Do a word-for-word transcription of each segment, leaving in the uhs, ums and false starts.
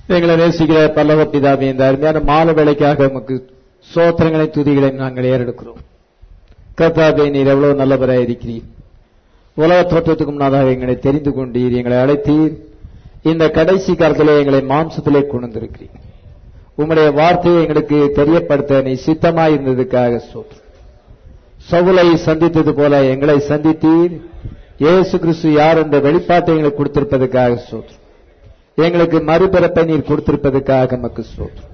எங்களை நேசிக்கிற பல்லவ பிதாவே, இந்த அருமையான மாலை வேளைக்காக உமக்கு சோத்திரங்களை துதிகளை நாங்கள் ஏறெடுக்கிறோம். கர்த்தாவே, நீர் எவ்வளவு நல்லவராய் இருக்கிறீர். உலக தோற்றத்துக்கு முன்னதாக எங்களை தெரிந்து கொண்டீர், எங்களை அழைத்தீர். இந்த கடைசி காலத்திலே எங்களை மாம்சத்திலே கொண்டிருக்கிறீர். உம்முடைய வார்த்தையை எங்களுக்கு தெரியப்படுத்த நீ சித்தமாயிருந்ததுக்காக சோத்திரம். சவுலை சந்தித்தது போல எங்களை சந்தித்தீர். இயேசு கிறிஸ்து யார் என்ற வெளிப்பாட்டை எங்களுக்கு கொடுத்திருப்பதற்காக சோத்திரம். எங்களுக்கு மறுபிறப்பை நீர் கொடுத்திருப்பதற்காக நமக்கு சோத்திரம்.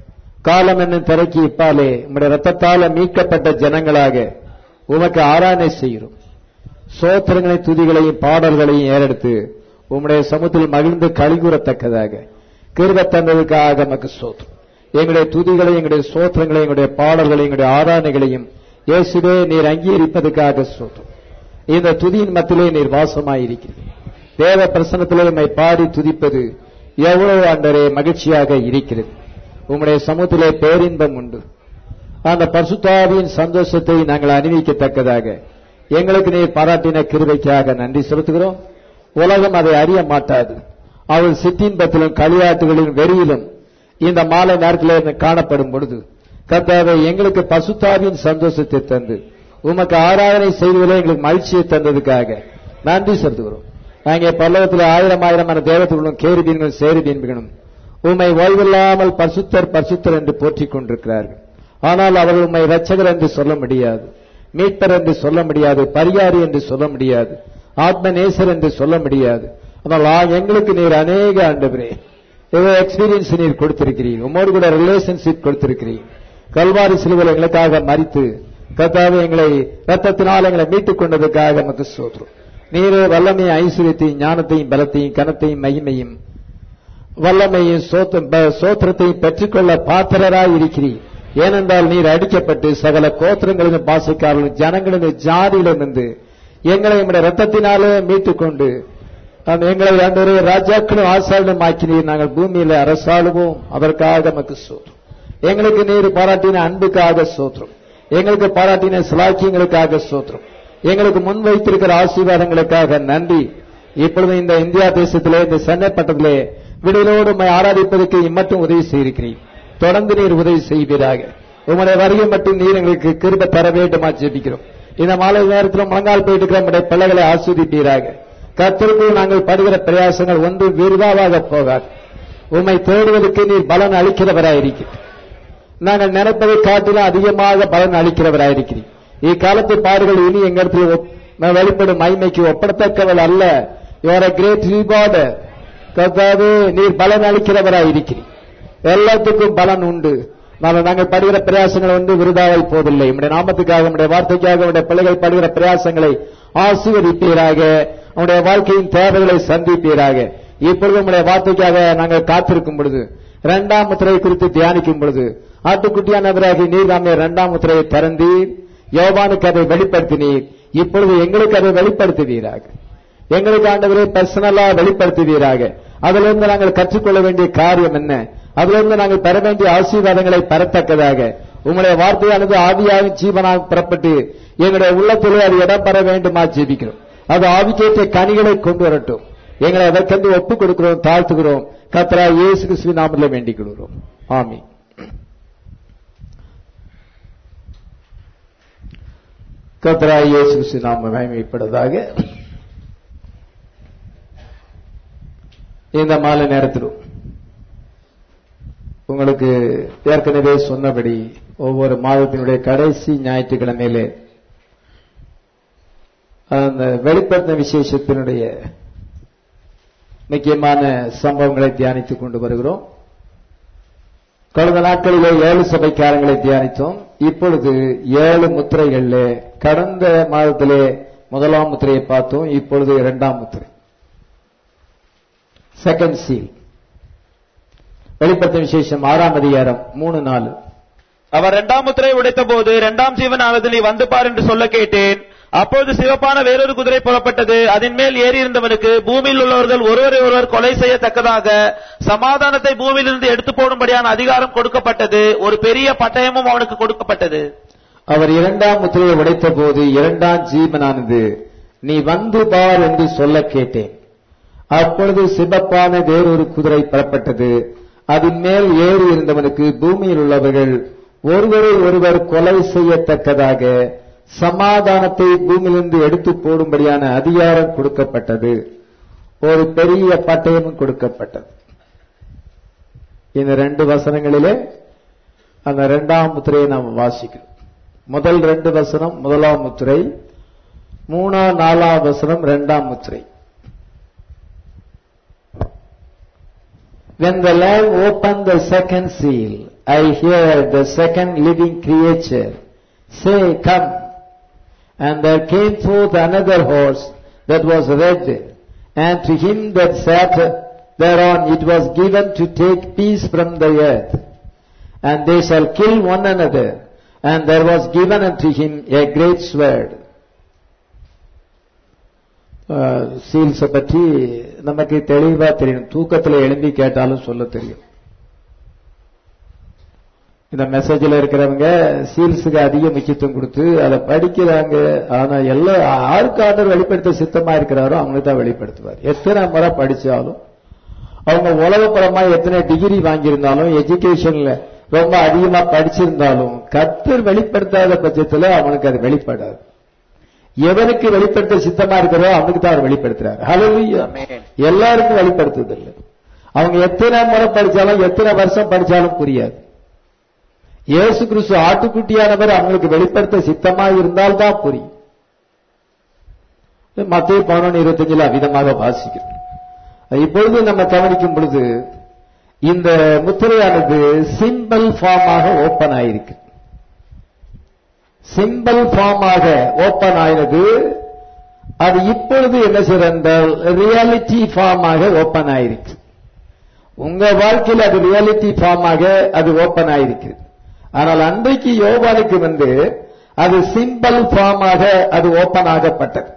காலம் என்னும் திரைக்கு இப்பாலே உம்முடைய ரத்தத்தால மீட்கப்பட்ட ஜனங்களாக உமக்கு ஆராதனை செய்கிறோம். சோத்திரங்களை துதிகளையும் பாடல்களையும் ஏறெடுத்து உம்முடைய சமூகத்தில் மகிழ்ந்து கழிகூறத்தக்கதாக கிருபை தந்ததுக்காக நமக்கு சோத்திரம். எங்களுடைய துதிகளை, எங்களுடைய சோத்திரங்களை, எங்களுடைய பாடல்களை, எங்களுடைய ஆராதனைகளையும் இயேசுவே நீர் அங்கீகரிப்பதற்காக சோத்திரம். இந்த துதியின் மத்தியிலே நீர் வாசமாயிருக்கிறீர். தேவ பிரசன்னத்திலே உம்மை பாடி துதிப்பது எவ்வளவு ஆண்டவரே மகிழ்ச்சியாக இருக்கிறது. உம்முடைய சமூகத்திலே பேரின்பம் உண்டு. அந்த பரிசுத்தாவியின் சந்தோஷத்தை நாங்கள் அனுபவிக்கத்தக்கதாக எங்களுக்கு நீர் பாராட்டின கிருபைக்காக நன்றி செலுத்துகிறோம். உலகம் அதை அறிய மாட்டாது. அவள் சிற்றின்பத்திலும் களியாட்டுகளிலும் வெறியிலும் இந்த மாலை நேரத்திலே காணப்படும் பொழுது கர்த்தாவே, எங்களுக்கு பரிசுத்தாவியின் சந்தோஷத்தை தந்து உமக்கு ஆராதனை செய்வதிலே எங்களுக்கு மகிழ்ச்சியை தந்ததுக்காக நன்றி செலுத்துகிறோம். அங்கே பல்லவத்தில் ஆயிரம் ஆயிரமான தேவர்களும் கேருபீன்களும் சேருபீன்களும் உம்மை ஓய்வில்லாமல் பரிசுத்தர் பரிசுத்தர் என்று போற்றிக் கொண்டிருக்கிறார்கள். ஆனால் அவர்கள் உம்மை இரட்சகர் என்று சொல்ல முடியாது, மீட்பர் என்று சொல்ல முடியாது, பரிகாரி என்று சொல்ல முடியாது, ஆத்ம நேசர் என்று சொல்ல முடியாது. ஆனால் எங்களுக்கு நீர் அநேக ஆண்டவரே ஏதோ எக்ஸ்பீரியன்ஸ் நீர் கொடுத்திருக்கிறீர். உம்மோடு கூட ரிலேஷன்ஷிப் கொடுத்திருக்கிறீர். கல்வாரி சிலுவையில் எங்களுக்காக மரித்து கர்த்தாவே எங்களை ரத்தத்தினால் எங்களை மீட்டுக் கொண்டதுக்காக நமக்கு சோத்திரம். நீரே வல்லமையும் ஐஸ்வரியத்தையும் ஞானத்தையும் பலத்தையும் கனத்தையும் மகிமையும் வல்லமையும் சோத்திரத்தையும் பெற்றுக்கொள்ள பாத்திரராய் இருக்கிறீர். ஏனென்றால் நீர் அடிக்கப்பட்டு சகல கோத்திரங்களின் பாசைக்காரர்களும் ஜனங்களின் ஜாதியிலிருந்து எங்களை நம்முடைய ரத்தத்தினாலே மீட்டுக் கொண்டு எங்களை ஆண்டவரே ராஜாக்களும் ஆசாரியும் ஆக்கினீர். நாங்கள் பூமியில அரசாளுவோம். அதற்காக நமக்கு சோத்திரம். எங்களுக்கு நீர் பாராட்டின அன்புக்காக சோத்திரம். எங்களுக்கு பாராட்டின சிலாக்கியங்களுக்காக சோத்திரம். எங்களுக்கு முன் வைத்திருக்கிற ஆசீர்வாதங்களுக்காக நன்றி. இப்பொழுது இந்த இந்தியா தேசத்திலே, இந்த சென்னை பட்டத்திலே விடுதலோடு உம்மை ஆராதிப்பதற்கு இம்மட்டும் உதவி செய்திருக்கிறீர். தொடர்ந்து நீர் உதவி செய்வீராக. உம்முடைய வருகை மட்டும் நீர் எங்களுக்கு கிருபை தர வேண்டுமா ஜெபிக்கிறோம். இந்த மாலை நேரத்தில் முழங்கால் போயிட்டு இருக்கிற நம்முடைய பிள்ளைகளை ஆஸ்வதிப்பீராக. கர்த்தருக்குள் நாங்கள் படுகிற பிரயாசங்கள் ஒன்று விருதாவாக போகாது. உம்மை தேடுவதற்கு நீர் பலன் அளிக்கிறவராயிருக்கிறீர். நாங்கள் நினைப்பதை காட்டிலும் அதிகமாக பலன் அளிக்கிறவராயிருக்கிறீர். இக்காலத்து பாடுகள் இனி எங்களிடத்தில் வெளிப்படும் மகிமைக்கு ஒப்படத்தக்கவள் அல்ல. Your a great rewarder. கர்த்தாவே, நீர் பலன் அளிக்கிறவராயிருக்கிறீர். எல்லாத்துக்கும் பலன் உண்டு. நாங்கள் படுகிற பிரயாசங்கள் வந்து விருதாவாய் போவதில்லை. நம்முடைய நாமத்துக்காக, நம்முடைய வார்த்தைக்காக, நம்முடைய பிள்ளைகள் படுகிற பிரயாசங்களை ஆசீர்வதிப்பீராக. நம்முடைய வாழ்க்கையின் தேவைகளை சந்திப்பீராக. இப்பொழுது நம்முடைய வார்த்தைக்காக நாங்கள் காத்திருக்கும் பொழுது, இரண்டாம் முத்திரை குறித்து தியானிக்கும் பொழுது, ஆட்டுக்குட்டியானவராகி நீர் நாமே இரண்டாம் முத்திரையை திறந்தீர். யோவானுக்கு அதை வெளிப்படுத்தினீர். இப்பொழுது எங்களுக்கு அதை வெளிப்படுத்துவீராக. எங்களுக்கு ஆண்டவரை பர்சனலா வெளிப்படுத்துவீராக. அதிலிருந்து நாங்கள் கற்றுக்கொள்ள வேண்டிய காரியம் என்ன, அதிலிருந்து நாங்கள் பெற வேண்டிய ஆசீர்வாதங்களை பெறத்தக்கதாக உங்களுடைய வார்த்தையானது ஆவியாவின் ஜீவனாக புறப்பட்டு எங்களுடைய உள்ளத்திலே அது இடம் பெற வேண்டுமா ஜெபிக்கிறோம். அது ஆவிக்கேற்ற கனிகளை கொண்டு வரட்டும். எங்களை அதற்கென்று ஒப்புக் கொடுக்கிறோம், தாழ்த்துகிறோம். கர்த்தராகிய இயேசு கிறிஸ்துவின் நாமத்திலே வேண்டிக் கொள்கிறோம். ஆமென். கர்த்தராகிய இயேசு கிறிஸ்துவின் நாமம் மகிமைப்படுவதாக. இந்த மாலை நேரத்திலும் உங்களுக்கு ஏற்கனவே சொன்னபடி ஒவ்வொரு மாதத்தினுடைய கடைசி ஞாயிற்றுக்கிழமையிலே அந்த வெளிப்படுத்தின விசேஷத்தினுடைய முக்கியமான சம்பவங்களை தியானித்துக் கொண்டு வருகிறோம். கடந்த நாட்களிலே ஏழு சபைக்காரங்களை தியானித்தோம். இப்பொழுது ஏழு முத்திரைகளிலே கடந்த மாதத்திலே முதலாம் முத்திரையை பார்த்தோம். இப்பொழுது இரண்டாம் முத்திரை, செகண்ட் சீல். வெளிப்படுத்தின விசேஷம் ஆறாம் அதிகாரம் மூணு நாலு. அவர் இரண்டாம் முத்திரை உடைத்த போது இரண்டாம் ஜீவனானது நீ வந்து பார் என்று சொல்ல கேட்டேன். அப்பொழுது சிவப்பான வேறொரு குதிரை புறப்பட்டது. அதன் மேல் ஏறி இருந்தவனுக்கு பூமியில் உள்ளவர்கள் ஒருவரை ஒருவர் கொலை செய்யத்தக்கதாக சமாதானத்தை பூமியிலிருந்து எடுத்து போடும்படியான அதிகாரம் கொடுக்கப்பட்டது. ஒரு பெரிய பட்டயமும் அவனுக்கு கொடுக்கப்பட்டது. அவர் இரண்டாம் முத்திரையை உடைத்த போது இரண்டாம் ஜீவனானது நீ வந்து பார் என்று சொல்ல கேட்டேன். அப்பொழுது சிவப்பான வேறொரு குதிரை புறப்பட்டது. அதன் மேல் ஏறி இருந்தவனுக்கு பூமியில் உள்ளவர்கள் ஒருவரை ஒருவர் கொலை செய்யத்தக்கதாக சமாதானத்தை பூமியிலிருந்து எடுத்து போடும்படியான அதிகாரம் கொடுக்கப்பட்டது. ஒரு பெரிய பட்டயமும் கொடுக்கப்பட்டது. இந்த ரெண்டு வசனங்களிலே அந்த இரண்டாம் முத்திரையை நாம் வாசிக்கிறோம். முதல் ரெண்டு வசனம் முதலாம் முத்திரை, மூணாம் நாலாம் வசனம் இரண்டாம் முத்திரை. When the Lamb opened the second seal, I heard the second living creature say, Come. And there came forth another horse that was red, and to him that sat thereon it was given to take peace from the earth. And they shall kill one another, and there was given unto him a great sword. சீல்ஸை பற்றி நமக்கு தெளிவா தெரியும். தூக்கத்தில் எழும்பி கேட்டாலும் சொல்ல தெரியும். இந்த மெசேஜில் இருக்கிறவங்க சீல்ஸுக்கு அதிக முக்கியத்துவம் கொடுத்து அதை படிக்கிறாங்க. ஆனா எல்லா யாருக்கு ஆண்டவர் வெளிப்படுத்த சித்தமா இருக்கிறாரோ அவங்க தான் வெளிப்படுத்துவார். எத்தனை முறை படிச்சாலும், அவங்க உலகப்புறமா எத்தனை டிகிரி வாங்கியிருந்தாலும், எஜுகேஷன்ல ரொம்ப அதிகமா படிச்சிருந்தாலும், கர்த்தர் வெளிப்படுத்தாத பட்சத்துல அவனுக்கு அது வெளிப்படாது. எவனுக்கு வெளிப்படுத்த சித்தமா இருக்கிறதோ அவனுக்கு தான் அவர் வெளிப்படுத்துறாரு. ஹல்லேலூயா. எல்லாருக்கும் வெளிப்படுத்துறது இல்லை. அவங்க எத்தனை முறை படிச்சாலும், எத்தனை வருஷம் படிச்சாலும் புரியாது. இயேசு கிறிஸ்து ஆட்டுக்குட்டியானவர் அவங்களுக்கு வெளிப்படுத்த சித்தமா இருந்தால்தான் புரியும். மத்தேயு பதினொன்று இருபத்தஞ்சுல அவ்விதமாக வாசிக்கிறோம். இப்பொழுது நம்ம கவனிக்கும் பொழுது இந்த முத்திரையானது சிம்பிள் ஃபார்மாக ஓபன் ஆயிருக்கு. சிம்பிள் ஃபார்மாக ஓபன் ஆயினது. அது இப்பொழுது என்ன செய்யறால் ரியாலிட்டி ஃபார்மாக ஓபன் ஆயிருக்கு. உங்க வாழ்க்கையில் அது ரியாலிட்டி ஃபார்மாக அது ஓபன் ஆயிருக்கு. ஆனால் அன்றைக்கு யோவானுக்கு வந்து அது சிம்பிள் ஃபார்மாக அது ஓபன் ஆகப்பட்டது.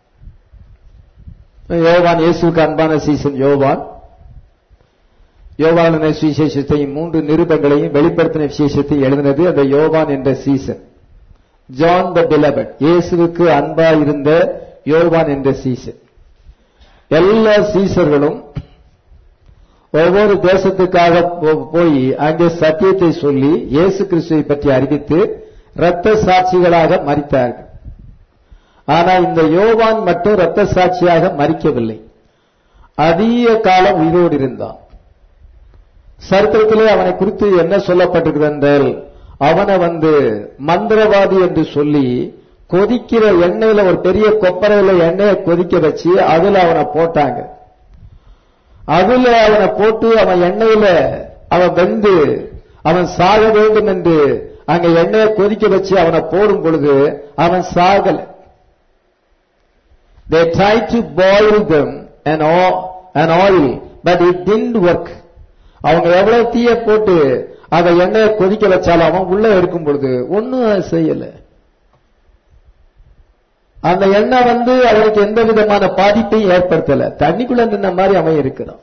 யோவான் இயேசுக்கு அன்பான சீசன் யோவான் யோவான் என்ற சுவிசேஷத்தையும் மூன்று நிருபங்களையும் வெளிப்படுத்தின விசேஷத்தை எழுதினது அந்த யோவான் என்ற சீசன். ஜான் த பிலவட், இயேசுவுக்கு அன்பா இருந்த யோவான் என்ற சீசன். எல்லா சீசர்களும் ஒவ்வொரு தேசத்துக்காக போய் அங்கே சத்தியத்தை சொல்லி இயேசு கிறிஸ்துவை பற்றி அறிவித்து இரத்த சாட்சிகளாக மரித்தார்கள். ஆனா இந்த யோவான் மட்டும் இரத்த சாட்சியாக மரிக்கவில்லை. அதிக காலம் உயிரோடு இருந்தான். சரித்திரத்திலே அவனை குறித்து என்ன சொல்லப்பட்டிருக்கிறது என்றால், அவனை வந்து மந்திரவாதி என்று சொல்லி கொதிக்கிற எண்ணெயில ஒரு பெரிய கொப்பரையில எண்ணெயை கொதிக்க வச்சு அதுல அவனை போட்டாங்க. அதுல அவனை போட்டு அவன் எண்ணெயில அவன் வெந்து அவன் சாக வேண்டும் என்று அங்க எண்ணெயை கொதிக்க வச்சு அவனை போடும் பொழுது அவன் சாகல. They tried to boil them an oil, but it didn't work. அவங்க எவ்வளவு தீய போட்டு அதை எண்ணெயை கொதிக்க வச்சாலும் அவன் உள்ள இருக்கும் பொழுது ஒன்னும் செய்யல. அந்த எண்ணெய் வந்து அவனுக்கு எந்த விதமான பாதிப்பையும் ஏற்படுத்தல. தண்ணிக்குள்ள நின்ன மாதிரி அவன் இருக்கிறான்.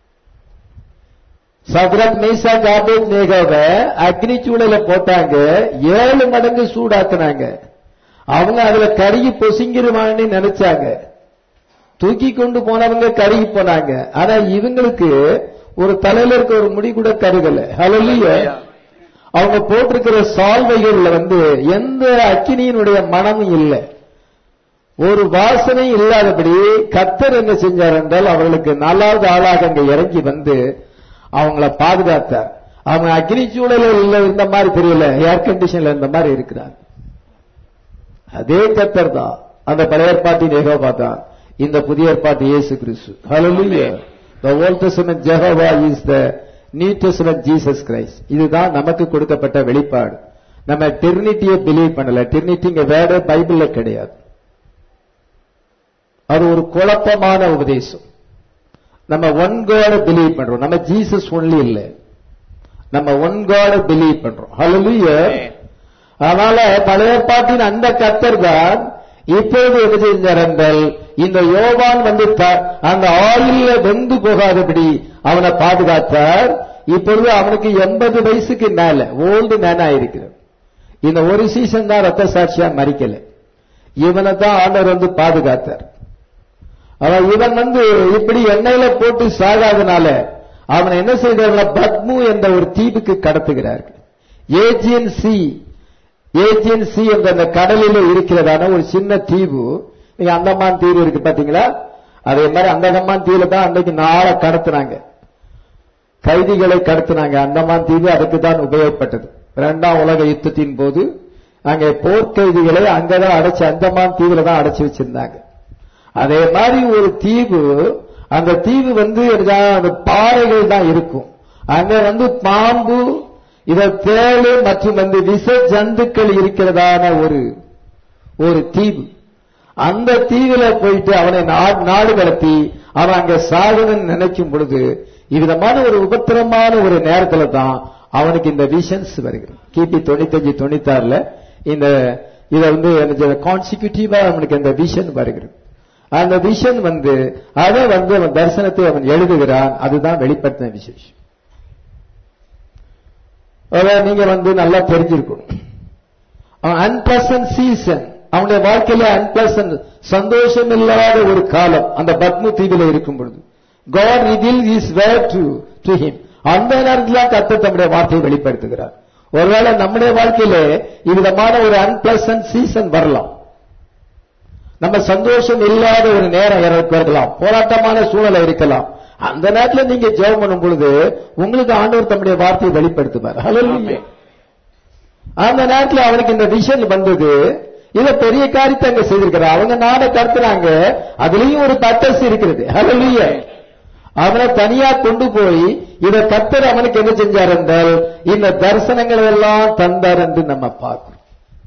சத்ரக் மேஷாக் ஆபேத்நேகோவை அக்னி சூழல போட்டாங்க, ஏழு மடங்கு சூடாக்குனாங்க. அவங்க அதுல கருகி பொசுங்கிருவான்னு நினைச்சாங்க. தூக்கி கொண்டு போனவங்க கருகி போனாங்க. ஆனா இவங்களுக்கு ஒரு தலையில இருக்க ஒரு முடி கூட கருகல. ஹல்லேலூயா. அவங்க போட்டிருக்கிற சால்வைகள்ல வந்து எந்த அக்கினியினுடைய மனமும் இல்லை, ஒரு வாசனை இல்லாதபடி கர்த்தர் என்ன செஞ்சார் என்றால் அவர்களுக்கு நாலாவது ஆளாக அங்க இறங்கி வந்து அவங்கள பாதுகாத்தார். அவங்க அக்னி சூழலில் இருந்த மாதிரி தெரியல, ஏர் கண்டிஷன்ல இருந்த மாதிரி இருக்கிறார். அதே கர்த்தர் தான் அந்த பழைய ஏற்பாட்டின் யெகோவா தான் இந்த புதிய ஏற்பாட்டு இயேசு கிறிஸ்து. ஹல்லேலூயா. The Old Testament Jehovah is the New Testament Jesus Christ. இதுதான் நமக்கு கொடுக்கப்பட்ட வெளிப்பாடு. நம்ம டெர்னிட்டியை பிலீவ் பண்ணல. டெர்னிட்டிங்க வேற பைபிள்ல கிடையாது. அது ஒரு குழப்பமான உபதேசம். நம்ம ஒன் காட் பிலீவ் பண்றோம். நம்ம ஜீசஸ் ஒன்லி இல்ல, நம்ம ஒன் காட் பிலீவ் பண்றோம். ஹல்லேலூயா. அதனால பழைய ஏற்பாட்டின் அந்த கர்த்தர் தான் இப்போது என்ன செஞ்சார் என்றால் இந்த யோவான் வந்து அந்த ஆயில வெந்து போகாதபடி அவனை பாதுகாத்தார். இப்பொழுது அவனுக்கு எண்பது வயசுக்கு மேல ஓல்டு மேனா இருக்கிறார். இந்த ஒரு சீசன் தான் ரத்த சாட்சியா மறிக்கல. இவனை தான் ஆண்டவர் வந்து பாதுகாத்தார். அவன் இவன் வந்து இப்படி எண்ணெயில போட்டு சாகாதனால அவன் என்ன செய்தார்கள், பத்மு என்ற ஒரு தீவுக்கு கடத்துகிறார்கள். ஏஜியன் சி ஏஜியன் சி என்ற அந்த கடலில் இருக்கிறதான ஒரு சின்ன தீவு. நீங்க அந்தமான் தீவு இருக்கு பாத்தீங்களா, அதே மாதிரி அந்தமான் தீவுல தான் அன்னைக்கு நாளை கடத்துனாங்க, கைதிகளை கடத்தினாங்க. அந்தமான் தீவு அதுக்கு தான் உபயோகப்பட்டது. இரண்டாம் உலக யுத்தத்தின் போது அங்கே போர்க்கைதிகளை அங்கதான் அடைச்சு, அந்தமான் தீவுல தான் அடைச்சு வச்சிருந்தாங்க. அதே மாதிரி ஒரு தீவு, அந்த தீவு வந்து அந்த பாறைகள் தான் இருக்கும். அங்க வந்து பாம்பு, இத தேளு மற்றும் வந்து விஷ ஜந்துக்கள் இருக்கிறதான ஒரு ஒரு தீவு. அந்த தீவுல போயிட்டு அவனை நாடு கடத்தி அவன் அங்க சாகணும்னு நினைக்கும் பொழுது இவ்விதமான ஒரு உபத்திரமான ஒரு நேரத்துல தான் அவனுக்கு இந்த விஷன்ஸ் வருகிறது. கிபி தொண்ணூத்தி அஞ்சு தொண்ணூத்தி ஆறுல இந்த இத வந்து கான்சிக்யூட்டிவா அவனுக்கு இந்த விஷன் வருகிறது. அந்த விஷன் வந்து அதை வந்து அவன் தரிசனத்தை அவன் எழுதுகிறான். அதுதான் வெளிப்படுத்தின விசேஷம். நீங்க வந்து நல்லா தெரிஞ்சிருக்கணும். அன்பிளசன்ட் சீசன், அவனுடைய வாழ்க்கையில அன்பிளசன்ட் சந்தோஷம் இல்லாத ஒரு காலம் அந்த பத்மு தீவில இருக்கும் பொழுது God revealed his word to to him. அந்த நேரத்தில் கர்த்தர் தம்முடைய வார்த்தையை வெளிப்படுத்துகிறார். ஒருவேளை நம்முடைய வாழ்க்கையில இவ்விதமான ஒரு அன்பிளசன்ட் சீசன் வரலாம், நம்ம சந்தோஷம் இல்லாத ஒரு நேரம் இருக்கலாம், போராட்டமான சூழலை இருக்கலாம். அந்த நேரத்தில் நீங்க ஜெபம் பண்ணும் பொழுது உங்களுக்கு ஆண்டவர் தம்முடைய வார்த்தையை வெளிப்படுத்துவார். ஹல்லேலூயா. அந்த நேரத்தில் அவனுக்கு இந்த விஷன் வந்தது. இத பெரிய காரியத்தை அங்க செய்திருக்கிறார். அவங்க நாட கருத்துறாங்க, அதுலயும் ஒரு பர்பஸ் இருக்கிறது. ஹல்லேலூயா. அவனை தனியா கொண்டு போய் இத கர்த்தர் அவனுக்கு என்ன செஞ்சார் என்றால் இந்த தரிசனங்கள் எல்லாம் தந்தார் என்று நம்ம பார்க்கிறோம்.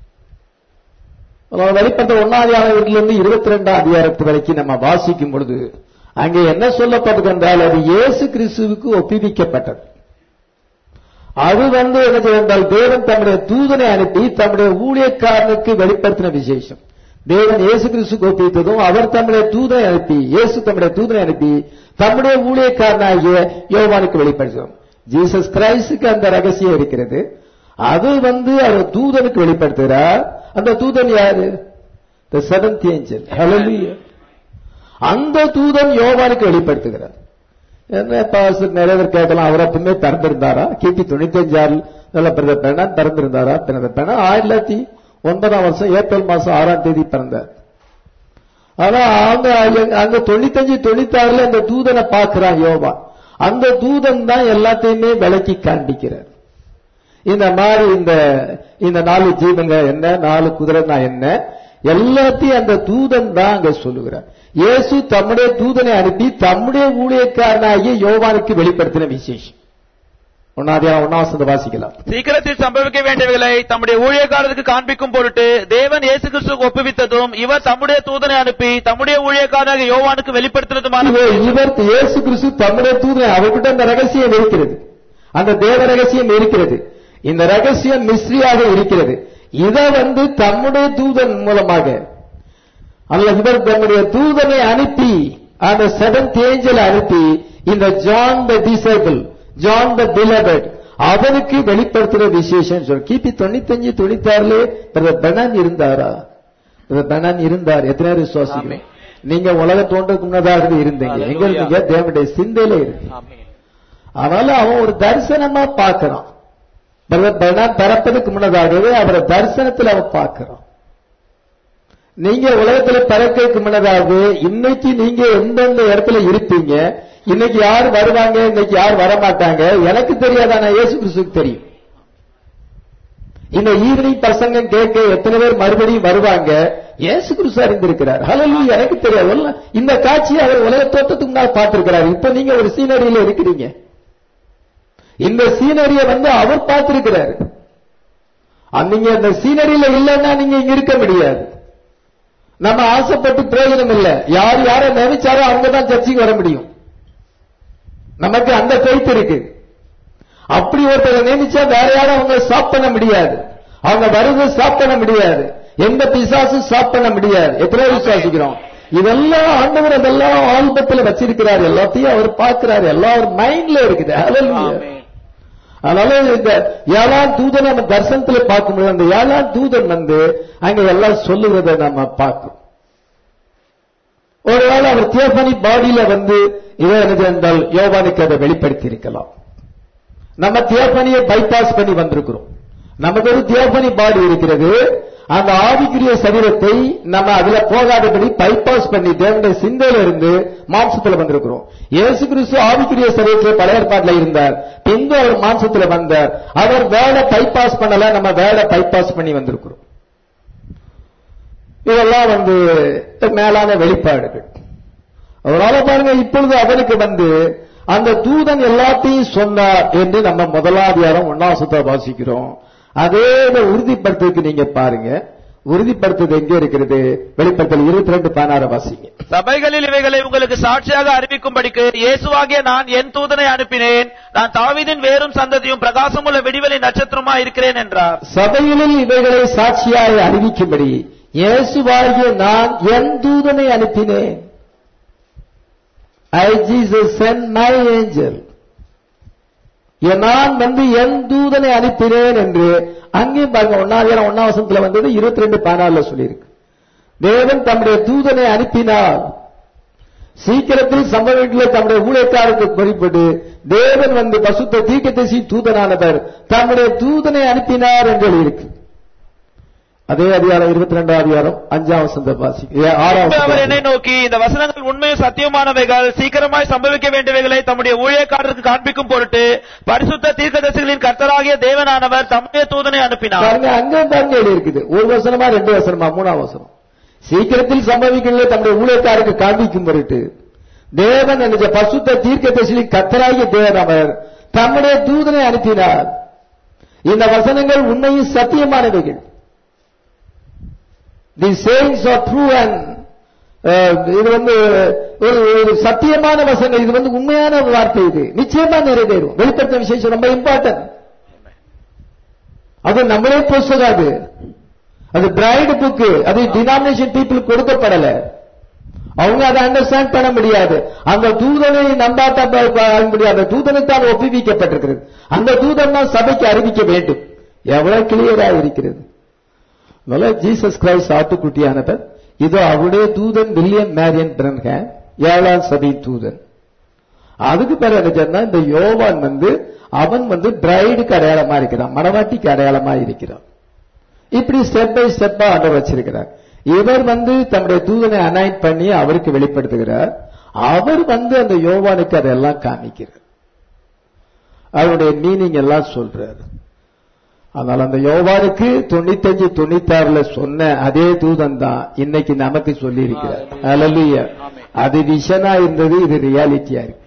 வெளிப்பட்ட ஒன்னாம் அதிகாரத்திலிருந்து இருபத்தி ரெண்டாம் அதிகாரத்து வரைக்கும் நம்ம வாசிக்கும் பொழுது அங்கே என்ன சொல்லப்பட்டது என்றால் அது இயேசு கிறிஸ்துவுக்கு ஒப்புவிக்கப்பட்டது. அது வந்து என்ன செய்தால் தேவன் தம்முடைய தூதனை அனுப்பி தம்முடைய ஊழியக்காரனுக்கு வெளிப்படுத்தின விசேஷம். தேவன் இயேசு கிறிஸ்துக்கு ஒப்புவித்ததும் அவர் தம்முடைய தூதனை அனுப்பி இயேசு தம்முடைய தூதனை அனுப்பி தம்முடைய ஊழியக்காரனாகிய யோவானுக்கு வெளிப்படுத்தும். ஜீசஸ் கிரைஸ்டுக்கு அந்த ரகசியம் இருக்கிறது. அது வந்து அவர் தூதனுக்கு வெளிப்படுத்துகிறார். அந்த தூதன் யாரு? The seventh angel. Hallelujah. அந்த தூதன் யோவானுக்கு வெளிப்படுத்துகிறார். என்ன பாஸ்டர் நிறைய பேர் கேட்கலாம், அவர் அப்பவுமே திறந்திருந்தாரா? கிபி தொண்ணூத்தி அஞ்சாறு பிரதர் பெண்ணா திறந்திருந்தாரா? பிரதர் பெண்ணா ஆயிரத்தி தொள்ளாயிரத்தி ஒன்பதாம் வருஷம் ஏப்ரல் மாசம் ஆறாம் தேதி பிறந்தார். ஆனா அவங்க அங்க தொண்ணூத்தி அஞ்சு தொண்ணூத்தி ஆறுல அந்த தூதனை பார்க்கிறான் யோவா. அந்த தூதன் தான் எல்லாத்தையுமே விளக்கி காண்பிக்கிறார். இந்த மாதிரி இந்த இந்த நாலு ஜீவங்க என்ன, நாலு குதிரைனா என்ன, எல்லாத்தையும் அந்த தூதன் தான் அங்க சொல்லுகிறார். இயேசு தம்முடைய தூதனை அனுப்பி தம்முடைய ஊழியக்காரனாகிய யோவானுக்கு வெளிப்படுத்தின விசேஷம். ஒன்னாவது வாசிக்கலாம். சீக்கிரத்தில் சம்பவிக்க வேண்டியவைகளை தம்முடைய ஊழியக்காரருக்கு காண்பிக்கும் பொருட்டு தேவன் இயேசு கிறிஸ்துவுக்கு ஒப்புவித்ததும் இவர் தம்முடைய தூதனை அனுப்பி தம்முடைய ஊழியக்காரனாக யோவானுக்கு வெளிப்படுத்தினதுமான இவர் இயேசு கிறிஸ்து தம்முடைய தூதனை, அவர்கிட்ட அந்த ரகசியம் இருக்கிறது, அந்த தேவ ரகசியம் இருக்கிறது, இந்த ரகசியம் மிஸ்ரியாக இருக்கிறது. இதை வந்து தம்முடைய தூதன் மூலமாக அல்ல இவர் தம்முடைய தூதனை அனுப்பி அந்த செவன்த் ஏஞ்சல் அனுப்பி இந்த John the disciple, John the beloved அவனுக்கு வெளிப்படுத்துற விசேஷம் சொல்ற. கிபி தொண்ணூத்தி அஞ்சு தொண்ணூத்தி ஆறுல பிரதர் பெனான் இருந்தாரா? பிரதர் பெனான் இருந்தார். எத்தனை பேர் விசுவாசிக்கிறோம்? நீங்க உலக தோன்றதுக்கு முன்னதாக இருந்தீங்க. எங்க இருந்தீங்க? தேவனுடைய சிந்தையில இருந்தீங்க. அதனால அவன் ஒரு தரிசனமா பார்க்கிறான். பிரதர் பெனான் பிறப்பதுக்கு முன்னதாகவே அவரை தரிசனத்தில் அவன் பார்க்கிறான். நீங்க உலகத்துல பிறக்கிறதுக்கு முன்னதாகவே இன்னைக்கு நீங்க எந்தெந்த இடத்துல இருப்பீங்க, இன்னைக்கு யார் வருவாங்க, இன்னைக்கு யார் வரமாட்டாங்க எனக்கு தெரியாதான, இயேசு கிறிஸ்துவுக்கு தெரியும். இந்த ஈவினிங் பிரசங்கம் கேட்க எத்தனை பேர் மறுபடியும் வருவாங்க இயேசு கிறிஸ்து அறிந்திருக்கிறார். ஹல்லேலூயா. எனக்கு தெரியாது. இந்த காட்சியை அவர் உலக தோற்றத்துக்கு முன்னால் பார்த்திருக்கிறார். இப்ப நீங்க ஒரு சீனரியில இருக்கிறீங்க. இந்த சீனரியை வந்து அவர் பார்த்திருக்கிறார். நீங்க அந்த சீனரியில இல்லைன்னா நீங்க இங்க இருக்க முடியாது. நம்ம ஆசைப்பட்டு பிரயோஜனம் இல்லை. யார் யாரை நினைச்சாரோ அவங்க தான் சர்ச்சைக்கு வர முடியும். நமக்கு அந்த ஃபெய்த் இருக்கு. அப்படி ஒருத்தரை நியமிச்சா வேற யாரும் அவங்க ஸ்டாப் பண்ண முடியாது. அவங்க வருது ஸ்டாப் பண்ண முடியாது. எந்த பிசாசும் ஸ்டாப் பண்ண முடியாது. எத்தனை விசுவாசிக்கிறோம்? இதெல்லாம் ஆண்டவர் அதெல்லாம் ஆல்பத்துல வச்சிருக்கிறார். எல்லாத்தையும் அவர் பார்க்கிறார். எல்லா ஒரு மைண்ட்ல இருக்குது. அதனால இந்த ஏழாம் தூதன் நம்ம தரிசனத்துல பார்க்கும்போது அந்த ஏழாம் தூதன் வந்து அங்க எல்லாம் சொல்லுவதை நம்ம பார்க்கிறோம். ஒருவேளை அவர் தியோபனி பாடியில வந்து இதை என்னது என்றால் யோவானுக்கு அதை வெளிப்படுத்தி இருக்கலாம். நம்ம தியோபனியை பைபாஸ் பண்ணி வந்திருக்கிறோம். நமக்கு ஒரு தியோபனி பாடி இருக்கிறது. அந்த ஆவிக்குரிய சரீரத்தை நம்ம அதுல போகாதபடி பைபாஸ் பண்ணி தேவனுடைய சிந்தையில இருந்து மாம்சத்துல வந்திருக்கிறோம். இயேசு கிறிஸ்து ஆவிக்குரிய சரீரத்தில் பழைய ஏற்பாட்டுல இருந்தார், பின்பு அவர் மாம்சத்துல வந்தார். அவர் வேலை பைபாஸ் பண்ணல, நம்ம வேலை பைபாஸ் பண்ணி வந்திருக்கிறோம். இதெல்லாம் வந்து மேலான வெளிப்பாடுகள். அதனால பாருங்க, இப்பொழுது அவனுக்கு வந்து அந்த தூதன் எல்லாத்தையும் சொன்னார் என்று நம்ம முதலாதிகாரம் ஒன்னாவசத்தை வாசிக்கிறோம். அதே உறுதிப்படுத்துறதுக்கு நீங்க பாருங்க, உறுதிப்படுத்துறது எங்க இருக்கிறது? வெளிப்படுத்தல் இருபத்தி ரெண்டு பதினாறு வாசிங்க. சபைகளில் இவைகளை உங்களுக்கு சாட்சியாக அறிவிக்கும்படிக்கு இயேசுவாகிய நான் என் தூதனை அனுப்பினேன். நான் தாவீதின் வேரும் சந்ததியும் பிரகாசமுள்ள விடிவெளி நட்சத்திரமா இருக்கிறேன் என்றார். சபைகளில் இவைகளை சாட்சியாக அறிவிக்கும்படி இயேசுவாகிய நான் என் தூதனை அனுப்பினேன். I Jesus sent my angel. நான் வந்து என் தூதனை அனுப்பினேன் என்று அங்கேயும் பாருங்க, ஒன்னாயிரம் ஒன்னாம் வசனத்துல வந்தது இருபத்தி ரெண்டு பதினாலுல சொல்லியிருக்கு. தேவன் தம்முடைய தூதனை அனுப்பினார். சீக்கிரத்தில் சம்பவங்களில் தம்முடைய ஊழியக்காரருக்கு குறிப்பிட்டு தேவன் வந்து பசுத்த தீர்க்கதரிசி தூதனானவர் தம்முடைய தூதனை அனுப்பினார் என்று இருக்கு. அதே அதிகாரம் இருபத்தி ரெண்டாம் அதிகாரம் அஞ்சாம் வசனம் வாசிக்க. அவர் என்னை நோக்கி, இந்த வசனங்கள் உண்மையும் சத்தியமானவைகள், சீக்கிரமாய் சம்பவிக்க வேண்டியவைகளை தம்முடைய ஊழியக்காரருக்கு காண்பிக்கும் பொருட்டு பரிசுத்த தீர்க்கதரிசிகளின் கர்த்தராகிய தேவனானவர் தம்முடைய தூதனை அனுப்பினார். அங்க பாருங்க இருக்குது, ஒரு வசனமா ரெண்டு வசனமா மூணாம் வசனம். சீக்கிரத்தில் சம்பவிக்கிறதை தம்முடைய ஊழியக்காரருக்கு காண்பிக்கும் பொருட்டு தேவன் நினைச்ச பரிசுத்த தீர்க்கதரிசிகளின் கர்த்தராகிய தேவனானவர் தம்முடைய தூதனை அனுப்பினார். இந்த வசனங்கள் உண்மையும் சத்தியமானவைகள். The sayings are true and இது வந்து ஒரு சத்தியமான வசனம், இது வந்து உண்மையான வார்த்தை, இது நிச்சயமா நிறைவேறும். வெளிப்படுத்த விசேஷம் ரொம்ப இம்பார்ட்டன்ட். அது நம்மளே புஸ்தகம், அது அது பிரைட் புக்கு, அது டினாமினேஷன் பீப்புள் கொடுக்கப்படல. அவங்க அதை அண்டர்ஸ்டாண்ட் பண்ண முடியாது. அந்த தூதனை நம்பாட்ட முடியாது. அந்த தூதனைத்தான் ஒப்புவிக்கப்பட்டிருக்கிறது. அந்த தூதன் தான் சபைக்கு அறிவிக்க வேண்டும். எவ்வளவு கிளியரா இருக்கிறது. ஜீசஸ் கிரைஸ்ட் ஆட்டுக்குட்டியானவர், இதோ அவருடைய தூதன் வில்லியம் மேரியன் பிரன்ஹாம், ஏழாம் சபை தூதன். அதுக்கு பிறகு சொன்னா இந்த யோவான் வந்து அவன் வந்து பிரைடுக்கு அடையாளமா இருக்கிறான், மணவாட்டிக்கு அடையாளமா இருக்கிறான். இப்படி ஸ்டெப் பை ஸ்டெப்பா ஆண்டவர் வச்சிருக்கிறார். இவர் வந்து தம்முடைய தூதனை அனாயிண்ட் பண்ணி அவருக்கு வெளிப்படுத்துகிறார். அவர் வந்து அந்த யோவானுக்கு அதெல்லாம் காமிக்கிறார், அவருடைய மீனிங் எல்லாம் சொல்றார். ஆனால் அந்த யோவானுக்கு தொண்ணூத்தி அஞ்சு தொண்ணூத்தி ஆறுல சொன்ன அதே தூதன் தான் இன்னைக்கு நமக்கு சொல்லி இருக்கிறார். அல்லேலூயா. அது விஷனா இருந்தது, இது ரியாலிட்டியா இருக்கு.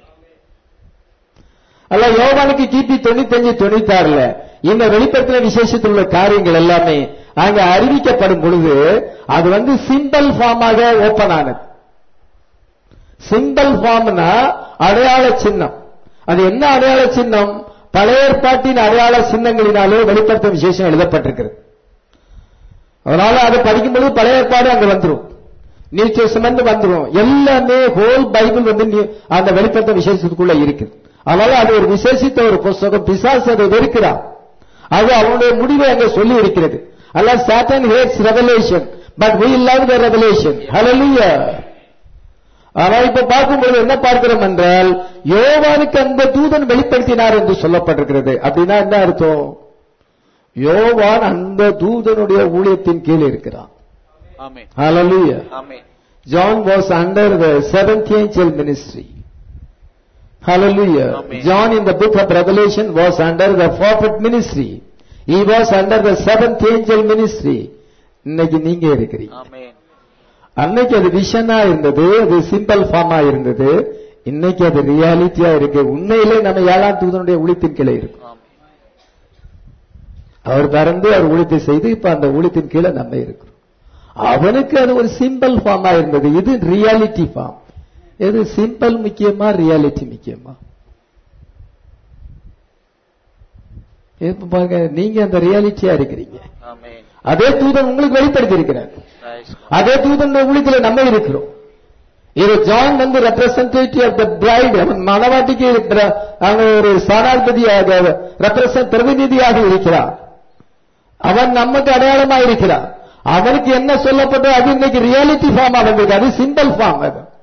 அல்ல, யோவானுக்கு கிபி தொண்ணூத்தி அஞ்சு தொண்ணூத்தி ஆறுல இந்த வெளிப்படுத்தின விசேஷத்தில் உள்ள காரியங்கள் எல்லாமே அங்க அறிவிக்கப்படும் பொழுது அது வந்து சிம்பிள் ஃபார்மாக ஓபன் ஆனது. சிம்பிள் ஃபார்ம்னா அடையாள சின்னம். அது என்ன அடையாள சின்னம்? பழைய ஏற்பாட்டின் அடையாள சின்னங்களினாலே வெளிப்படுத்த விசேஷம் எழுதப்பட்டிருக்கிறது. அதனால அதை படிக்கும்போது பழைய ஏற்பாடு அங்க வந்துடும், நியூ டெஸ்டமென்ட் வந்துடும். எல்லாமே ஹோல் பைபிள் வந்து அந்த வெளிப்படுத்த விசேஷத்துக்குள்ள இருக்குது. அதனால அது ஒரு விசேஷித்த ஒரு புஸ்தகம். பிசாசு அதை வெறுக்கிறான். அது அவனுடைய முடிவை அங்க சொல்லி இருக்கிறது. அல்ல, Satan hates revelation but we love the revelation. Hallelujah. ஆனால் இப்ப பார்க்கும்போது என்ன பார்க்கிறோம் என்றால், யோவானுக்கு அந்த தூதன் வெளிப்படுத்தினார் என்று சொல்லப்பட்டிருக்கிறது. அப்படின்னா என்ன அர்த்தம்? யோவான் அந்த தூதனுடைய ஊழியத்தின் கீழ் இருக்கிறான். Hallelujah. John was under the seventh angel ministry. Hallelujah. Amen. John in the book of Revelation was under the prophet ministry. He was under the seventh angel ministry. இன்னைக்கு நீங்க இருக்கிறீங்க. அன்னைக்கு அது விஷனா இருந்தது, அது சிம்பிள் ஃபார்மா இருந்தது. இன்னைக்கு அது ரியாலிட்டியா இருக்கு. உண்மையிலே நம்ம ஏழாம் தூதனுடைய ஊழியத்தின் கீழே இருக்கும். அவர் பறந்து அவர் ஊழியத்தை செய்து இப்ப அந்த ஊழியத்தின் கீழே நம்ம இருக்கிறோம். அவனுக்கு அது ஒரு சிம்பிள் ஃபார்மா இருந்தது, இது ரியாலிட்டி ஃபார்ம். எது சிம்பிள் முக்கியமா, ரியாலிட்டி முக்கியமா? பாருங்க, நீங்க அந்த ரியாலிட்டியா இருக்கிறீங்க. அதே தூதன் உங்களுக்கு வெளிப்படுத்தி இருக்கிறார். அதே தூதன் ஊழியத்தில் நம்ம இருக்கிறோம். இது ஜான் வந்து ரெப்ரசன்டேட்டிவ் ஆஃப் த பிரைட், அவன் மணவாட்டிக்கு ஒரு ஸ்தானாதிபதியாக ரெப்ரசன்ட் பிரதிநிதியாக இருக்கிறார். அவன் நமக்கு அடையாளமா இருக்கிறார். அவனுக்கு என்ன சொல்லப்பட்டோ அது இன்னைக்கு ரியாலிட்டி ஃபார்ம் ஆனது, அது சிம்பிள் ஃபார்ம். அது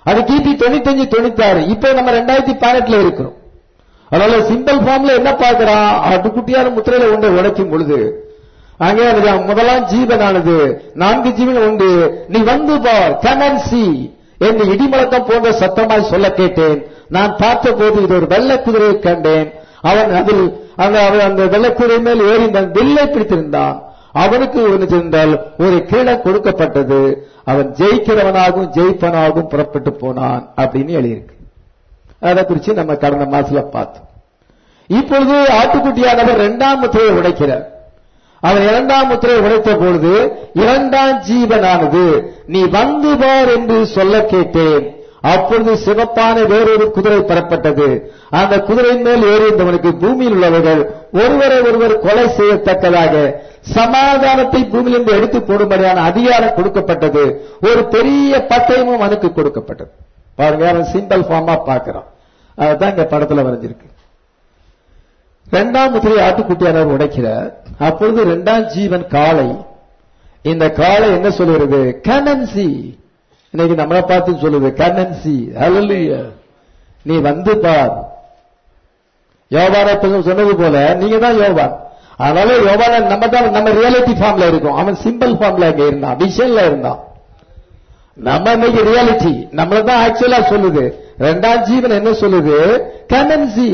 அது கிபி தொண்ணூத்தி அஞ்சு தொண்ணூத்தி ஆறு. இப்ப நம்ம ரெண்டாயிரத்தி பதினெட்டுல இருக்கிறோம். அதனால சிம்பிள் ஃபார்ம்ல என்ன பார்க்கிறான், ஆட்டுக்குட்டியான முத்திரையில ஒன்றை உடைக்கும் பொழுது அங்கே முதலாம் ஜீவனானது நான்கு ஜீவன் உண்டு, நீ வந்து பார் கமன்சி என்று இடிமுழக்கம் போன்ற சத்தமாய் சொல்ல கேட்டேன். நான் பார்த்த போது இது ஒரு வெள்ளை குதிரையை கண்டேன். அவன் அதில் அந்த வெள்ளக்குதிரை மேல் ஏறி வில்லை பிடித்திருந்தான். அவனுக்கு இருந்தால் ஒரு கீழே கொடுக்கப்பட்டது. அவன் ஜெயிக்கிறவனாகவும் ஜெயிப்பனாகவும் புறப்பட்டு போனான் அப்படின்னு எழுதியிருக்கு. அதை குறித்து நம்ம கடந்த மாசத்துல பார்த்தோம். இப்பொழுது ஆட்டுக்குட்டியானவர் இரண்டாம் முத்திரையை உடைக்கிறார். அவன் இரண்டாம் முத்திரையை உடைத்த பொழுது இரண்டாம் ஜீவனானது நீ வந்து பார் என்று சொல்ல கேட்டேன். அப்பொழுது சிவப்பான வேறொரு குதிரை பெறப்பட்டது. அந்த குதிரையின் மேல் ஏறியிருந்தவனுக்கு பூமியில் உள்ளவர்கள் ஒருவரை ஒருவர் கொலை செய்யத்தக்கதாக சமாதானத்தை பூமியிலிருந்து எடுத்து போடும்படியான அதிகாரம் கொடுக்கப்பட்டது. ஒரு பெரிய பட்டயமும் அவனுக்கு கொடுக்கப்பட்டது. பாருங்க, அவன் சிம்பிள் ஃபார்மா பார்க்கிறான். அதுதான் இங்க படத்துல வரைஞ்சிருக்கு. இரண்டாம் முத்திரை ஆட்டுக்குட்டியானவர் உடைக்கிறார். அப்பொழுது இரண்டாம் ஜீவன் காளை, இந்த காளை என்ன சொல்லுகிறது, கனன்சி. இன்னைக்கு நம்மளை பார்த்து சொல்லுது கனன்சி. ஹல்லேலூயா, நீ வந்து பார். யோவானை சொன்னது போல நீங்க தான் யோவான். அதனால யோவான நம்ம தான் நம்ம ரியாலிட்டி ஃபார்ம்ல இருக்கோம். அவன் சிம்பிள் ஃபார்ம்ல இங்க இருந்தான், விஷன்ல இருந்தான். நம்ம இன்னைக்கு ரியாலிட்டி நம்மள தான் ஆக்சுவலா சொல்லுது. இரண்டாம் ஜீவன் என்ன சொல்லுது, கனன்சி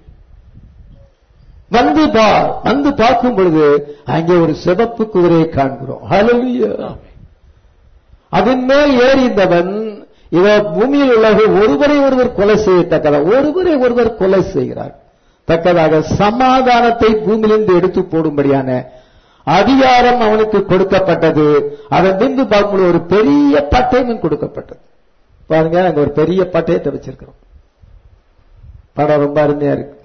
வந்து பார். வந்து பார்க்கும் பொழுது அங்கே ஒரு சிவப்பு குதிரையை காண்கிறோம். ஹல்லேலூயா. அதன் மேல் ஏறிந்தவன் இவ பூமியில் உள்ளவர்கள் ஒருவரை ஒருவர் கொலை செய்யத்தக்கதாக ஒருவரை ஒருவர் கொலை செய்கிறார் தக்கதாக சமாதானத்தை பூமியிலிருந்து எடுத்து போடும்படியான அதிகாரம் அவனுக்கு கொடுக்கப்பட்டது. அதன் பின்பு பார்க்கும்போது ஒரு பெரிய பட்டயம் கொடுக்கப்பட்டது. பாருங்க, அங்க ஒரு பெரிய பட்டயத்தை வச்சிருக்கிறோம். படம் ரொம்ப அருமையா இருக்கு.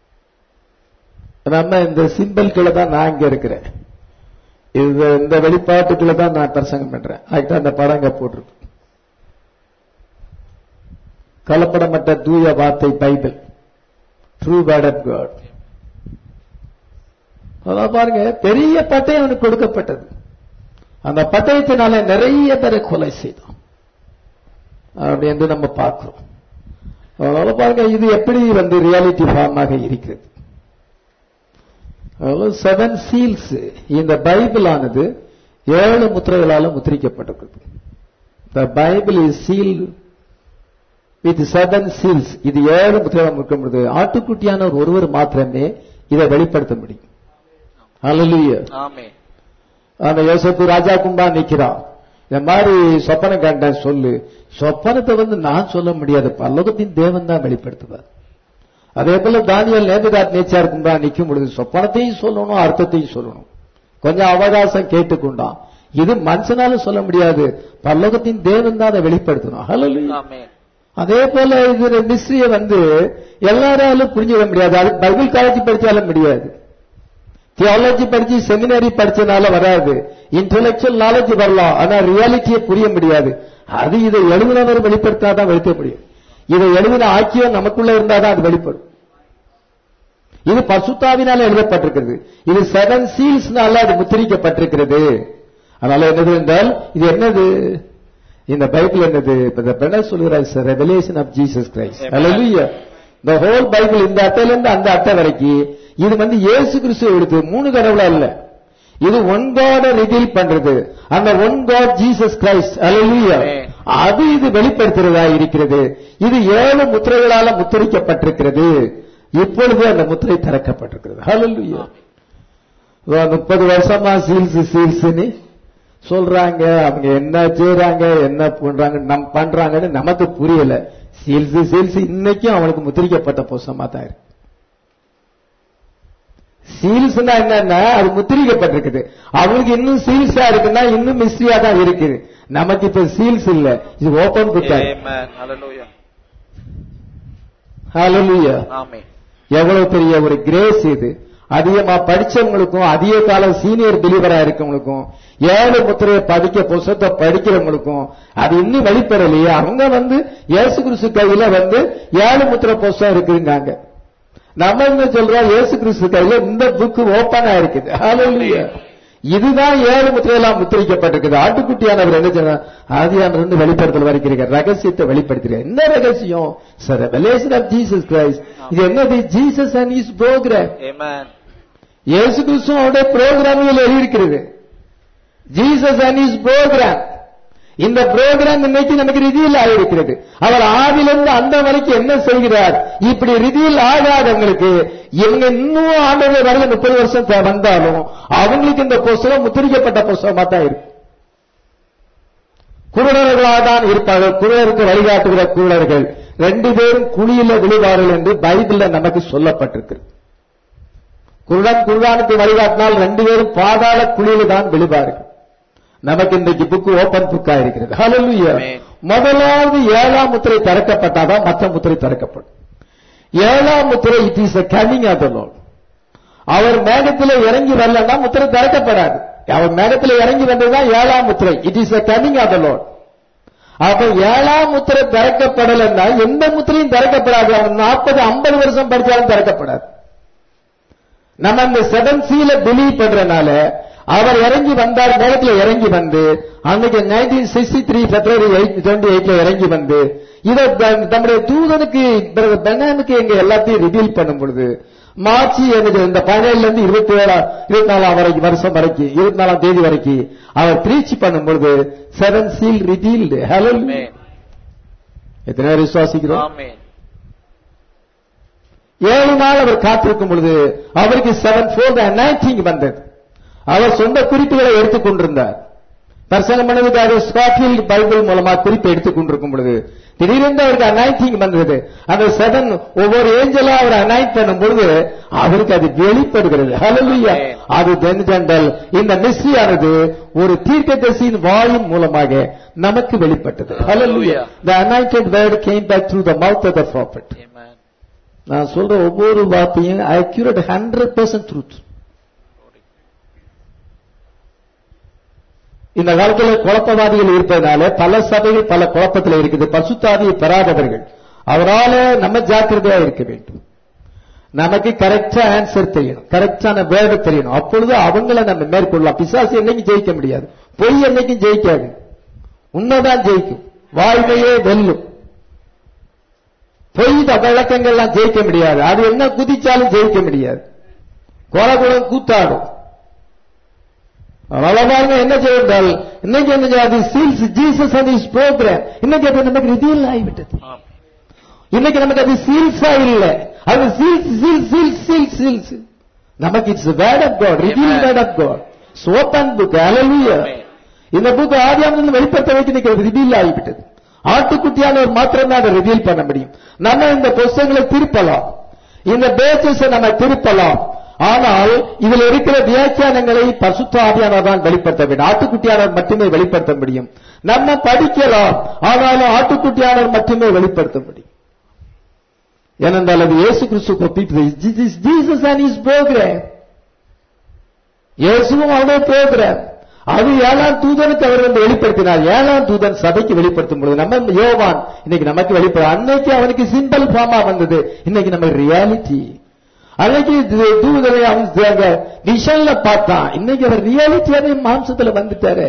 நம்ம இந்த சிம்பிள்களை தான் நான் இங்க இருக்கிறேன். இது இந்த வெளிப்பாட்டுக்குள்ள தான் நான் பிரசங்கம் பண்றேன். அதுக்கு அந்த படம் இங்க போட்டிருக்கு. கலப்படமற்ற தூய வார்த்தை Bible, true word of God. அதான் பாருங்க, பெரிய பட்டயம் அவனுக்கு கொடுக்கப்பட்டது. அந்த பட்டயத்தினால நிறைய பேரை கொலை செய்தோம் அப்படி என்று நம்ம பார்க்கிறோம். அதனால பாருங்க, இது எப்படி வந்து ரியாலிட்டி ஃபார்மாக இருக்கிறது. செவன் சீல்ஸ், இந்த பைபிள் ஆனது ஏழு முத்திரைகளால முத்திரிக்கப்பட்டிருக்கிறது. The Bible is sealed with seven seals. இது ஏழு முத்திரைகளால் முத்திரிக்கப்பட்டது. ஆட்டுக்குட்டியான ஒருவர் மாத்திரமே இதை வெளிப்படுத்த முடியும். ஹல்லேலூயா, ஆமென். அந்த யோசேப்பு ராஜா கும்பா நிக்கிறான். இந்த மாதிரி சொப்பனை கண்டேன் சொல்லு. சொப்பனத்தை வந்து நான் சொல்ல முடியாது, பரலோகத்தின் தேவன் தான் வெளிப்படுத்துவார். அதே போல தானியேல் நேபுகாத் நேச்சார் கும்பா நிற்கும் பொழுது சொப்பனத்தையும் சொல்லணும், அர்த்தத்தையும் சொல்லணும். கொஞ்சம் அவகாசம் கேட்டுக்கொண்டான். இது மனுஷனால சொல்ல முடியாது, பரலோகத்தின் தேவன் தான் அதை வெளிப்படுத்தணும். ஹல்லேலூயா, ஆமென். அதே போல இது மிஸ்ரிய வந்து எல்லாராலும் புரிஞ்சுக்க முடியாது. அது பைபிள் காலேஜ் படிச்சாலும் முடியாது, தியாலஜி படிச்சு செமினரி படிச்சனால வராது. இன்டெலெக்சுவல் நாலேஜ் வரலாம், ஆனா ரியாலிட்டியை புரிய முடியாது. அது இதை எழுதினவர் வெளிப்படுத்தாதான் வெளித்த முடியும். இதை எழுதின ஆக்கியம் நமக்குள்ள இருந்தாதான் அது வெளிப்படும். இது பசுத்தாவினால எழுதப்பட்டிருக்கிறது. இது செவன் சீல்ஸ்னால அது முத்திரிக்கப்பட்டிருக்கிறது. அதனால என்னது என்றால் இது என்னது, இந்த பைபிள் என்னது, சொல்கிறார் revelation of Jesus Christ. Hallelujah. the whole Bible இந்த அட்டையில இருந்து அந்த அட்டை வரைக்கும் இது வந்து இயேசு கிறிஸ்துவை எடுத்து மூணு கடவுளா இல்ல, இது ஒன் காட் ரிவீல் பண்றது. அந்த one God Jesus Christ. Hallelujah. அது இது வெளிப்படுத்துறதா இருக்கிறது. இது ஏழு முத்திரைகளால முத்திரிக்கப்பட்டிருக்கிறது. இப்பொழுது அந்த முத்திரை திறக்கப்பட்டிருக்கிறது. ஹல்லேலூயா. முப்பது வருஷமா சீல்ஸ் சீல்ஸ்ன்னு சொல்றாங்க. அவங்க என்ன செய்யறாங்க, என்ன பண்றாங்க, நம் பண்றாங்கன்னு நமக்கு புரியல. சீல்ஸ் சீல்ஸ் இன்னைக்கும் அவனுக்கு முத்திரிக்கப்பட்ட புஸ்தகமா தான் இருக்கு. சீல்ஸ்னா என்னன்னா அது முத்திரிக்கப்பட்டிருக்குது. அவங்களுக்கு இன்னும் சீல்ஸா இருக்குன்னா இன்னும் மிஸ்ட்ரியா தான் இருக்குது. நமக்கு இப்ப சீல்ஸ் இல்ல, இது ஓபன் புக். ஹல்லேலூயா, ஆமென். எவ்வளவு பெரிய ஒரு கிரேஸ் இது. அதிகமா படிச்சவங்களுக்கும் அதிக காலம் சீனியர் பிலீவரா இருக்கவங்களுக்கும் ஏழு முத்திரையை படிக்க புத்தகத்தை படிக்கிறவங்களுக்கும் அது இன்னும் வெளிப்படலையே. அவங்க வந்து இயேசு கிறிஸ்து கையில வந்து ஏழு முத்திரை புத்தகம் இருக்குங்க. நம்ம என்ன சொல்றோம், இயேசு கிறிஸ்து கையில இந்த புக் ஓபனா இருக்குது. ஹல்லேலூயா. இதுதான் ஏழு முத்திரையெல்லாம் முத்திரிக்கப்பட்டிருக்குது. ஆட்டுக்குட்டியானவர் என்ன சொன்னார்? ஆதியானவர் வந்து வெளிப்படுத்தல் வரைக்கிறார், ரகசியத்தை வெளிப்படுத்துகிறார். என்ன ரகசியம்? Sir revelation of Jesus Christ. இது என்னது? Jesus and his program. Amen. இயேசு கிறிஸ்துவோட ப்ரோகிராமில் எழுதியிருக்கிறது. Jesus and his program. இந்த ப்ரோகிராம் இன்னைக்கு நமக்கு ரிவீல் ஆகியிருக்கிறது. அவர் ஆதிலிருந்து அந்த வரைக்கும் என்ன செய்கிறார்? இப்படி ரிவீல் ஆகாதவங்களுக்கு இவங்க இன்னும் ஆண்டவர் வரல முப்பது வருஷம் வந்தாலும் அவங்களுக்கு இந்த புஸ்தகம் முத்திரிக்கப்பட்ட புஸ்தகமா தான் இருக்கு. குருடர்களாக தான் இருப்பார்கள். குருடருக்கு வழிகாட்டுகிற குருடர்கள் ரெண்டு பேரும் குழியில விழுவார்கள் என்று பைபிள்ல நமக்கு சொல்லப்பட்டிருக்கு. குருடன் குருடானுக்கு வழிகாட்டினால் ரெண்டு பேரும் பாதாள குழியில தான் விழுவார்கள். நமக்கு இன்றைக்கு புக்கு ஓபன் புக்கா இருக்கிறது. ஹல்லேலூயா. முதலாவது ஏழாம் முத்திரை திறக்கப்பட்டாதான் மற்ற முத்திரை திறக்கப்படும். ஏழாம் முத்திரை it is a coming of the Lord. அவர் மேகத்தில் இறங்கி வரலன்னா முத்திரை திறக்கப்படாது. அவர் மேகத்தில் இறங்கி வந்ததுதான் ஏழாம் முத்திரை. It is a coming of the Lord. அப்ப ஏழாம் முத்திரை திறக்கப்படலைன்னா எந்த முத்திரையும் திறக்கப்படாது. அவன் நாற்பது ஐம்பது வருஷம் படிச்சாலும் திறக்கப்படாது. நம்ம அந்த செவன் சீல பிலீவ் பண்றதுனால அவர் இறங்கி வந்தார், மேகத்தில் இறங்கி வந்து அன்னைக்கு nineteen sixty three February twenty எயிட்ல இறங்கி வந்து இதை தம்முடைய தூதனுக்கு பெனாமுக்கு எங்க எல்லாத்தையும் ரிவீல் பண்ணும் பொழுது மார்ச் எனக்கு இந்த பதினேழுல இருந்து இருபத்தி ஏழாம் இருபத்தி நாலாம் வரைக்கும் வருஷம் வரைக்கும் இருபத்தி நாலாம் தேதி வரைக்கும் அவர் பிரீச் பண்ணும் பொழுது செவன் சீல் ரிவீல்டு. ஹல்லேலூயா. எத்தனை பேர் விசுவாசிக்கிறோம்? ஏழு நாள் அவர் காத்திருக்கும் பொழுது அவருக்கு செவன் ஃபோல்ட் அனாயிண்டிங் வந்தது. அவர் சொந்த குறிப்புகளை எடுத்துக் கொண்டிருந்தார். தரிசனம் பண்ணதுக்காக ஸ்காட்ஃபீல்ட் பைபிள் மூலமா குறிப்பு எடுத்துக் கொண்டிருக்கும் பொழுது திடீரென்று அவருக்கு அனாயிண்டிங் வந்தது. அந்த செவன் ஒவ்வொரு ஏஞ்சலா அவர் அனாயிண்ட் பண்ணும் பொழுது அவருக்கு அது வெளிப்படுகிறது. ஹல்லேலூயா. அது தென்ஜெண்டல் இந்த மிஸ்ட்ரியானது ஒரு தீர்க்கதரிசியின் வாயின் மூலமாக நமக்கு வெளிப்பட்டது. ஹல்லேலூயா. The anointed word came back through the mouth of the prophet. நான் சொல்ற ஒவ்வொரு வார்த்தையும் accurate ஹண்ட்ரட் பர்சன்ட் ட்ரூத். இந்த காலத்தில் குழப்பவாதிகள் இருப்பதனால பல சபைகள் பல குழப்பத்தில் இருக்குது. பசுத்தாவியை பெறாதவர்கள் அவரால நம்ம ஜாக்கிரதையா இருக்க வேண்டும். நமக்கு கரெக்டா ஆன்சர் தெரியணும், கரெக்டான வேர்டு தெரியணும். அப்பொழுது அவங்கள நம்ம மேற்கொள்ளலாம். பிசாசு என்னைக்கும் ஜெயிக்க முடியாது, பொய் என்னைக்கும் ஜெயிக்காது, உண்மைதான் ஜெயிக்கும். வாய்மையே வெல்லும். பொய் விளக்கங்கள்லாம் ஜெயிக்க முடியாது. அது என்ன குதிச்சாலும் ஜெயிக்க முடியாது. கோலகுலம் கூத்தாடும். பாருங்க என்ன செய்தால் இன்னைக்கு என்ன seals Jesus and his program இன்னைக்கு அது நமக்கு ரிவீல் ஆகிவிட்டது. இன்னைக்கு நமக்கு அது சீல்ஸா இல்ல, அது seals seals seals seals seals. நமக்கு it's word of God, reveal word of God, open book. Hallelujah. இந்த புக் ஆதியாகமத்திலிருந்து வெளிப்படுத்த வைத்து இன்னைக்கு ரிவீல் ஆகிவிட்டது. ஆட்டுக்குட்டியானவர் மாத்திரம் தான் அதை ரிவீல் பண்ண முடியும். நம்ம இந்த புத்தகங்களை திருப்பலாம், இந்த பேச்சஸ் நம்ம திருப்பலாம். ஆனால் இதில் இருக்கிற வியாக்கியானங்களை பரிசுத்த ஆவியானவர் தான் வெளிப்படுத்த வேண்டும். ஆட்டுக்குட்டியானவர் மட்டுமே வெளிப்படுத்த முடியும். நம்ம படிக்கலாம், ஆனாலும் ஆட்டுக்குட்டியானவர் மட்டுமே வெளிப்படுத்த முடியும். ஏனென்றால் அது இயேசு கிறிஸ்து ஜீசஸ் அண்ட் ஹிஸ் ப்ரோகிராம். இயேசுவும் அவருடைய ப்ரோகிராம். அது ஏழாம் தூதனுக்கு அவர் வந்து வெளிப்படுத்தினார். ஏழாம் தூதன் சபைக்கு வெளிப்படுத்தும் பொழுது நம்ம யோவான் இன்னைக்கு நமக்கு வெளிப்பட, அன்னைக்கு அவனுக்கு சிம்பிள் ஃபார்மா வந்தது, இன்னைக்கு நம்ம ரியாலிட்டி. அன்னைக்கு தூதரை அவங்க விஷன்ல பார்த்தான், இன்னைக்கு அவர் ரியாலிட்டியாவே மாம்சத்துல வந்துட்டாரு.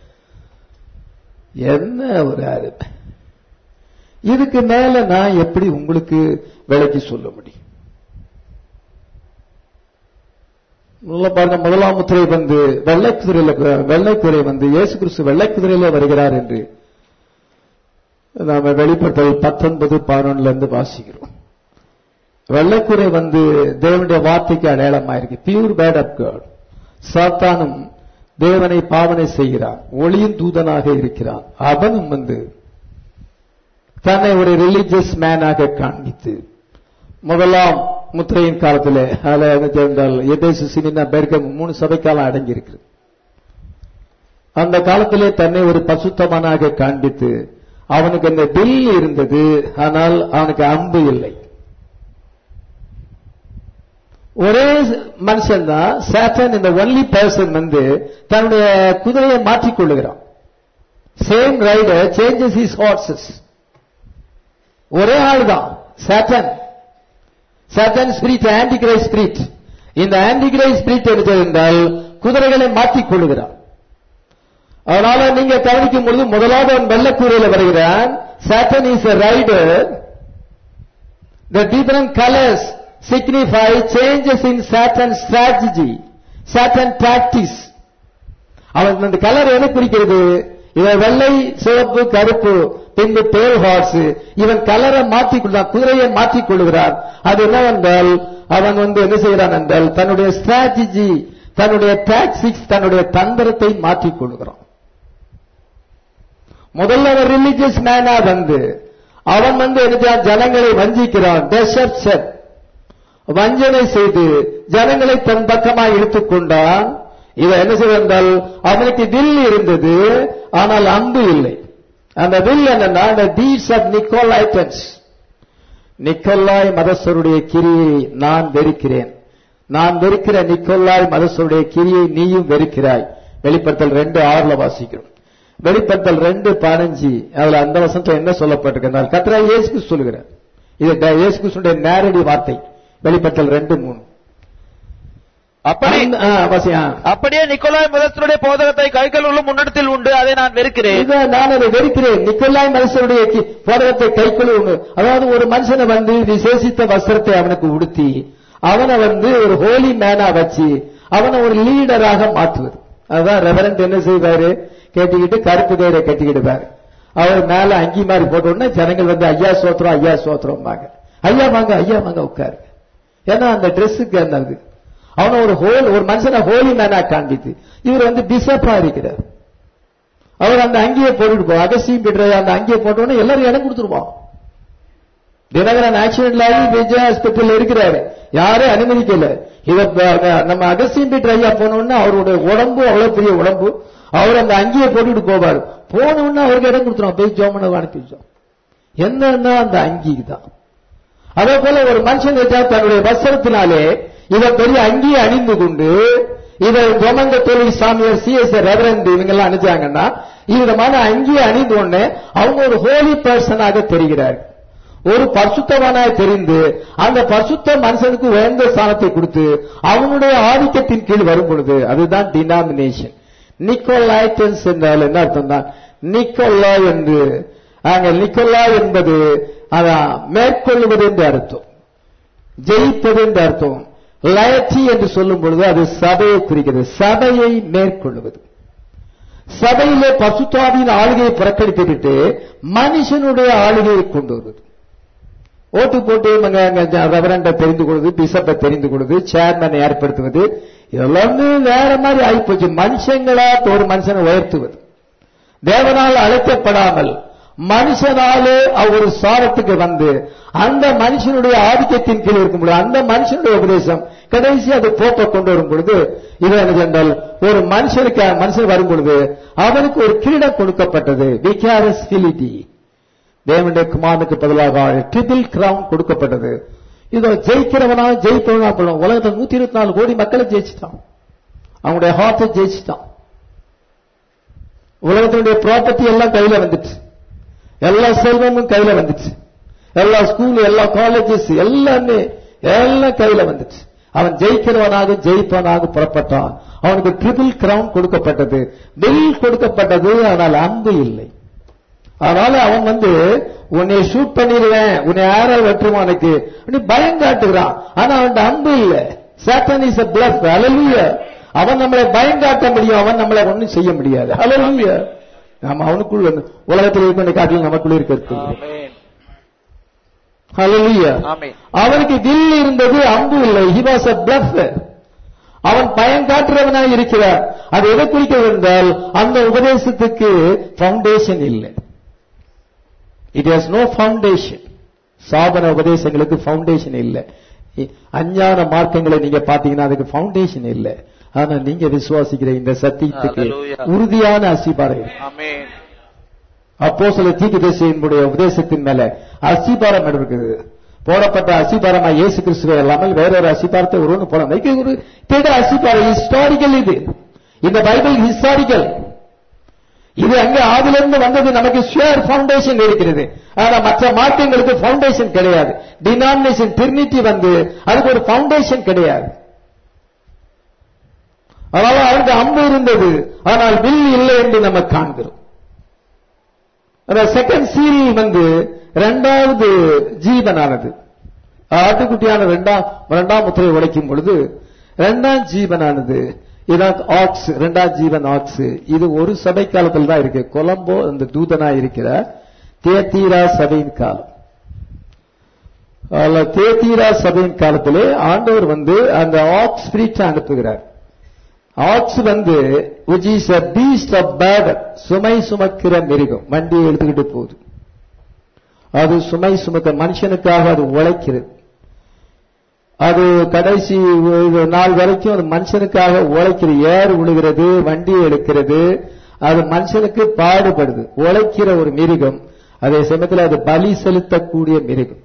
என்ன ஒரு அருமை! இதுக்கு மேல நான் எப்படி உங்களுக்கு விளக்கி சொல்ல முடியும்? பாருங்க, முதலாம் முத்திரை வந்து வெள்ளை குதிரையில வெள்ளை குதிரை வந்து இயேசு கிறிஸ்து வெள்ளை குதிரையில வருகிறார் என்று நாம வெளிப்படுத்தல் பத்தொன்பது பதினொன்னுல இருந்து வாசிக்கிறோம். வெள்ளைக்குறை வந்து தேவனுடைய வார்த்தைக்கு அடையாளமா இருக்கு. Pure bread of God. சாத்தானும் தேவனை பாவனை செய்கிறான், ஒளியின் தூதனாக இருக்கிறான். அவனும் வந்து தன்னை ஒரு ரிலிஜியஸ் மேனாக காண்பித்து முதலாம் முத்திரையின் காலத்தில் எதேசு சினினா பெர்கம் மூணு சபைக்காலம் அடங்கி இருக்கு. அந்த காலத்திலே தன்னை ஒரு பசுத்தமனாக காண்பித்து அவனுக்கு அந்த வில் இருந்தது, ஆனால் அவனுக்கு அம்பு இல்லை. ஒரே மனுஷன் தான் சாத்தான். இந்த ஒன்லி பர்சன் வந்து தன்னுடைய குதிரையை மாற்றிக் கொள்ளுகிறான். Same rider changes his horses. ஒரே ஆள் தான் சாத்தான். சாத்தான் ஸ்பிரிட், ஆன்டிகிரைஸ்ட் ஸ்பிரிட். இந்த ஆன்டிகிரைஸ்ட் ஸ்பிரிட் எடுத்திருந்தால் குதிரைகளை மாற்றிக் கொள்ளுகிறான். அதனால நீங்க கவனிக்கும் பொழுது முதலாவது அவன் வெள்ளக்கூரையில வருகிறான். Satan is a rider. The different colors signify changes in Satan's strategy, Satan tactics. அவன் அந்த கலர் எதை குறிக்கிறது? இவன் வெள்ளை, சிவப்பு, கருப்பு, பின்பு பேல் ஹார்ஸ். இவன் கலரை மாற்றிக்கொள்ளான், குதிரையை மாற்றிக் கொள்கிறான். அது என்னவென்றால் அவன் வந்து என்ன செய்கிறான் என்றால் தன்னுடைய ஸ்ட்ராட்டஜி, தன்னுடைய டாக்டிக்ஸ், தன்னுடைய தந்திரத்தை மாற்றிக் கொள்கிறான். முதல்ல அவன் ரிலிஜியஸ் மேனா வந்து அவன் வந்து என்ன ஜனங்களை வஞ்சிக்கிறான், டெசப்ஷன், வஞ்சனை செய்து ஜனங்களை தன் பக்கமாக இழுத்துக் கொண்டான். இவன் என்ன செய்தால் அவனுக்கு வில் இருந்தது, ஆனால் அம்பு இல்லை. அந்த வில் என்னன்னா the deeds of Nicolaitans. நிக்கோலாய் மதஸ்தருடைய கிரியை நான் வெறுக்கிறேன். நான் வெறுக்கிற நிக்கோலாய் மதஸ்தருடைய கிரியை நீயும் வெறுக்கிறாய். வெளிப்படுத்தல் ரெண்டு ஆறுல வாசிக்கிறோம். வெளிப்படுத்தல் ரெண்டு பதினஞ்சு அதுல அந்த வசனத்துல என்ன சொல்லப்பட்டிருக்கிறார்? கர்த்தராகிய இயேசு கிறிஸ்து சொல்லுகிறார். இது இயேசு கிறிஸ்துடைய நேரடி வார்த்தை. வெளிப்படுத்தல் ரெண்டு மூணு. அப்படி அப்படியே நிக்கோலாய் மதஸ்தருடைய போதகத்தை கைக்கொள்ள முன்னெடுத்தில் உண்டு, அதை நான் வெறுக்கிறேன். நான் அதை வெறுக்கிறேன். நிக்கோலாய் மதஸ்தருடைய போதகத்தை கைக்கொள்ள, அதாவது ஒரு மனுஷனை வந்து விசேஷித்த வஸ்திரத்தை அவனுக்கு உடுத்தி அவனை வந்து ஒரு ஹோலி மேனா வச்சு அவனை ஒரு லீடராக மாற்றுவது. அதுதான் ரெவரண்ட் என்ன செய்வாரு? கேட்டுக்கிட்டு கருப்பு கயிறை கட்டிக்கிடுவாரு. அவர் மேல அங்கி மாதிரி போட்ட உடனே ஜனங்கள் வந்து ஐயா சோத்திரம் ஐயா சோத்திரம் வாங்க, ஐயா வாங்க ஐயா வாங்க உட்காரு. ஏன்னா அந்த ட்ரெஸ்ஸுக்கு அந்த அவனை ஒரு ஹோல் ஒரு மனுஷனை ஹோலி மேனா காண்பித்து இவர் வந்து பிஷப்பா இருக்கிறார். அவர் அந்த அங்கியை போட்டுட்டு போ அகசியம் பெற்ற அந்த அங்கியை போட்டோன்னு எல்லாரும் இடம் கொடுத்துருவோம். தினகரன் ஆக்சிடென்ட்ல ஆகி விஜய் ஹாஸ்பிட்டல் இருக்கிறாரு, யாரும் அனுமதிக்கல. இவர் நம்ம அகசியம் பெற்ற ஐயா போனோம்னா அவருடைய உடம்பு அவ்வளவு பெரிய உடம்பு, அவர் அந்த அங்கியை போட்டுட்டு போவார். போனோம்னா அவருக்கு இடம் கொடுத்துருவோம், போய் ஜோமனை அனுப்பிச்சோம். என்னன்னா அந்த அங்கிக்கு தான். அதே போல ஒரு மனுஷன் தன்னுடைய வஸ்திரத்தினாலே இவர் பெரிய அங்கியை அணிந்து கொண்டு இதை ஜோமங்க தொழில் சாமியார் சி எஸ் ரெவரண்ட் இவங்க எல்லாம் அணிஞ்சாங்கன்னா விதமான அங்கியை அணிந்து கொண்டு அவங்க ஒரு ஹோலி பர்சனாக தெரிகிறார். ஒரு பரிசுத்தவனாக தெரிந்து அந்த பரிசுத்த மனுஷனுக்கு உயர்ந்த ஸ்தானத்தை கொடுத்து அவனுடைய ஆதிக்கத்தின் கீழ் வரும் பொழுது அதுதான் டினாமினேஷன். நிக்கோலாய்டன்ஸ் என்றால் என்ன அர்த்தம் தான்? நிக்கோலா என்று அங்க நிக்கோலா என்பது அதான் மேற்கொள்வது என்று அர்த்தம், ஜெயிப்பது என்று அர்த்தம். லயட்டி என்று சொல்லும் பொழுது அது சபையை குறிக்கிறது, சபையை மேற்கொள்வது. சபையிலே பசுத்தாவின் ஆளுகையை புறக்கணித்துவிட்டு மனுஷனுடைய ஆளுகையை கொண்டு வருவது. ஓட்டு போட்டு ரெவரண்டை தெரிந்து கொள்வது, பிஷப்பை தெரிந்து கொள்வது, சேர்மனை ஏற்படுத்துவது, இதெல்லாமே வேற மாதிரி ஆகிப்போச்சு. மனுஷங்களா ஒரு மனுஷனை உயர்த்துவது, தேவனால் அழைக்கப்படாமல் மனுஷனாலே ஒரு சாரத்துக்கு வந்து அந்த மனுஷனுடைய ஆதிக்கத்தின் கீழ் இருக்கும் பொழுது அந்த மனுஷனுடைய உபதேசம் கடைசி அது போப்ப கொண்டு வரும் பொழுது இது என்ன என்றால் ஒரு மனுஷனுக்கு மனுஷன் வரும் பொழுது அவனுக்கு ஒரு கிரீடம் கொடுக்கப்பட்டது, விகாரஸ்பிலிட்டி. தேவனுடைய குமாரனுக்கு பதிலாக ட்ரிபிள் கிரவுன் கொடுக்கப்பட்டது. இதோ ஜெயிக்கிறவனா ஜெயிப்பவனா போடும். உலகத்தில் நூத்தி இருபத்தி நாலு கோடி மக்களை ஜெயிச்சுட்டான், அவங்களுடைய ஹார்ட்டை ஜெயிச்சுட்டான். உலகத்தினுடைய ப்ராப்பர்ட்டி எல்லாம் கையில வந்துச்சு, எல்லா செல்வமும் கையில வந்துச்சு, எல்லா ஸ்கூல் எல்லா காலேஜஸ் எல்லாமே எல்லாம் கையில வந்துச்சு. அவன் ஜெயிக்கிறவனாக ஜெயிப்பவனாக புறப்பட்டான். அவனுக்கு ட்ரிபிள் கிரவுன் கொடுக்கப்பட்டது, வில் கொடுக்கப்பட்டது, ஆனால் அம்பு இல்லை. அதனால அவன் வந்து உன்னை ஷூட் பண்ணிடுவேன், உன்னை யாரால் வெற்றுவானுக்கு பயம் காட்டுகிறான். ஆனா அவன் அம்பு இல்லை. சாத்தான் இஸ் a bluff. ஹல்லேலூயா. அவன் நம்மளை பயம் காட்ட முடியும், அவன் நம்மளை ஒன்னும் செய்ய முடியாது. ஹல்லேலூயா. நாம அவனுக்குள்ள உலகத்தில் இருக்க காட்டில் நமக்குள்ள இருக்கிறது. ஹல்லேலூயா. அவனுக்கு வில் இருந்தது, அம்பு இல்லை. he was a bluff. அவன் பயம் காட்டுறவனாக இருக்கிறார். அது எதை குறிக்கிறது என்றால் அந்த உபதேசத்துக்கு பவுண்டேஷன் இல்லை. It has no foundation. சாபன உபதேசங்களுக்கு ஃபவுண்டேஷன் இல்லை. அஞ்ஞான மார்க்கங்களை நீங்க பாத்தீங்கன்னா அதுக்கு ஃபவுண்டேஷன் இல்லை. ஆனா நீங்க விசுவாசிக்கிற இந்த சத்தியத்துக்கு உறுதியான அஸ்திபாரம். அப்போஸ்தலர் தீர்க்கதரிசியினுடைய உபதேசத்தின் மேல அஸ்திபாரம் இருக்குது. போடப்பட்ட அஸ்திபாரமா இயேசு கிறிஸ்துவை இல்லாமல் வேறொரு அஸ்திபாரத்தை ஒருவனு போட ஒரு தேட அஸ்திபாரம் ஹிஸ்டாரிக்கல். இது இந்த பைபிள் ஹிஸ்டாரிக்கல். இது அங்க ஆதிலிருந்து வந்தது, நமக்கு ஷுவர் ஃபவுண்டேஷன் இருக்கிறது. ஆனா மற்ற மார்க்கங்களுக்கு ஃபவுண்டேஷன் கிடையாது. டினாமினேஷன் ட்ரினிட்டி வந்து அதுக்கு ஒரு ஃபவுண்டேஷன் கிடையாது. அதனால அவருக்கு அம்பு இருந்தது, ஆனால் வில் இல்லை என்று நம்ம காண்கிறோம். செகண்ட் சீல் வந்து இரண்டாவது ஜீவனானது, ஆட்டுக்குட்டியான இரண்டாம் இரண்டாம் முத்திரை உடைக்கும் பொழுது இரண்டாம் ஜீவனானது இதான் ஆக்ஸ், இரண்டாம் ஜீவன் ஆக்ஸ். இது ஒரு சபை காலத்தில் தான் இருக்கு. கொலம்போ அந்த தூதனா இருக்கிற தியத்தீரா சபையின் காலம். தியத்தீரா சபையின் காலத்திலே ஆண்டவர் வந்து அந்த ஆக்ஸ் ஸ்பிரிட் அனுப்புகிறார். ஆக்ஸ் வந்து which is a beast of burden, சுமை சுமக்கிற மிருகம், வண்டியை எடுத்துக்கிட்டு போகுது. அது சுமை சுமக்க மனுஷனுக்காக அது உழைக்கிறது. அது கடைசி நாள் வரைக்கும் அது மனுஷனுக்காக உழைக்கிறது. ஏர் உழுகிறது, வண்டியை எடுக்கிறது, அது மனுஷனுக்கு பாடுபடுது, உழைக்கிற ஒரு மிருகம். அதே சமயத்தில் அது பலி செலுத்தக்கூடிய மிருகம்.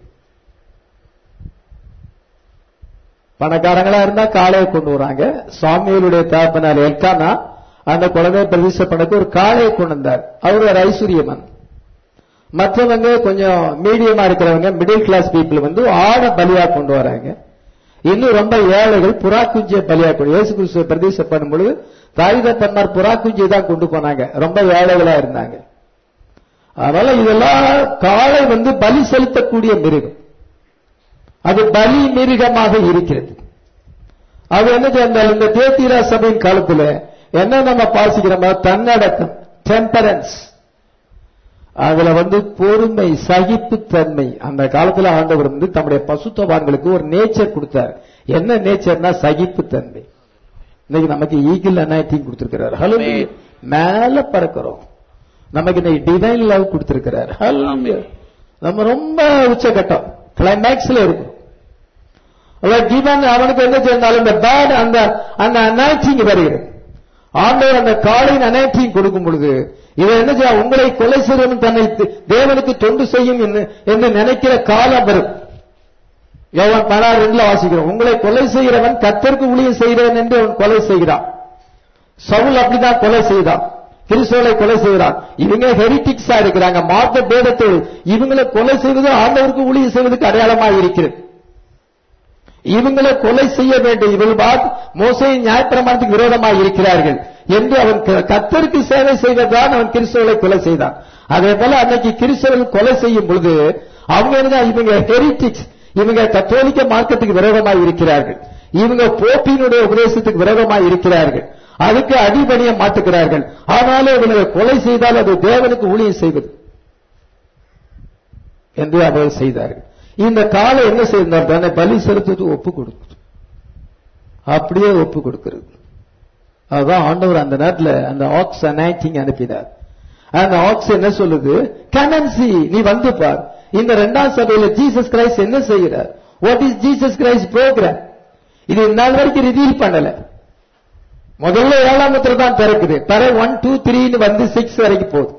பணக்காரங்களா இருந்தா காளையை கொண்டு வராங்க. சாமியலுடைய தகப்பனார் எல்கானா அந்த குழந்தைய பிரதிஷ்டை பண்ணக்கு ஒரு காளையை கொண்டு வந்தார். அவர் ஒரு ஐஸ்வர்யமன். மற்றவங்க கொஞ்சம் மீடியமா இருக்கிறவங்க, மிடில் கிளாஸ் பீப்புள் வந்து ஆடை பலியா கொண்டு வராங்க. இன்னும் ரொம்ப ஏழைகள் புறா குஞ்சியை பலியா கொண்டு, இயேசு கிறிஸ்துவை பிரதிஷ்டை பண்ணும் பொழுது தாய் தகப்பன்மார் புறா குஞ்சியை தான் கொண்டு போனாங்க. ரொம்ப ஏழைகளா இருந்தாங்க. அதனால இதெல்லாம் காளை வந்து பலி செலுத்தக்கூடிய மிருகம். அது பலி மிருகமாக இருக்கிறது. அது என்ன செய்தால் இந்த தியத்தீரா சபையின் காலத்துல என்ன நம்ம பாசிக்கிறோமோ தன்னடக்கம், டெம்பரன்ஸ், அதுல வந்து பொறுமை, சகிப்புத்தன்மை. அந்த காலத்துல ஆண்டவர் வந்து தம்முடைய பசுத்தவான்களுக்கு ஒரு நேச்சர் கொடுத்தார். என்ன நேச்சர்னா சகிப்புத்தன்மை. இன்னைக்கு நமக்கு ஈகிள் அனாயிட்டிங் கொடுத்திருக்கிறார். ஹல்லேலூயா. மேல பறக்கிறோம். நமக்கு இன்னைக்கு டிவைன் லவ் கொடுத்திருக்கிறார். ஹல்லேலூயா. நம்ம ரொம்ப உச்சகட்டம் கிளைமேக்ஸ்ல இருக்கும். அவனுக்கு என்ன செய்தாலும் இந்த பேட் அந்த அந்த அனாயிட்டிங் வருகிறது. ஆண்டவர் அந்த காலின் அனாயிட்டிங் கொடுக்கும் பொழுது இதை என்ன செய்ய, உங்களை கொலை செய்வன் தன்னை தேவனுக்கு தொண்டு செய்யும் என்று நினைக்கிற காலம் வரும். யோவான் பதினாறு ரெண்டுல வாசிக்கிறோம். உங்களை கொலை செய்கிறவன் கர்த்தருக்கு ஊழியம் செய்கிறவன் என்று அவன் கொலை செய்கிறான். சவுல் அப்படிதான் கொலை செய்தான், கிறிஸ்துவை கொலை செய்கிறான். இவங்க ஹெரிட்டிக்ஸா இருக்கிறாங்க, மார்த்த பேதத்தை. இவங்களை கொலை செய்வது ஆண்டவருக்கு ஊழியம் செய்வதற்கு அடையாளமாக இருக்கிறது. இவங்களை கொலை செய்ய வேண்டும், இவர்கள் மோசேயின் நியாயப்பிரமாணத்துக்கு விரோதமாக இருக்கிறார்கள் என்று அவன் கர்த்தருக்கு சேவை செய்வதுதான் அவன் கிறிஸ்துவை கொலை செய்தான். அதே போல அன்னைக்கு கிறிஸ்துவர்கள் கொலை செய்யும் பொழுது அவங்க இவங்க ஹெரிட்டிக்ஸ், இவங்க கத்தோலிக்க மார்க்கத்துக்கு விரோதமாக இருக்கிறார்கள், இவங்க போப்பினுடைய உபதேசத்துக்கு விரோதமாக இருக்கிறார்கள், அதுக்கு அடிபணிய மாட்டுகிறார்கள். ஆனாலும் இவங்களை கொலை செய்தால் அது தேவனுக்கு ஊழியம் செய்வது என்று அவர்கள் செய்தார்கள். இந்த காலம் என்ன செய்தால் தன்னை பலி செலுத்துவது ஒப்பு கொடுக்குது, அப்படியே ஒப்பு கொடுக்கிறது. அதுதான் ஆண்டவர் அந்த நேரத்தில் அந்த ஆக்ஸ் அனாயிட்டிங் அனுப்பினார். அந்த ஆக்ஸ் என்ன சொல்லுது, கனன்சி, நீ வந்து பார். இந்த இரண்டாம் சபையில ஜீசஸ் கிரைஸ்ட் என்ன செய்கிறார்? What is Jesus Christ program? இது நாள் வரைக்கும் ரிவீல் பண்ணல. முதல்ல ஏழாம் முத்திரை தான் திறக்குது. தர ஒன் டூ த்ரீன்னு வந்து சிக்ஸ் வரைக்கும் போகுது.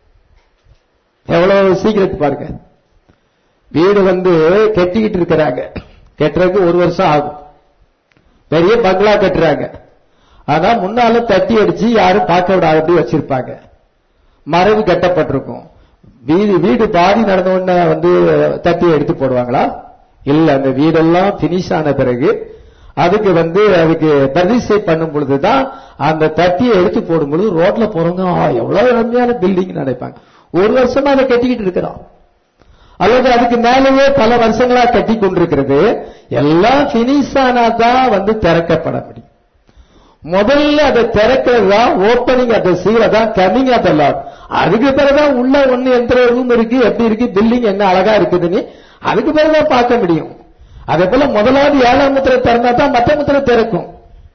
எவ்வளவு சீக்கிரட் பாருங்க. வீடு வந்து கட்டிக்கிட்டு இருக்கிறாங்க, கட்டுறதுக்கு ஒரு வருஷம் ஆகும். பெரிய பங்களா கட்டுறாங்க, ஆனா முன்னால தட்டி அடிச்சு யாரும் பார்க்க விடாத வச்சிருப்பாங்க. மறைவு கட்டப்பட்டிருக்கும். வீடு வீடு பாதி நடந்த உடனே வந்து தட்டி எடுத்து போடுவாங்களா? இல்ல, அந்த வீடெல்லாம் பினிஷ் ஆன பிறகு அதுக்கு வந்து அதுக்கு பிரதிஷ்டை பண்ணும் பொழுதுதான் அந்த தட்டியை எடுத்து போடும் பொழுது ரோட்ல போறவங்க எவ்வளவு அருமையான பில்டிங் நினைப்பாங்க. ஒரு வருஷமா அதை கட்டிக்கிட்டு இருக்கிறோம், அல்லது அதுக்கு மேலேயே பல வருஷங்களா கட்டி கொண்டிருக்கிறது. எல்லாம் பினிஷ் ஆனாதான் வந்து திறக்கப்பட முடியும். முதல்ல அதை திறக்கிறது தான் ஓப்பனிங் ஆஃப் த சீல், தான் கமிங் ஆஃப் த லார்ட். அதுக்கு பிறகுதான் உள்ள ஒண்ணு எந்த ரூம் இருக்கு, எப்படி இருக்கு, பில்டிங் என்ன அழகா இருக்குதுன்னு அதுக்கு பிறகுதான் பார்க்க முடியும். அதே போல முதலாவது ஏழாம் முத்திரை திறந்தா தான் மற்ற முத்திரை திறக்கும்.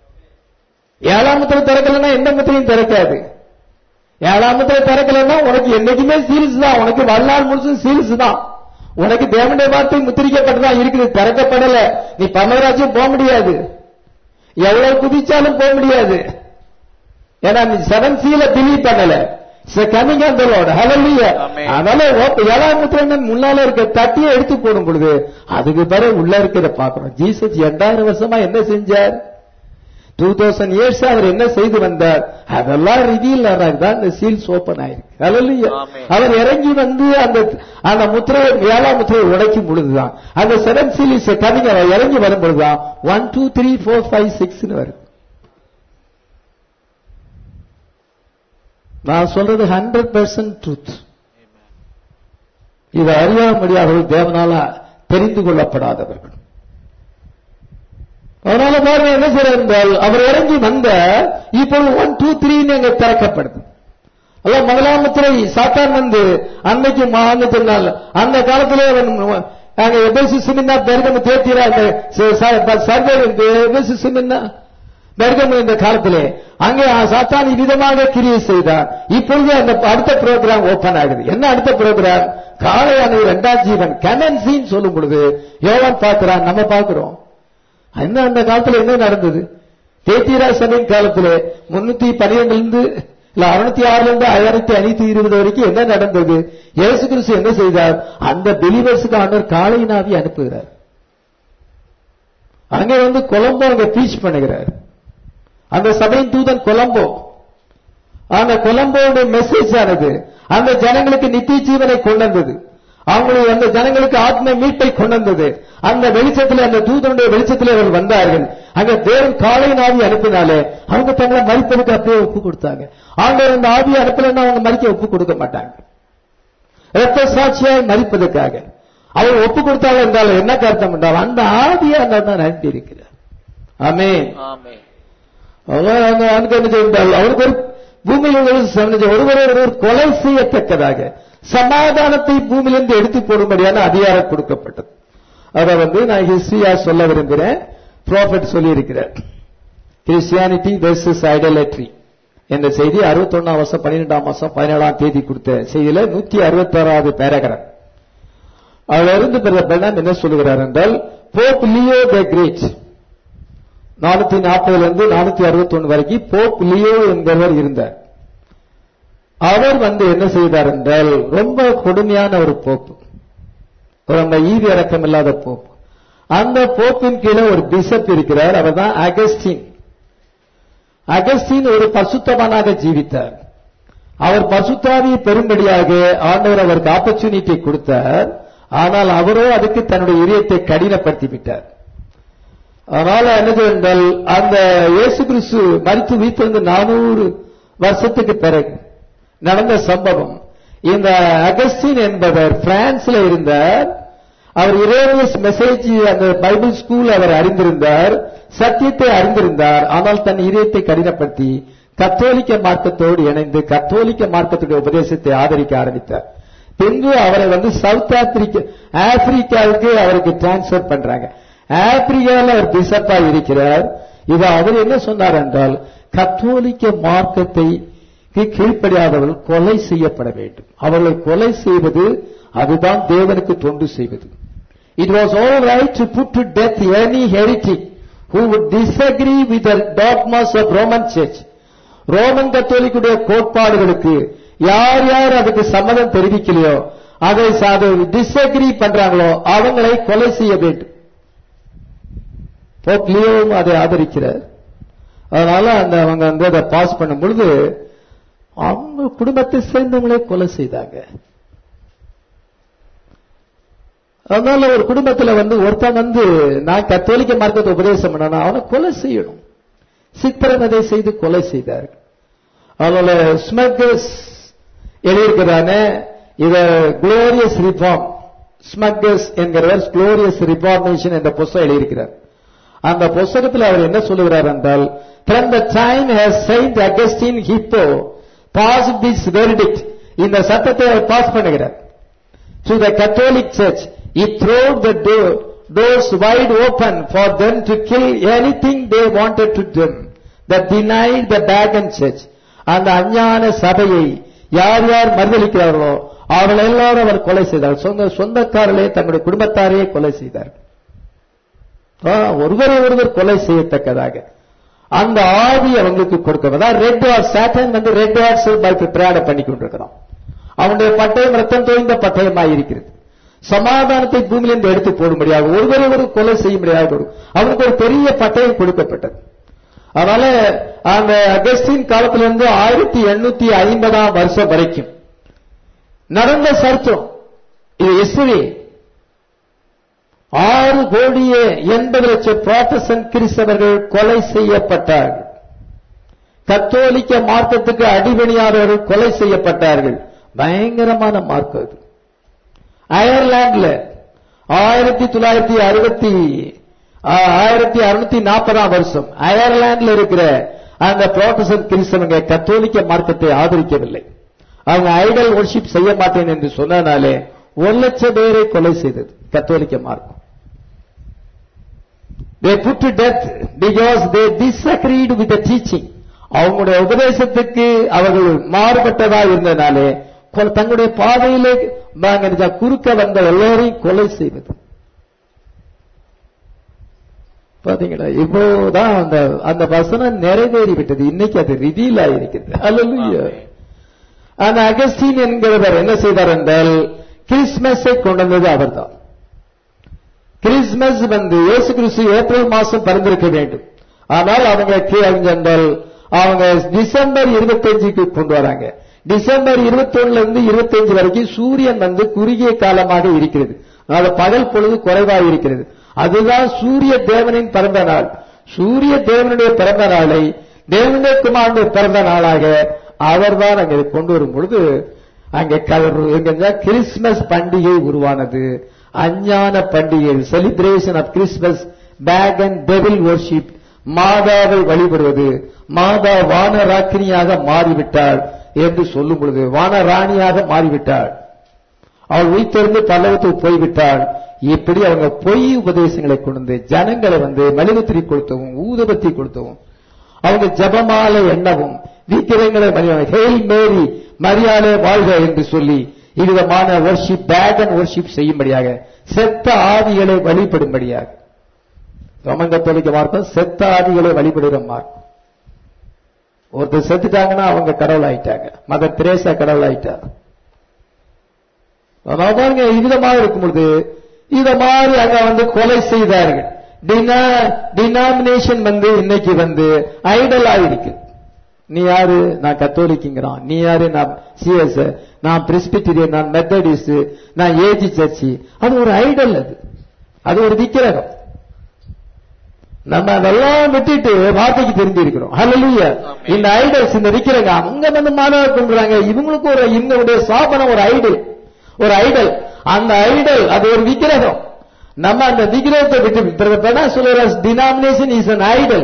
ஏழாம் முத்திரை திறக்கலன்னா எந்த முத்திரையும் திறக்காது. ஏழாம் முத்திரை திறக்கலன்னா உனக்கு என்னைக்குமே சீல்ஸ் தான், உனக்கு வாழ்நாள் முழுசும் சீல்ஸ் தான். உனக்கு தேவனுடைய வார்த்தை முத்திரிக்கப்பட்டதான் இருக்குது, திறக்கப்படல. நீ பரமராஜ்யம் போக முடியாது, எவ்வளவு குதிச்சாலும் போக முடியாது. ஏன்னா நீ செவன் சீல பிலீவ் பண்ணல. Coming on the Lord. Hallelujah. அதனால ஏழாம் முத்திரை முன்னால இருக்க தட்டியை எடுத்து போடும் பொழுது அதுக்கு பிறகு உள்ள இருக்கிறத பாக்குறோம். ஜீசஸ் இரண்டாயிரம் வருஷமா என்ன செஞ்சார்? டூ தௌசண்ட் இயர்ஸ் அவர் என்ன செய்து வந்தார்? அதெல்லாம் ரிவீல் ஆனாதான் இந்த சீல்ஸ் ஓபன் ஆயிருக்கு. ஹல்லேலூயா. அவர் இறங்கி வந்து அந்த அந்த முத்திரை ஏழாம் முத்திரையை உடைக்கும் பொழுதுதான் அந்த செவன் சீல் இஸ் கமிங். அவர் இறங்கி வரும் பொழுதுதான் one two three four five six வரும். நான் சொல்றது ஹண்ட்ரட் பெர்சன்ட் ட்ரூத். இதை அறிய முடியாதவர்கள் தேவனால தெரிந்து கொள்ளப்படாதவர்கள். அதனால பாருங்க என்ன செய்ய என்றால் அவர் இறங்கி வந்த இப்போது ஒன் டூ த்ரீன்னு எங்க திறக்கப்படுது. அதான் முதலாம் முத்திரை சாத்தான் வந்து அன்னைக்கு சொன்னால் அந்த காலத்திலே அங்க எபேசு சிமின்னா பெருகம் தேர்த்திரா எபேசு சிமின்னா பெருகம் இந்த காலத்திலே அங்கே சாத்தான் விதமாக கிரியை செய்தார். இப்பொழுது அந்த அடுத்த ப்ரோக்ராம் ஓபன் ஆகுது. என்ன அடுத்த ப்ரோக்ராம்? காளையான இரண்டாம் ஜீவன் கனன்சின்னு சொல்லும் பொழுது யோவான் பார்க்கிறான், நம்ம பார்க்கிறோம். என்ன அந்த காலத்துல என்ன நடந்தது? தேத்திரா சபையின் காலத்திலே முன்னூத்தி பன்னிரெண்டுல இருந்து இல்ல அறுநூத்தி ஆறுல இருந்து ஆயிரத்தி ஐநூத்தி இருபது வரைக்கும் என்ன நடந்தது? இயேசு கிறிஸ்து என்ன செய்தார்? அந்த பிலீவர்ஸுக்கு ஆண்டவர் காளையின் ஆவி அனுப்புகிறார். அங்கே வந்து கொலம்போ அங்க டீச் பண்ணுகிறார். அந்த சபையின் தூதன் கொலம்போ. அந்த கொலம்போட மெசேஜ் ஆனது அந்த ஜனங்களுக்கு நித்திய ஜீவனை கொண்டு வந்தது. அவங்களுடைய அந்த ஜனங்களுக்கு ஆத்ம மீட்பை கொண்டு வந்தது. அந்த வெளிச்சத்தில் அந்த தூதனுடைய வெளிச்சத்தில் அவர்கள் வந்தார்கள். அங்க தேவன் காளையின் ஆவி அனுப்பினாலே அவங்க தங்களை மறிப்பதற்கு அப்படியே ஒப்பு கொடுத்தாங்க. அவங்க அந்த ஆவியை அனுப்பலன்னா அவங்க மறிக்க ஒப்பு கொடுக்க மாட்டாங்க. இரத்த சாட்சியாய் மறிப்பதற்காக அவர் ஒப்பு கொடுத்தாங்க என்றால் என்ன அர்த்தம் என்றால் அந்த ஆவியை அந்த அனுப்பி இருக்கிறார். ஆமென். அவருக்கு ஒரு பூமியில் ஒருவரை ஒருவர் கொலை செய்யத்தக்கதாக சமாதானத்தை பூமியிலிருந்து எடுத்து போடும்படியான அதிகாரம் கொடுக்கப்பட்டது. அதை வந்து நான் ஹிஸ்டரியா சொல்ல விரும்புகிறேன். ப்ராஃபெட் சொல்லி இருக்கிறார். கிறிஸ்டியானிட்டி வெர்சஸ் ஐடலட்ரி என்ற செய்தி அறுபத்தி ஒன்னாம் வருஷம் பன்னிரெண்டாம் மாசம் பதினேழாம் தேதி கொடுத்த செய்தியில நூத்தி அறுபத்தி ஆறாவது பேராகிராஃப். அதுல இருந்து என்ன சொல்லுகிறார் என்றால் போப் லியோ த கிரேட் நானூத்தி நாற்பதுல இருந்து நானூத்தி அறுபத்தி ஒன்னு வரைக்கும் போப் லியோ என்பவர் இருந்தார். அவர் வந்து என்ன செய்தார் என்றால் ரொம்ப கொடுமையான ஒரு போப்பு, ரொம்ப ஈவி இறக்கம் இல்லாத போப்பு. அந்த போப்பின் கீழே ஒரு பிஷப் இருக்கிறார். அவர் தான் அகஸ்டின். அகஸ்டின் ஒரு பரிசுத்தவானாக ஜீவித்தார். அவர் பரிசுத்தாவியை பெரும்படியாக ஆண்டவர் அவருக்கு ஆப்பர்ச்சுனிட்டி கொடுத்தார். ஆனால் அவரோ அதுக்கு தன்னுடைய இதயத்தை கடினப்படுத்தி விட்டார். அதனால என்னது என்றால் அந்த இயேசு கிறிஸ்து மரித்து வீட்டிலிருந்து நானூறு வருஷத்துக்கு பிறகு நடந்த சம்பவம். இந்த அகஸ்டின் என்பவர் பிரான்ஸ்ல இருந்தார். அவர் இரேனியஸ் மெசேஜ் அந்த பைபிள் ஸ்கூல் அவர் அறிந்திருந்தார், சத்தியத்தை அறிந்திருந்தார். ஆனால் தன் இதயத்தை கடினப்படுத்தி கத்தோலிக்க மார்க்கத்தோடு இணைந்து கத்தோலிக்க மார்க்கத்துடைய உபதேசத்தை ஆதரிக்க ஆரம்பித்தார். பின்பு அவரை வந்து சவுத் ஆப்பிரிக்கா ஆப்பிரிக்காவுக்கு அவருக்கு டிரான்ஸ்பர் பண்றாங்க. ஆப்பிரிக்காவில் அவர் பிஷப்பா இருக்கிறார். இது அவர் என்ன சொன்னார் என்றால் கத்தோலிக்க மார்க்கத்தை கீழ்ப்படியாதவர்கள் கொலை செய்யப்பட வேண்டும். அவர்களை கொலை செய்வது அதுதான் தேவனுக்கு தொண்டு செய்வது. It was all right to put to death any heretic who would disagree with the dogmas of Roman Church. Roman கத்தோலிக்குடைய கோட்பாடுகளுக்கு யார் யார் அதுக்கு சம்மதம் தெரிவிக்கலையோ அதை டிஸ்அக்ரி பண்றாங்களோ அவங்களை கொலை செய்ய வேண்டும். போப் லியோவும் அதை ஆதரிக்கிறார். அதனால அந்த அவங்க வந்து அதை பாஸ் பண்ணும் பொழுது அவங்க குடும்பத்தை சேர்ந்தவங்களே கொலை செய்தாங்க. அதனால ஒரு குடும்பத்துல வந்து ஒருத்தன் வந்து நான் கத்தோலிக்க மார்க்கத்தை உபதேசம் பண்ணா அவனை கொலை செய்யணும். சித்திரவதை செய்து கொலை செய்தார்கள். அதனால ஸ்மக்கர்ஸ் எழுதியிருக்கிறானே இத குளோரியஸ் ரிஃபார்ம், ஸ்மக்கர்ஸ் என்கிறவர் குளோரியஸ் ரிஃபார்மேஷன் என்ற புத்தகம் எழுதியிருக்கிறார். அந்த புத்தகத்தில் அவர் என்ன சொல்லுகிறார் என்றால் from the time has Saint Augustine Hippo passed this verdict, இந்த சட்டத்தை அவர் பாஸ் பண்ணுகிறார் to the Catholic Church. He threw the door, doors wide open for them to kill anything they wanted to do that denied the pagan church. அந்த அஞ்ஞான சபையை யார் யார் மறுதளிக்கிறார்களோ அவர்கள் எல்லாரும் அவர் கொலை செய்தார். சொந்த சொந்தக்காரர்களே தங்களுடைய குடும்பத்தாரையே கொலை செய்தார். ஒருவரை ஒருவர் கொலை செய்யத்தக்கதாக அந்த ஆவி அவங்களுக்கு கொடுக்க ரெட் ஆர் சாட்டன் வந்து ரெட் ஆர்ஸ் பிரயாணம் பண்ணி கொண்டிருக்கிறான். அவனுடைய பட்டயம் ரத்தம் தோய்ந்த பட்டயமாக இருக்கிறது. சமாதானத்தை பூமியிலிருந்து எடுத்து போடும்படியாக ஒருவரை ஒரு கொலை செய்யும்படியாக அவனுக்கு ஒரு பெரிய பட்டயம் கொடுக்கப்பட்டது. அதனால அந்த அகஸ்டின் காலத்திலிருந்து ஆயிரத்தி எண்ணூத்தி ஐம்பதாம் வருஷம் வரைக்கும் நடந்த சரித்திரம் இது. இஸ்ரேல் ஆறு கோடியே எண்பது லட்சம் புராட்டஸ்டன்ட் கிறிஸ்தவர்கள் கொலை செய்யப்பட்டார்கள். கத்தோலிக்க மார்க்கத்துக்கு அடிபணியாதவர்கள் கொலை செய்யப்பட்டார்கள். பயங்கரமான மார்க்கம் அது. அயர்லாந்துல ஆயிரத்தி தொள்ளாயிரத்தி அறுபத்தி ஆயிரத்தி அறுநூத்தி நாற்பதாம் வருஷம் அயர்லாந்துல இருக்கிற அந்த புரோட்டஸ்டன்ட் கிறிஸ்தவங்க கத்தோலிக்க மார்க்கத்தை ஆதரிக்கவில்லை. அவங்க ஐடல் வர்ஷிப் செய்ய மாட்டேன் என்று சொன்னனாலே ஒரு லட்சம் பேரை கொலை செய்தது கத்தோலிக்க மார்க்கம். They put to death because they disagreed with the teaching. அவங்களுடைய உபதேசத்துக்கு அவர்கள் மாறுபட்டதா இருந்தனாலே தங்களுடைய பாதையிலே குறுக்க வந்த எல்லோரையும் கொலை செய்வது. பாத்தீங்களா, இப்போதான் அந்த அந்த வசனம் நிறைவேறிவிட்டது. இன்னைக்கு அது ரிவீல் ஆயிருக்கிறது. அல்லேலூயா. அந்த அகஸ்டின் என்கிறவர் என்ன செய்தார் என்றால் கிறிஸ்துமஸை கொண்டு வந்தது அவர்தான். கிறிஸ்துமஸ் வந்து இயேசு கிறிஸ்து ஏப்ரல் மாசம் பிறந்திருக்க வேண்டும். ஆனால் அவங்க என்றால் அவங்க டிசம்பர் இருபத்தி அஞ்சுக்கு கொண்டு வராங்க. டிசம்பர் இருபத்தி ஒண்ணுல இருந்து இருபத்தி அஞ்சு வரைக்கும் சூரியன் வந்து குறுகிய காலமாக இருக்கிறது. அதாவது பகல் பொழுது குறைவாக இருக்கிறது. அதுதான் சூரிய தேவனின் பிறந்த நாள். சூரிய தேவனுடைய பிறந்த நாளை தேவனுடைய குமாரனுடைய பிறந்த நாளாக அவர்தான் அங்கே கொண்டு வரும் பொழுது அங்கே கிறிஸ்துமஸ் பண்டிகை உருவானது. அஞ்ஞான பண்டிகை, celebration of Christmas, back and devil worship, மாதாவை வழிபடுவது. மாதா வானராக்கினியாக மாறிவிட்டாள் என்று சொல்லும் பொழுது வானராணியாக மாறிவிட்டாள். அவள் உயிர்த்தெழுந்து பல்லவத்துக்கு போய்விட்டாள். இப்படி அவங்க பொய் உபதேசங்களை கொண்டு ஜனங்களை வந்து மெழுகுத்திரி கொடுத்தவும் ஊதுபத்தி கொடுத்தவும் அவங்க ஜபமாலை எண்ணவும் விக்கிரங்களை ஹேல் மேரி மரியாதை வாழ்க என்று சொல்லி இவ்விதமான வர்ஷிப், பேக் அண்ட் வர்ஷிப் செய்யும்படியாக, செத்த ஆவிகளை வழிபடும்படியாக. ரோமன் கத்தோலிக்க மார்க்கம் செத்த ஆவிகளை வழிபடுகிற மார்க்கம். ஒருத்தர் செத்துட்டாங்கன்னா அவங்க கடவுள் ஆயிட்டாங்க. மதர் தெரேசா கடவுள் ஆயிட்டார். பாருங்க, இவ்விதமாக இருக்கும் பொழுது இத மாதிரி அங்க வந்து கொலை செய்தார்கள். டினாமினேஷன் வந்து இன்னைக்கு வந்து ஐடல் ஆயிருக்கு. நீ யாரு? நான் கத்தோலிக்குங்கிறான். நீ யாரு? நான் சிஎஸ், நான் பிரெஸ்பிட்டரியன், நான் மெத்தடிஸ்ட், நான் ஏஜி சர்ச்சி. அது ஒரு ஐடல், அது அது ஒரு விக்கிரகம். நம்ம அதெல்லாம் விட்டுட்டு வார்த்தைக்கு தெரிஞ்சு இருக்கிறோம். ஹல்லேலூயா. இந்த ஐடல்ஸ், இந்த விக்கிரகம் அவங்க வந்து மாணவர் கொண்டுறாங்க. இவங்களுக்கு ஒரு இவங்களுடைய சாபனம் ஒரு ஐடல், ஒரு ஐடல். அந்த ஐடல் அது ஒரு விக்கிரகம். நம்ம அந்த விக்கிரகத்தை விட்டு சொல்ற denomination is an idol.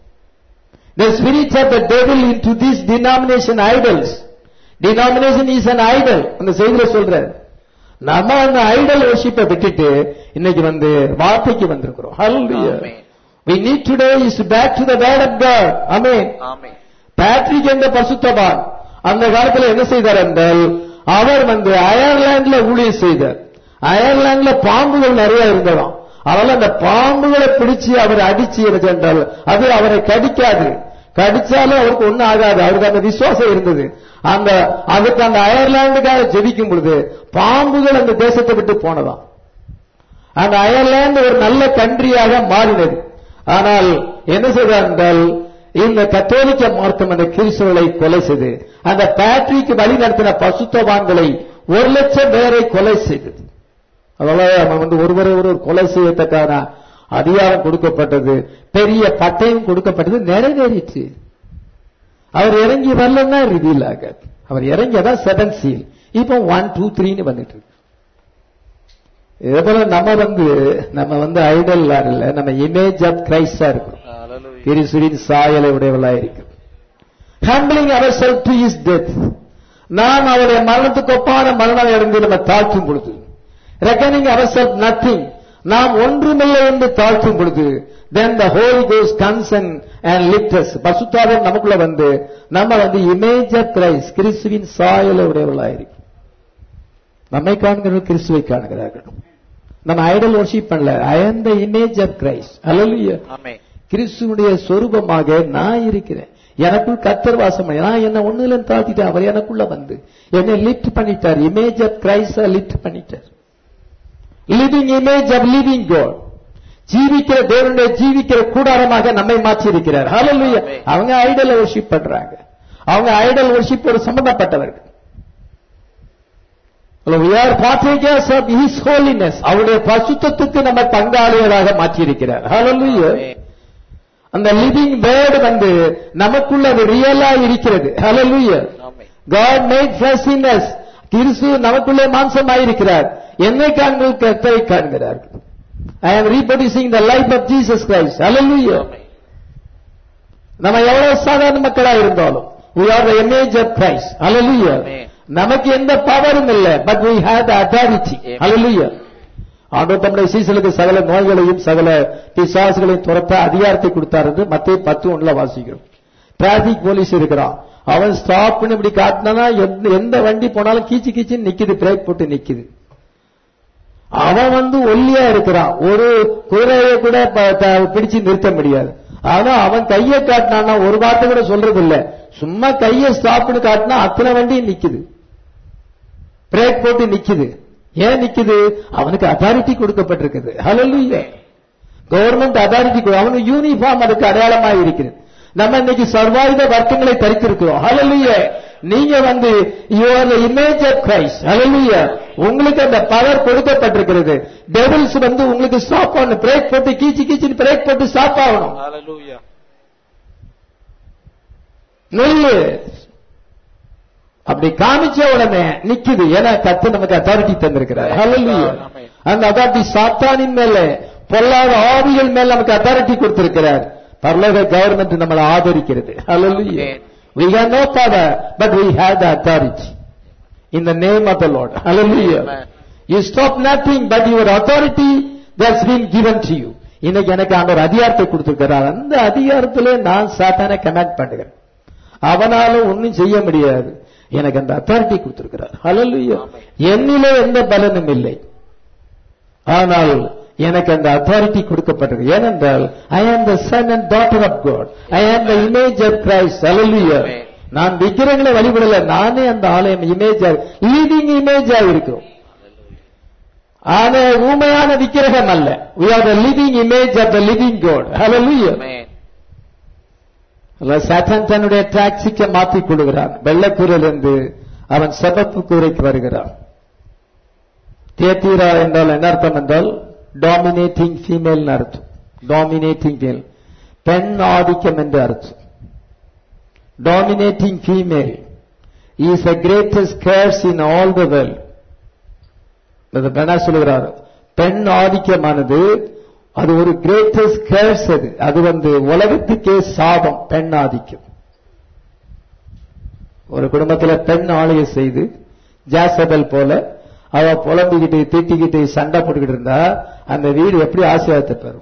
The spirits of the devil into this denomination idols. Denomination is an idol. அந்த செய்தியில சொல்ற நம்ம அந்த ஐடல் வர்ஷிப்பை விட்டுட்டு இன்னைக்கு வந்து வார்த்தைக்கு வந்திருக்கிறோம். Hallelujah. We need today is back to the word of God. Amen. Amen. Patrick என்ற பரிசுத்தவான் அந்த காலத்துல என்ன செய்தார் என்றால் அவர் வந்து அயர்லாந்துல ஊழியம் செய்தார். அயர்லாந்துல பாம்புகள் நிறைய இருந்ததாம். அதனால அந்த பாம்புகளை பிடிச்சு அவர் அடிச்சு என்றால் அது அவரை கடிக்காது. கடிச்சாலும் அவருக்கு ஒன்னும் ஆகாது. அவருக்கு அந்த விசுவாசம் இருந்தது. அந்த அதுக்கு அந்த அயர்லாந்துக்காக ஜெபிக்கும் பொழுது பாம்புகள் அந்த தேசத்தை விட்டு போனதாம். அந்த அயர்லாந்து ஒரு நல்ல கண்ட்ரியாக மாறினது. ஆனால் என்ன செய்தார் என்றால் இந்த கத்தோலிக்க மார்க்கம் அந்த கிறிஸ்தவர்களை கொலை செய்து அந்த பேட்ரிக் வழி நடத்தின பசுத்தவான்களை ஒரு லட்சம் பேரை கொலை செய்தது. அதனால அவன் வந்து ஒருவரை ஒருவர் கொலை செய்யத்தக்கான அதிகாரம் கொடுக்கப்பட்டது, பெரிய பட்டயம் கொடுக்கப்பட்டது, நிறைவேறிச்சு. அவர் இறங்கி வரலன்னா ரிவீல் ஆகாது. அவர் இறங்கியதான் செவன் சீல். இப்போ ஒன் டூ த்ரீன்னு வந்துட்டு இருக்கு. இதே போல நம்ம வந்து நம்ம வந்து ஐடல் இல்ல, நம்ம இமேஜ் ஆஃப் கிரைஸ்டா இருக்கிறோம். கிறிஸ்துவின் சாயலை உடையவளா இருக்கிறோம். Humbling ourselves to his death. நாம் அவருடைய மரணத்துக்கு ஒப்பான மரணம் அடைந்து நம்ம தாழ்த்தும் பொழுது, reckoning ourselves nothing, நாம் ஒன்றுமில்லை என்று தாழ்த்தும் பொழுது, then the Holy Ghost comes and and lifts us. பரிசுத்தாவின் நமக்குள்ள வந்து நம்ம வந்து இமேஜ் ஆஃப் கிரைஸ்ட், கிறிஸ்துவின் சாயலை உடையவளா இருக்கிறோம். நம்மை காண்கிறவர்கள் கிறிஸ்துவை காண்கிறார்கள். நம்ம ஐடல் வர்ஷிப் பண்ணல. I am the image of Christ. Hallelujah. Amen. கிறிஸ்துவுடைய சொரூபமாக நான் இருக்கிறேன். எனக்குள் கர்த்தர் வாசம் பண்ணி நான் என்ன ஒண்ணுல தாழ்த்திட்டு அவர் எனக்குள்ள வந்து என்னை லிஃப்ட் பண்ணிட்டார். இமேஜ் ஆஃப் கிரைஸ்ட் லிஃப்ட் பண்ணிட்டார். Living image of living God, ஜீவிக்கிற தேவனுடைய ஜீவிக்கிற கூடாரமாக நம்மை மாற்றி இருக்கிறார். ஹல்லேலூயா. அவங்க ஐடல் வர்ஷிப் பண்றாங்க. அவங்க ஐடல் வர்ஷிப் ஒரு சம்பந்தப்பட்டவர்கள். We are partakers of his holiness. அவருடைய பரிசுத்தத்துக்கு நம்ம பங்காளியராக மாற்றி இருக்கிறார். ஹல்லேலூயா. அந்த லிவிங் வேர்டு வந்து நமக்குள்ள அது ரியலா இருக்கிறது. ஹல்லேலூயா. God made flesh in us. கிறிஸ்து நமக்குள்ளே மாம்சமாயிருக்கிறார். என்னை காண்கள் கர்த்தரை காண்கிறார்கள். I am reproducing the life of Jesus Christ. Hallelujah. நம்ம எவ்வளவு சாதாரண மக்களா இருந்தாலும் we are the image of Christ. Hallelujah. நமக்கு எந்த பவரும் இல்லை, but we have the authority. Hallelujah. ஆண்டவர் தம்முடைய சீசலுக்கு சகல நோய்களையும் சகல பிசாசுகளையும் துரத்த அதிகாரத்தை கொடுத்தார் என்று மத்தேயு பத்து ஒன்றுல வாசிக்கிறோம். டிராபிக் போலீஸ் இருக்கிறான், அவன் ஸ்டாப் பண்ணி இப்படி காட்டினா எந்த வண்டி போனாலும் கீச்சு கீச்சு நிக்குது, பிரேக் போட்டு நிக்குது. அவன் வந்து ஒல்லியா இருக்கிறான், ஒரு குதிரையை கூட பிடிச்சு நிறுத்த முடியாது. ஆனா அவன் கையை காட்டினான்னா ஒரு வார்த்தை கூட சொல்றது இல்ல, சும்மா கையை ஸ்டாப் பண்ணி காட்டினா அத்தனை வண்டி நிக்குது, பிரேக் போட்டு நிக்குது. ஏன் நிக்குது? அவனுக்கு அத்தாரிட்டி கொடுக்கப்பட்டிருக்குது. ஹல்லேலூயா. கவர்மெண்ட் அத்தாரிட்டி, அவனுக்கு யூனிஃபார்ம் அதுக்கு அடையாளமாக இருக்கிறது. நம்ம இன்னைக்கு சர்வாயுத வர்க்கங்களை தரித்திருக்கிறோம். ஹல்லேலூயா. நீங்க வந்து you are the image of Christ. ஹல்லேலூயா. உங்களுக்கு அந்த பவர் கொடுக்கப்பட்டிருக்கிறது. டெவில்ஸ் வந்து உங்களுக்கு ஸ்டாப் பண்ணணும், பிரேக் போட்டு கீச்சு கீச்சு பிரேக் போட்டு ஸ்டாப் ஆகணும். ஹல்லேலூயா. நெல்லு அப்படி காமிச்ச உடனே நிக்குது. ஏன்னா கர்த்தர் நமக்கு அத்தாரிட்டி தந்திருக்கிறார். ஹல்லேலூயா. அந்த அத்தாரிட்டி சாத்தானின் மேல பொல்லாத ஆவிகள் மேல நமக்கு அத்தாரிட்டி கொடுத்திருக்கிறார். பரலோக கவர்மெண்ட் நம்மளை ஆதரிக்கிறது. ஹல்லேலூயா. We have no power, but we have the authority in the name of the Lord. Hallelujah. You stop nothing, but your authority that's been given to you. இன்னைக்கு எனக்கு ஆண்டவர் அதிகாரத்தை கொடுத்திருக்கிறார். அந்த அதிகாரத்திலே நான் சாத்தானை கமாண்ட் பண்ணுகிறேன். அவனாலும் ஒன்னும் செய்ய முடியாது. எனக்கு அந்த அத்தாரிட்டி கொடுத்திருக்கிறார். ஹல்லேலூயா. என்னிலே எந்த பலனும் இல்லை, ஆனால் எனக்கு அந்த அத்தாரிட்டி கொடுக்கப்பட்டது. ஏனென்றால் I am the son and daughter of God. I am the image of Christ. Hallelujah. நான் விக்கிரங்களை வழிபடல, நானே அந்த ஆலயம் இமேஜ் லீவிங் இமேஜா இருக்கிறோம். ஆனா ஊமையான விக்கிரகம் அல்ல. We are the living image of the living God. Hallelujah. சாத்தான் தன்னுடைய டாக்ஸிக்க மாற்றிக் கொள்கிறான். வெள்ளக்கூரிலிருந்து அவன் சிவப்பு கூரைக்கு வருகிறான். தியத்தீரா என்றால் என்ன அர்த்தம் என்றால் டாமினேட்டிங் ஃபீமேல் அர்த்தம். டாமினேட்டிங் ஃபீமேல் பெண் ஆதிக்கம் என்று அர்த்தம். Dominating female is the greatest curse in all the world. என்ன சொல்லுகிறார்? பெண் ஆதிக்கமானது அது ஒரு கிரேட்டஸ்ட் கர்ஸ். அது அது வந்து உலகத்துக்கே சாபம். பெண் ஆதிக்கம். ஒரு குடும்பத்தில் பெண் ஆளுகை செய்து ஜாசபல் போல அவ புலம்பிக்கிட்டு திட்டிக்கிட்டு சண்டை போட்டுக்கிட்டு இருந்தா அந்த வீடு எப்படி ஆசீர்வாதத்தை பெறும்?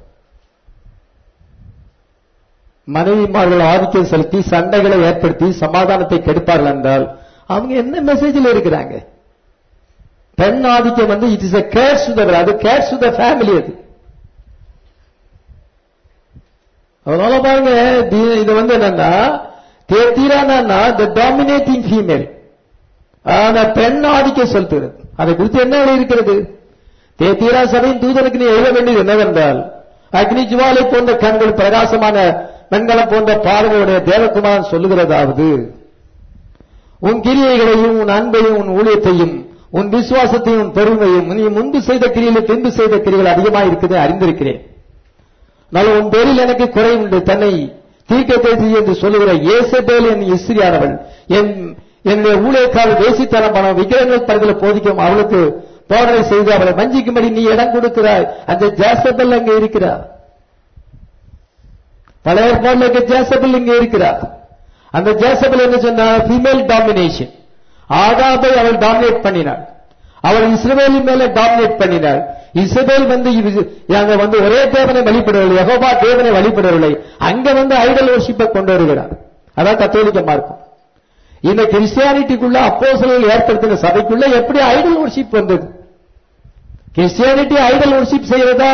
மனைவிமார்கள் ஆதிக்கம் செலுத்தி சண்டைகளை ஏற்படுத்தி சமாதானத்தை கெடுப்பார்கள் என்றால் அவங்க என்ன மெசேஜில் இருக்கிறாங்க? பெண் ஆதிக்கம் வந்து it is a curse to the, அது curse to the family. அது அதனால பாருங்க, இது வந்து என்னன்னா தீரானா the dominating female, ஆனா பெண் ஆதிக்கம் செலுத்துகிறது. அதை குறித்து என்ன இருக்கிறது? தேத்தீரா சபையின் தூதனுக்கு நீ எழுத வேண்டியது என்னவென்றால், அக்னி ஜுவாலை போன்ற கண்கள் பிரகாசமான வெண்கலம் போன்ற பார்வையுடைய தேவகுமாரன் சொல்லுகிறதாவது, உன் கிரியைகளையும் உன் அன்பையும் உன் ஊழியத்தையும் உன் விசுவாசத்தையும் உன் பெருமையும் நீ முன்பு செய்த கிரியில பின்பு செய்த கிரிகள் அதிகமாக இருக்குது அறிந்திருக்கிறேன். நல்ல உன் பேரில் எனக்கு குறை உண்டு. தன்னை தீர்க்கதரிசி என்று சொல்லுகிற ஏசபேல் என் இஸ்திரியானவள் என் என்னுடைய ஊழியக்காரர் வேசித்தனம் பண்ண விக்கிரங்கள் படத்தில் போதிக்கும் அவளுக்கு போதனை செய்து அவளை வஞ்சிக்கும்படி நீ இடம் கொடுக்கிறாய். அந்த ஜேசபெல் அங்கே இருக்கிறார். பழைய ஏற்பாடுல ஜேசபெல் இங்கே இருக்கிறார். அந்த ஜேசபெல் என்ன சொன்னா? Female domination. ஆகாபை அவள் டாமினேட் பண்ணினாள். அவள் இஸ்ரவேலின் மேல டாமினேட் பண்ணினாள். இஸ்ரவேல் வந்து அங்க வந்து ஒரே தேவனை வழிபடவில்லை, யெகோவா தேவனை வழிபடவில்லை. அங்க வந்து ஐடல் வர்ஷிப்பை கொண்டு வருகிறார். அதான் கத்தோலிக்க மார்க்கம். இந்த கிறிஸ்டியானிட்டிக்குள்ள அப்போஸ்தலர்கள் ஏற்படுத்தின சபைக்குள்ள எப்படி ஐடல் வர்ஷிப் வந்தது? கிறிஸ்டியானிட்டி ஐடல் வர்ஷிப் செய்யறதா?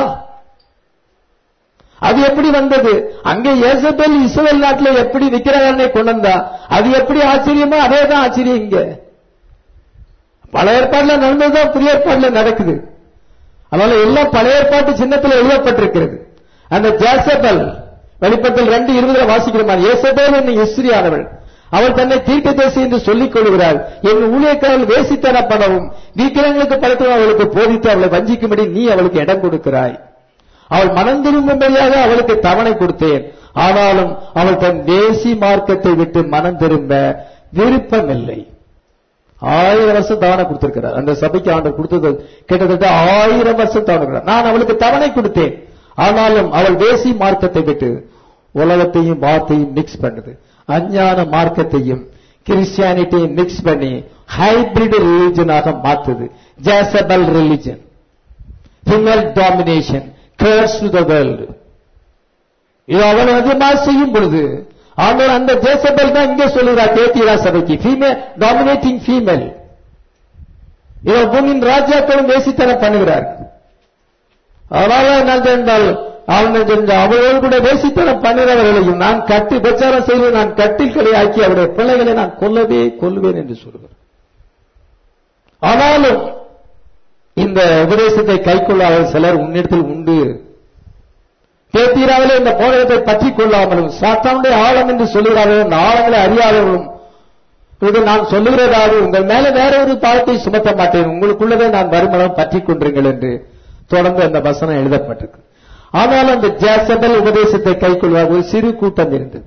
அது எப்படி வந்தது? அங்கே ஏசபேல் இஸ்ரவேல் நாட்டில் எப்படி விக்கிரகனை கொண்டு வந்தா? அது எப்படி ஆச்சரியமோ அதே தான் ஆச்சரியம் இங்க. பழைய ஏற்பாடுல நடந்ததுதான் புதிய ஏற்பாடுல நடக்குது. அதனால எல்லாம் பழைய ஏற்பாட்டு சின்னத்தில் எழுதப்பட்டிருக்கிறது. அந்த ஜேசபெல் வெளிப்பட்டல் ரெண்டு இருபதுல வாசிக்கிறோம். ஏசபேல் என்னும் இஸ்திரியானவள் அவள் தன்னை தீர்க்கதரிசி என்று சொல்லிக் கொள்கிறாள். என் ஊழியக்காரர்கள் வேசித்தனம் பண்ணவும் விக்கிரகங்களுக்கு படைத்து அவளுக்கு போதித்து அவளை வஞ்சிக்கும்படி நீ அவளுக்கு இடம் கொடுக்கிறாய். அவள் மனம் திரும்பும்படியாக அவளுக்கு தவணை கொடுத்தேன். ஆனாலும் அவள் தன் தேசி மார்க்கத்தை விட்டு மனம் திரும்ப விருப்பமில்லை. ஆயிரம் வருஷம் தவணை கொடுத்திருக்கிறார். அந்த சபைக்கு ஆண்டவர் கொடுத்தது கிட்டத்தட்ட ஆயிரம் வருஷம் தவணை. நான் அவளுக்கு தவணை கொடுத்தேன், ஆனாலும் அவள் தேசி மார்க்கத்தை விட்டு உலகத்தையும் வார்த்தையும் மிக்ஸ் பண்ணுது, அஞ்ஞான மார்க்கத்தையும் கிறிஸ்டியானிட்டியும் மிக்ஸ் பண்ணி ஹைபிரிட் ரிலிஜனாக மாத்துது. Jezebel religion, female domination, curse to the world. இது அவள் அதிகமாக செய்யும் பொழுது ஆண்டவர் அந்த ஜேசபல் தான் இங்கே சொல்லுகிறார் தேத்திரா சபைக்கு, ஃபீமேல் டாமினேட்டிங் ஃபீமேல். இவர் பூமியின் ராஜாக்களும் வேசித்தனம் பண்ணுகிறார். அதனால என்ன என்றால் அவளோடு கூட வேசித்தனம் பண்ணுகிறவர்களையும் நான் கட்டி பிரச்சாரம் செய்து நான் கட்டில்களை ஆக்கி அவருடைய பிள்ளைகளை நான் கொல்லவே கொல்லுவேன் என்று சொல்லுவார். ஆனாலும் இந்த உபதேசத்தை கைக்கொள்ளாத சிலர் உன்னிடத்தில் உண்டு. தேத்தீராவிலே இந்த போதகத்தை பற்றிக் கொள்ளாமலும் சாத்தானுடைய ஆழம் என்று சொல்லுகிறார்கள், இந்த ஆழங்களை அறியாதவர்களும் இது நான் சொல்லுகிறதாவது உங்கள் மேல வேற ஒரு பாவத்தை சுமத்த மாட்டேன், உங்களுக்குள்ளதே நான் வருமானம் பற்றிக் கொண்டிருங்கள் என்று தொடர்ந்து அந்த வசனம் எழுதப்பட்டிருக்கு. ஆனால் அந்த ஜேசபல் உபதேசத்தை கைக்கொள்வார் ஒரு சிறு கூட்டம் இருந்தது.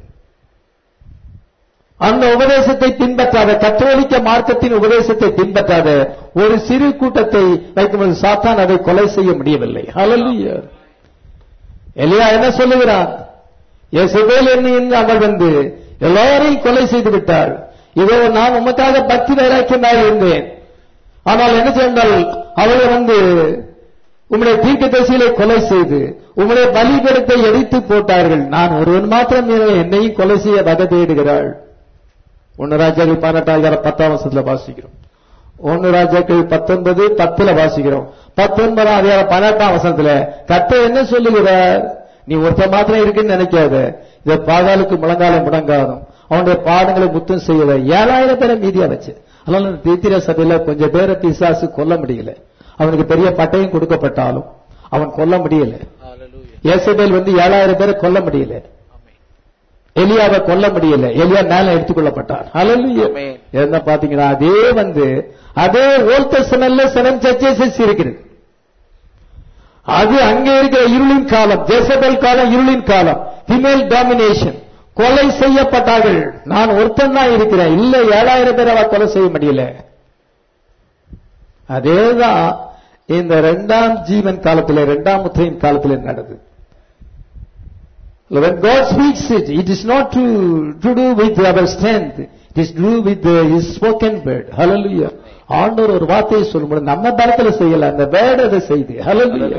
அந்த உபதேசத்தை பின்பற்றாத, கத்தோலிக்க மார்க்கத்தின் உபதேசத்தை பின்பற்றாத ஒரு சிறு கூட்டத்தை வைக்கும்போது சாத்தான் அதை கொலை செய்ய முடியவில்லை. ஹல்லேலூயா. எலியா என்ன சொல்லுகிறான்? யேசபேல் என்னும் அவள் வந்து எல்லாரையும் கொலை செய்து விட்டாள். இதோ நான் உமக்காக பக்தி வைராக்கியமாக இருந்தேன், ஆனால் என்ன செய்தால் அவளை வந்து உம்முடைய தீர்க்கதரிசிகளை கொலை செய்து உம்முடைய பலிபீடத்தை எரித்து போட்டார்கள். நான் ஒருவன் மாத்திரம் என்னையும் கொலை செய்ய வகை தேடுகிறாள். ஒன்னு ராஜாக்கள் பதினெட்டாயிரம் பத்தாம் வருஷத்துல வாசிக்கிறோம். ஒன்னு ராஜாக்கள் பத்தொன்பது பத்துல வாசிக்கிறோம். பத்தொன்பதாம் அதிகாரம் பதினெட்டாம் வசனத்துல கர்த்தர் என்ன சொல்லுகிறார்? நீ ஒருத்த மாத்திரம் இருக்குன்னு நினைக்காத, இத பாகாலுக்கு முழங்காலம் முடங்காதும் அவனுடைய பாடங்களை முத்தம் செய்யல. ஏழாயிரம் பேரை மீதியா வச்சு. அதனால தீத்திர சபையில கொஞ்சம் பேரை பிசாசு கொல்ல முடியல. அவனுக்கு பெரிய பட்டையும் கொடுக்கப்பட்டாலும் அவன் கொல்ல முடியல. யேசபேல் வந்து ஏழாயிரம் பேரை கொல்ல முடியல, எலியாவை கொல்ல முடியல, எலியா மேல எடுத்துக்கொள்ளப்பட்டார். ஹல்லேலூயா. என்ன பாத்தீங்கன்னா அதே வந்து அதே ஓல்ட் டெஸ்டமென்ட்ல செவன் சர்ச்சஸ் இருக்கிறது. அது அங்கே இருக்கிற இருளின் காலம், ஜேசபேல் காலம், இருளின் காலம், ஃபீமேல் டாமினேஷன், கொலை செய்யப்பட்டார்கள். நான் ஒருத்தன் தான் இருக்கிறேன், இல்ல ஏழாயிரம் பேர் அவ கொலை செய்ய முடியல. அதேதான் இந்த இரண்டாம் ஜீவன் காலத்தில், இரண்டாம் முத்திரையின் காலத்தில் நடந்தது. When God speaks it, it is not to, to do with our strength, it is to do with the, His spoken word. Hallelujah. ஆண்டவர் ஒரு வார்த்தையை சொல்லும்போது நம்ம பலத்துல செய்யல, அந்த வேர்ட் அதை செய்து. Hallelujah.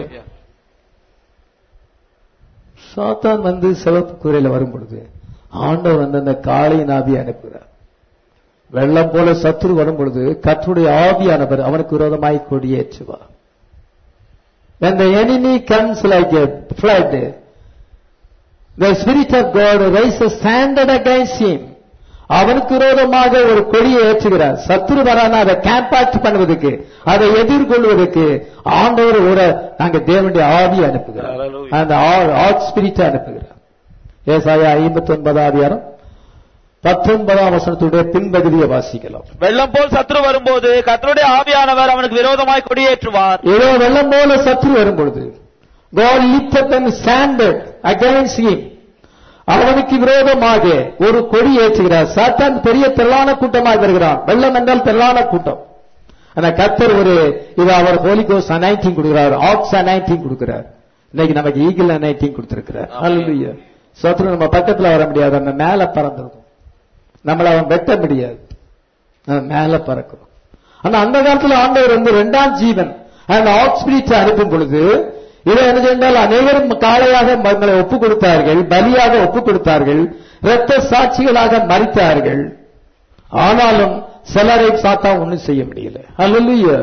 சாத்தான் வந்து சிவப்பு குதிரையில வரும் பொழுது ஆண்டவர் வந்து அந்த காளையின் ஆவியை அனுப்புகிறார். வெள்ளம் போல சத்துரு வரும் பொழுது கர்த்தருடைய ஆவியானவர் அவனுக்கு விரோதமாய் கொடியேற்றுவார். When the enemy comes like a flood, the Spirit of God raises a standard against him. அவனுக்கு விரோதமாக ஒரு கொடியை ஏற்றுகிறார். சத்துரு வரானா அதை கேம்பாக்ட் பண்ணுவதற்கு, அதை எதிர்கொள்வதற்கு ஆண்டவர் ஒரு நாங்க தேவனுடைய ஆவி அனுப்புகிறார், அந்த ஆட் ஸ்பிரிட் அனுப்புகிறார். ஏசாயா ஐம்பத்தி ஒன்பதாம் அதிகாரம் பத்தொன்பதாம் வசனத்துடைய பின்பகுதியை வாசிக்கலாம். வெள்ளம் போல் சத்துரு வரும்போது கர்த்தருடைய ஆவியானவர் அவனுக்கு விரோதமாய் கொடியேற்றுவார். ஏதோ வெள்ளம் போல சத்துரு வரும்பொழுது God lifted them standard against him. அவனுக்கு விரோதமாக ஒரு கொடி ஏற்றுகிறார். சாத்தான் பெரிய திரளான கூட்டமாக வருகிறான். வெள்ளம் என்றால் திரளான கூட்டம். ஆனா கர்த்தர் ஒரு இது அவர் ஹோலி கோஸ்ட் அனாயிண்டிங் கொடுக்கிறார், ஆக்ஸ் அனாயிண்டிங் கொடுக்கிறார். இன்னைக்கு நமக்கு ஈகிள் அனாயிண்டிங் கொடுத்திருக்கிறார். ஹல்லேலூயா. சத்துரு நம்ம பக்கத்துல வர முடியாது, நம்ம மேல பறந்துடும். நம்மள அவன் வெட்ட முடியாது, நம்ம மேல பறக்கிறோம். ஆனா அந்த காலத்துல ஆண்டவர் வந்து இரண்டாம் ஜீவன் அந்த ஆக்ஸ் ஸ்பிரிட் அனுப்பும் பொழுது இதை என்ன சென்றால் அனைவரும் காளையாக மக்களை ஒப்புக் கொடுத்தார்கள், பலியாக ஒப்புக் கொடுத்தார்கள், இரத்த சாட்சிகளாக மரித்தார்கள். ஆனாலும் சிலரை சாத்தா ஒன்னும் செய்ய முடியல. ஹல்லேலூயா.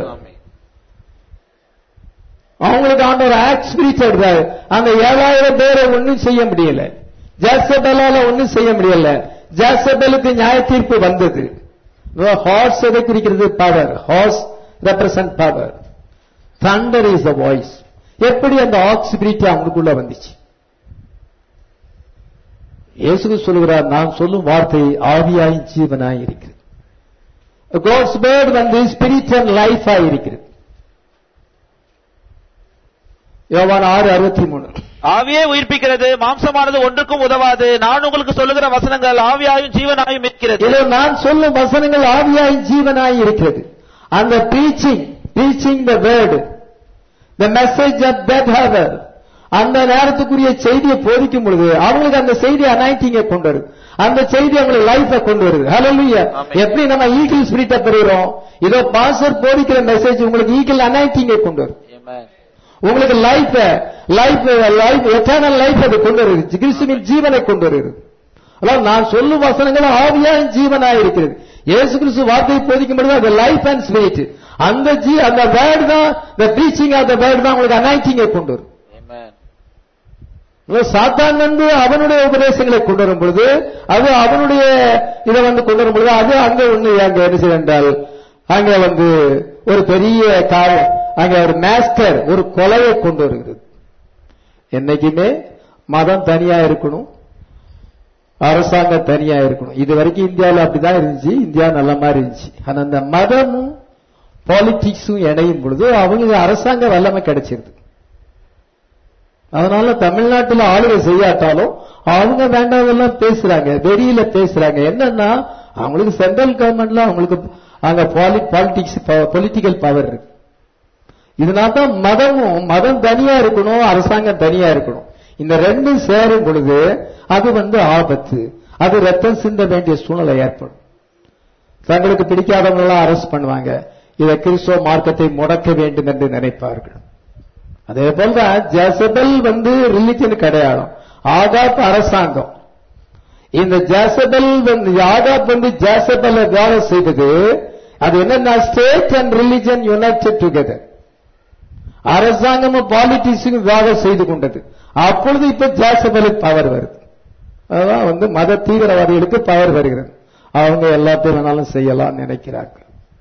அவங்களுக்கு ஆண்டவர் ஆக்ட் ஸ்பிரிட் எடுத்தார். அந்த ஏழாயிரம் பேரை ஒன்னும் செய்ய முடியல. ஜேசபேலால ஒன்னும் செய்ய முடியல. ஜேசபேலுக்கு நியாய தீர்ப்பு வந்தது. ஹார்ஸ் எதை குறிக்கிறது? Power. Horse represent power. Thunder is the voice. எப்படி அந்த ஆக்ஸ் ஸ்பிரிட் அவங்களுக்குள்ள வந்துச்சு? இயேசு சொல்லுகிறார், நான் சொல்லும் வார்த்தை ஆவியாய் ஜீவனாய் இருக்கிறது. God's word வந்து ஸ்பிரிட் அண்ட் லைஃப் ஆய் இருக்கிறது. யோவான் ஆறு அறுபத்தி மூணு ஆவியே உயிர்ப்பிக்கிறது, மாம்சமானது ஒன்றுக்கும் உதவாது. நான் உங்களுக்கு சொல்லுகிற வசனங்கள் ஆவியாயும் ஜீவனாயும் இருக்கிறது. இதோ நான் சொல்லும் வசனங்கள் ஆவியாயும் ஜீவனாயும் இருக்கிறது. அந்த teaching teaching the word, the message of that hour, அந்த நேரத்துக்குரிய செய்தியை போதிக்கும் பொழுது அவங்களுக்கு அந்த செய்தி அனாயிட்டிங்கை கொண்டு வருது. அந்த செய்தி அவங்களுக்கு லைஃபை கொண்டு வருது. ஹல்லேலூயா. எப்படி நம்ம ஈகிள் ஸ்பிரிட்டை பெறுகிறோம், இதோ பாஸ்டர் போதிக்கிற மெசேஜ் உங்களுக்கு ஈகிள் அனாயிட்டிங்கை கொண்டு வருது. உங்களுக்கு life life life eternal life அது கொண்டு வருது. கிறிஸ்துவின் ஜீவனை கொண்டு வருது. அதாவது நான் சொல்லும் வசனங்கள் ஆவியாயும் ஜீவனாய் இருக்கிறது. இயேசு கிறிஸ்து வார்த்தையை போதிக்கும் பொழுது அது லைஃப் அண்ட் ஸ்பிரிட். அந்த ஜீ அந்த வேர்ட் தான், the preaching of the word தான் உங்களுக்கு அனாயிட்டிங்கை கொண்டு வரும். சாத்தான் வந்து அவனுடைய உபதேசங்களை கொண்டு வரும் பொழுது, அது அவனுடைய இதை வந்து கொண்டு வரும் பொழுது, அது அங்க ஒண்ணு அங்க என்ன செய்ய என்றால், அங்க வந்து ஒரு பெரிய காரியம், அங்க ஒரு மாஸ்டர் ஒரு கொலையை கொண்டு வருகிறது. என்னைக்குமே மதம் தனியா இருக்கணும், அரசாங்கம் தனியா இருக்கணும். இது வரைக்கும் இந்தியாவில் அப்படிதான் இருந்துச்சு, இந்தியா நல்ல மாதிரி இருந்துச்சு. ஆனா அந்த மதமும் பாலிடிக்ஸும் இணையும் பொழுது அவங்களுக்கு அரசாங்க வல்லமை கிடைச்சிருது. அதனால தமிழ்நாட்டில் ஆளுகை செய்யாட்டாலும் அவங்க வேண்டாதெல்லாம் பேசுறாங்க, வெளியில பேசுறாங்க. என்னன்னா அவங்களுக்கு சென்ட்ரல் கவர்மெண்ட்ல அவங்களுக்கு அங்க பாலிடிக்ஸ் பொலிட்டிக்கல் பவர் இருக்கு. இதனால்தான் மதமும் மதம் தனியா இருக்கணும், அரசாங்கம் தனியா இருக்கணும். இந்த ரெண்டும் சேரும் பொழுது அது வந்து ஆபத்து, அது ரத்தம் சிந்த வேண்டிய சூழ்நிலை ஏற்படும். தங்களுக்கு பிடிக்காதவங்க எல்லாம் அரெஸ்ட் பண்ணுவாங்க. இதை கிறிஸ்துவ மார்க்கத்தை முடக்க வேண்டும் என்று நினைப்பார்கள். அதே போலதான் ஜெசபெல் வந்து ரிலிஜன் கிடையாது, ஆகாப் அரசாங்கம். இந்த ஜெசபெல் வந்து ஆகாப் வந்து ஜெசபெல் வேலை செய்தது, அது என்னன்னா state and religion united together. அரசாங்கமும் பாலிட்டிக்ஸும் வேலை செய்து கொண்டது. அப்பொழுது இப்ப ஜெசபெலுக்கு பவர் வருது. அதான் வந்து மத தீவிரவாதிகளுக்கு பவர் வருகிறது. அவங்க எல்லாத்தையும் வேணாலும் செய்யலாம் நினைக்கிறாங்க.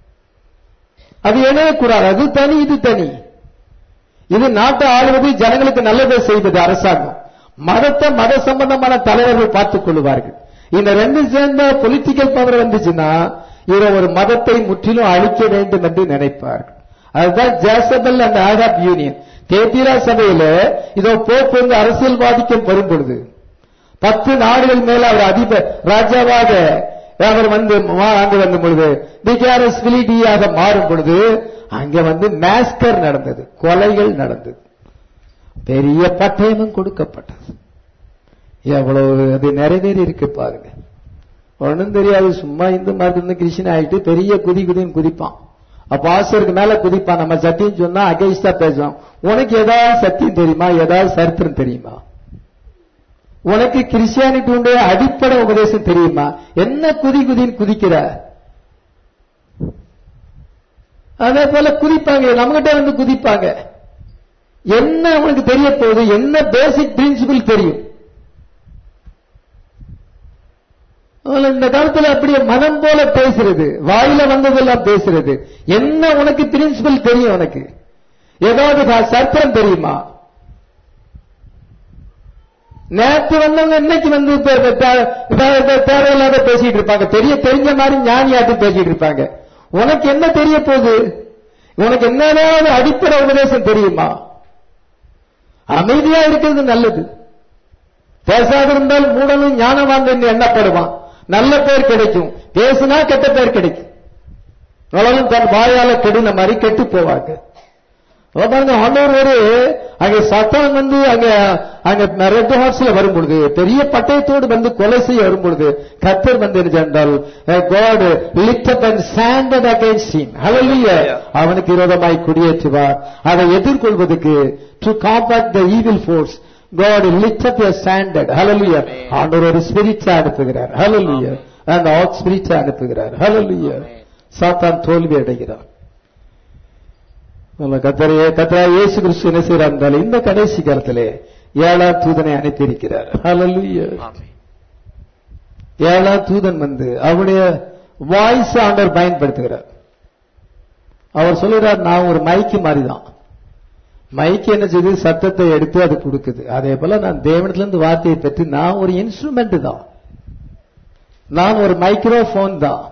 அது இணையக்கூடாது. அது தனி, இது தனி. இது நாட்டை ஆளுவது, ஜனங்களுக்கு நல்லதை செய்வது அரசாங்கம். மதத்தை மத சம்பந்தமான தலைவர்கள் பார்த்துக் கொள்வார்கள். இந்த ரெண்டு சேர்ந்த பொலிட்டிக்கல் பவர் வந்துச்சுன்னா இவரை ஒரு மதத்தை முற்றிலும் அழிக்க வேண்டும் என்று நினைப்பார்கள். அதுதான் ஜெசபெல் அந்த ஆகாப் யூனியன். தேத்திரா சபையில இதோ போப் வந்து அரசியல்வாதிக்கும் வரும் பொழுது பத்து நாடுகள் மேல அவர் அதிபர் ராஜாவாக அவர் வந்து அங்கு வந்த பொழுது டிகாரஸ் பிலிடியாக மாறும் பொழுது அங்க வந்து மேஸ்கர் நடந்தது, கொலைகள் நடந்தது, பெரிய பட்டயமும் கொடுக்கப்பட்டது. எவ்வளவு அது நிறைவேறி இருக்கு பாருங்க. ஒன்னும் தெரியாது, சும்மா இந்து மதத்துல கிறிஸ்டின் ஆயிட்டு பெரிய குதி குதின்னு குதிப்பான். அப்ப ஆசிரியருக்கு மேல குதிப்பான். நம்ம சத்தியம் சொன்னா அகைன்ஸ்டா பேசுவான். உனக்கு ஏதாவது சத்தியம் தெரியுமா, ஏதாவது சரித்திரம் தெரியுமா, உனக்கு கிறிஸ்டியானிட்டியுடைய அடிப்படை உபதேசம் தெரியுமா, என்ன குதி குதின்னு குதிக்கிற? அதே போல குதிப்பாங்க, நம்மகிட்ட வந்து குதிப்பாங்க. என்ன உனக்கு தெரிய போகுது, என்ன பேசிக் பிரின்சிபிள் தெரியும்? இந்த காலத்துல அப்படியே மனம் போல பேசுறது, வாயில வந்ததெல்லாம் பேசுறது. என்ன உனக்கு பிரின்சிபிள் தெரியும்? உனக்கு ஏதாவது சத்திரம் தெரியுமா? நேற்று வந்தவங்க இன்னைக்கு வந்து தேவையில்லாத பேசிட்டு இருப்பாங்க, தெரிய தெரிஞ்ச மாதிரி ஞானியாட்டு பேசிட்டு இருப்பாங்க. உனக்கு என்ன தெரிய போகுது? உனக்கு என்னதாவது அடிப்படை உபதேசம் தெரியுமா? அமைதியா இருக்கிறது நல்லது. பேசாத இருந்தால் மூடனும் ஞானவான் என்று எண்ணப்படுவான். நல்ல பேர் கிடைக்கும், பேசினா கெட்ட பேர் கிடைக்கும். உலகம் தன் வாயால கெடுன மாதிரி கெட்டு போவாங்க. பாருங்க, ஆண்டவர் ஒரு அங்க சத்தான் வந்து அங்க அங்க ரெட் ஹார்ஸ்ல வரும்பொழுது பெரிய பட்டயத்தோடு வந்து கொலை செய்ய வரும்பொழுது கர்த்தர் வந்து என்றால் God lifted and standed against him. Hallelujah. அவனுக்கு விரோதமாய் குடியேற்றுவார். அதை எதிர்கொள்வதற்கு to combat the evil force God lifted a standard. Hallelujah. ஆண்டவர் ஒரு ஸ்பிரிட் அனுப்புகிறார். Hallelujah. and all spirit அனுப்புகிறார். Hallelujah. சாத்தான் தோல்வி அடைகிறார். கர்த்தரே கர்த்தரா இயேசு கிறிஸ்து என்ன செய்யறார் என்றால் இந்த கடைசி காலத்திலே ஏழாம் தூதனை அனுப்பியிருக்கிறார். ஹல்லேலூயா. ஏழாம் தூதன் வந்து அவருடைய வாய்ஸ் ஆண்டவர் பயன்படுத்துகிறார். அவர் சொல்லுகிறார், நான் ஒரு மைக்கு மாதிரி தான். மைக்கு என்ன செய்து சத்தத்தை எடுத்து அது கொடுக்குது. அதே போல நான் தேவனிடத்திலிருந்து வார்த்தையை பெற்று நான் ஒரு இன்ஸ்ட்ருமெண்ட் தான், நான் ஒரு மைக்ரோபோன் தான்.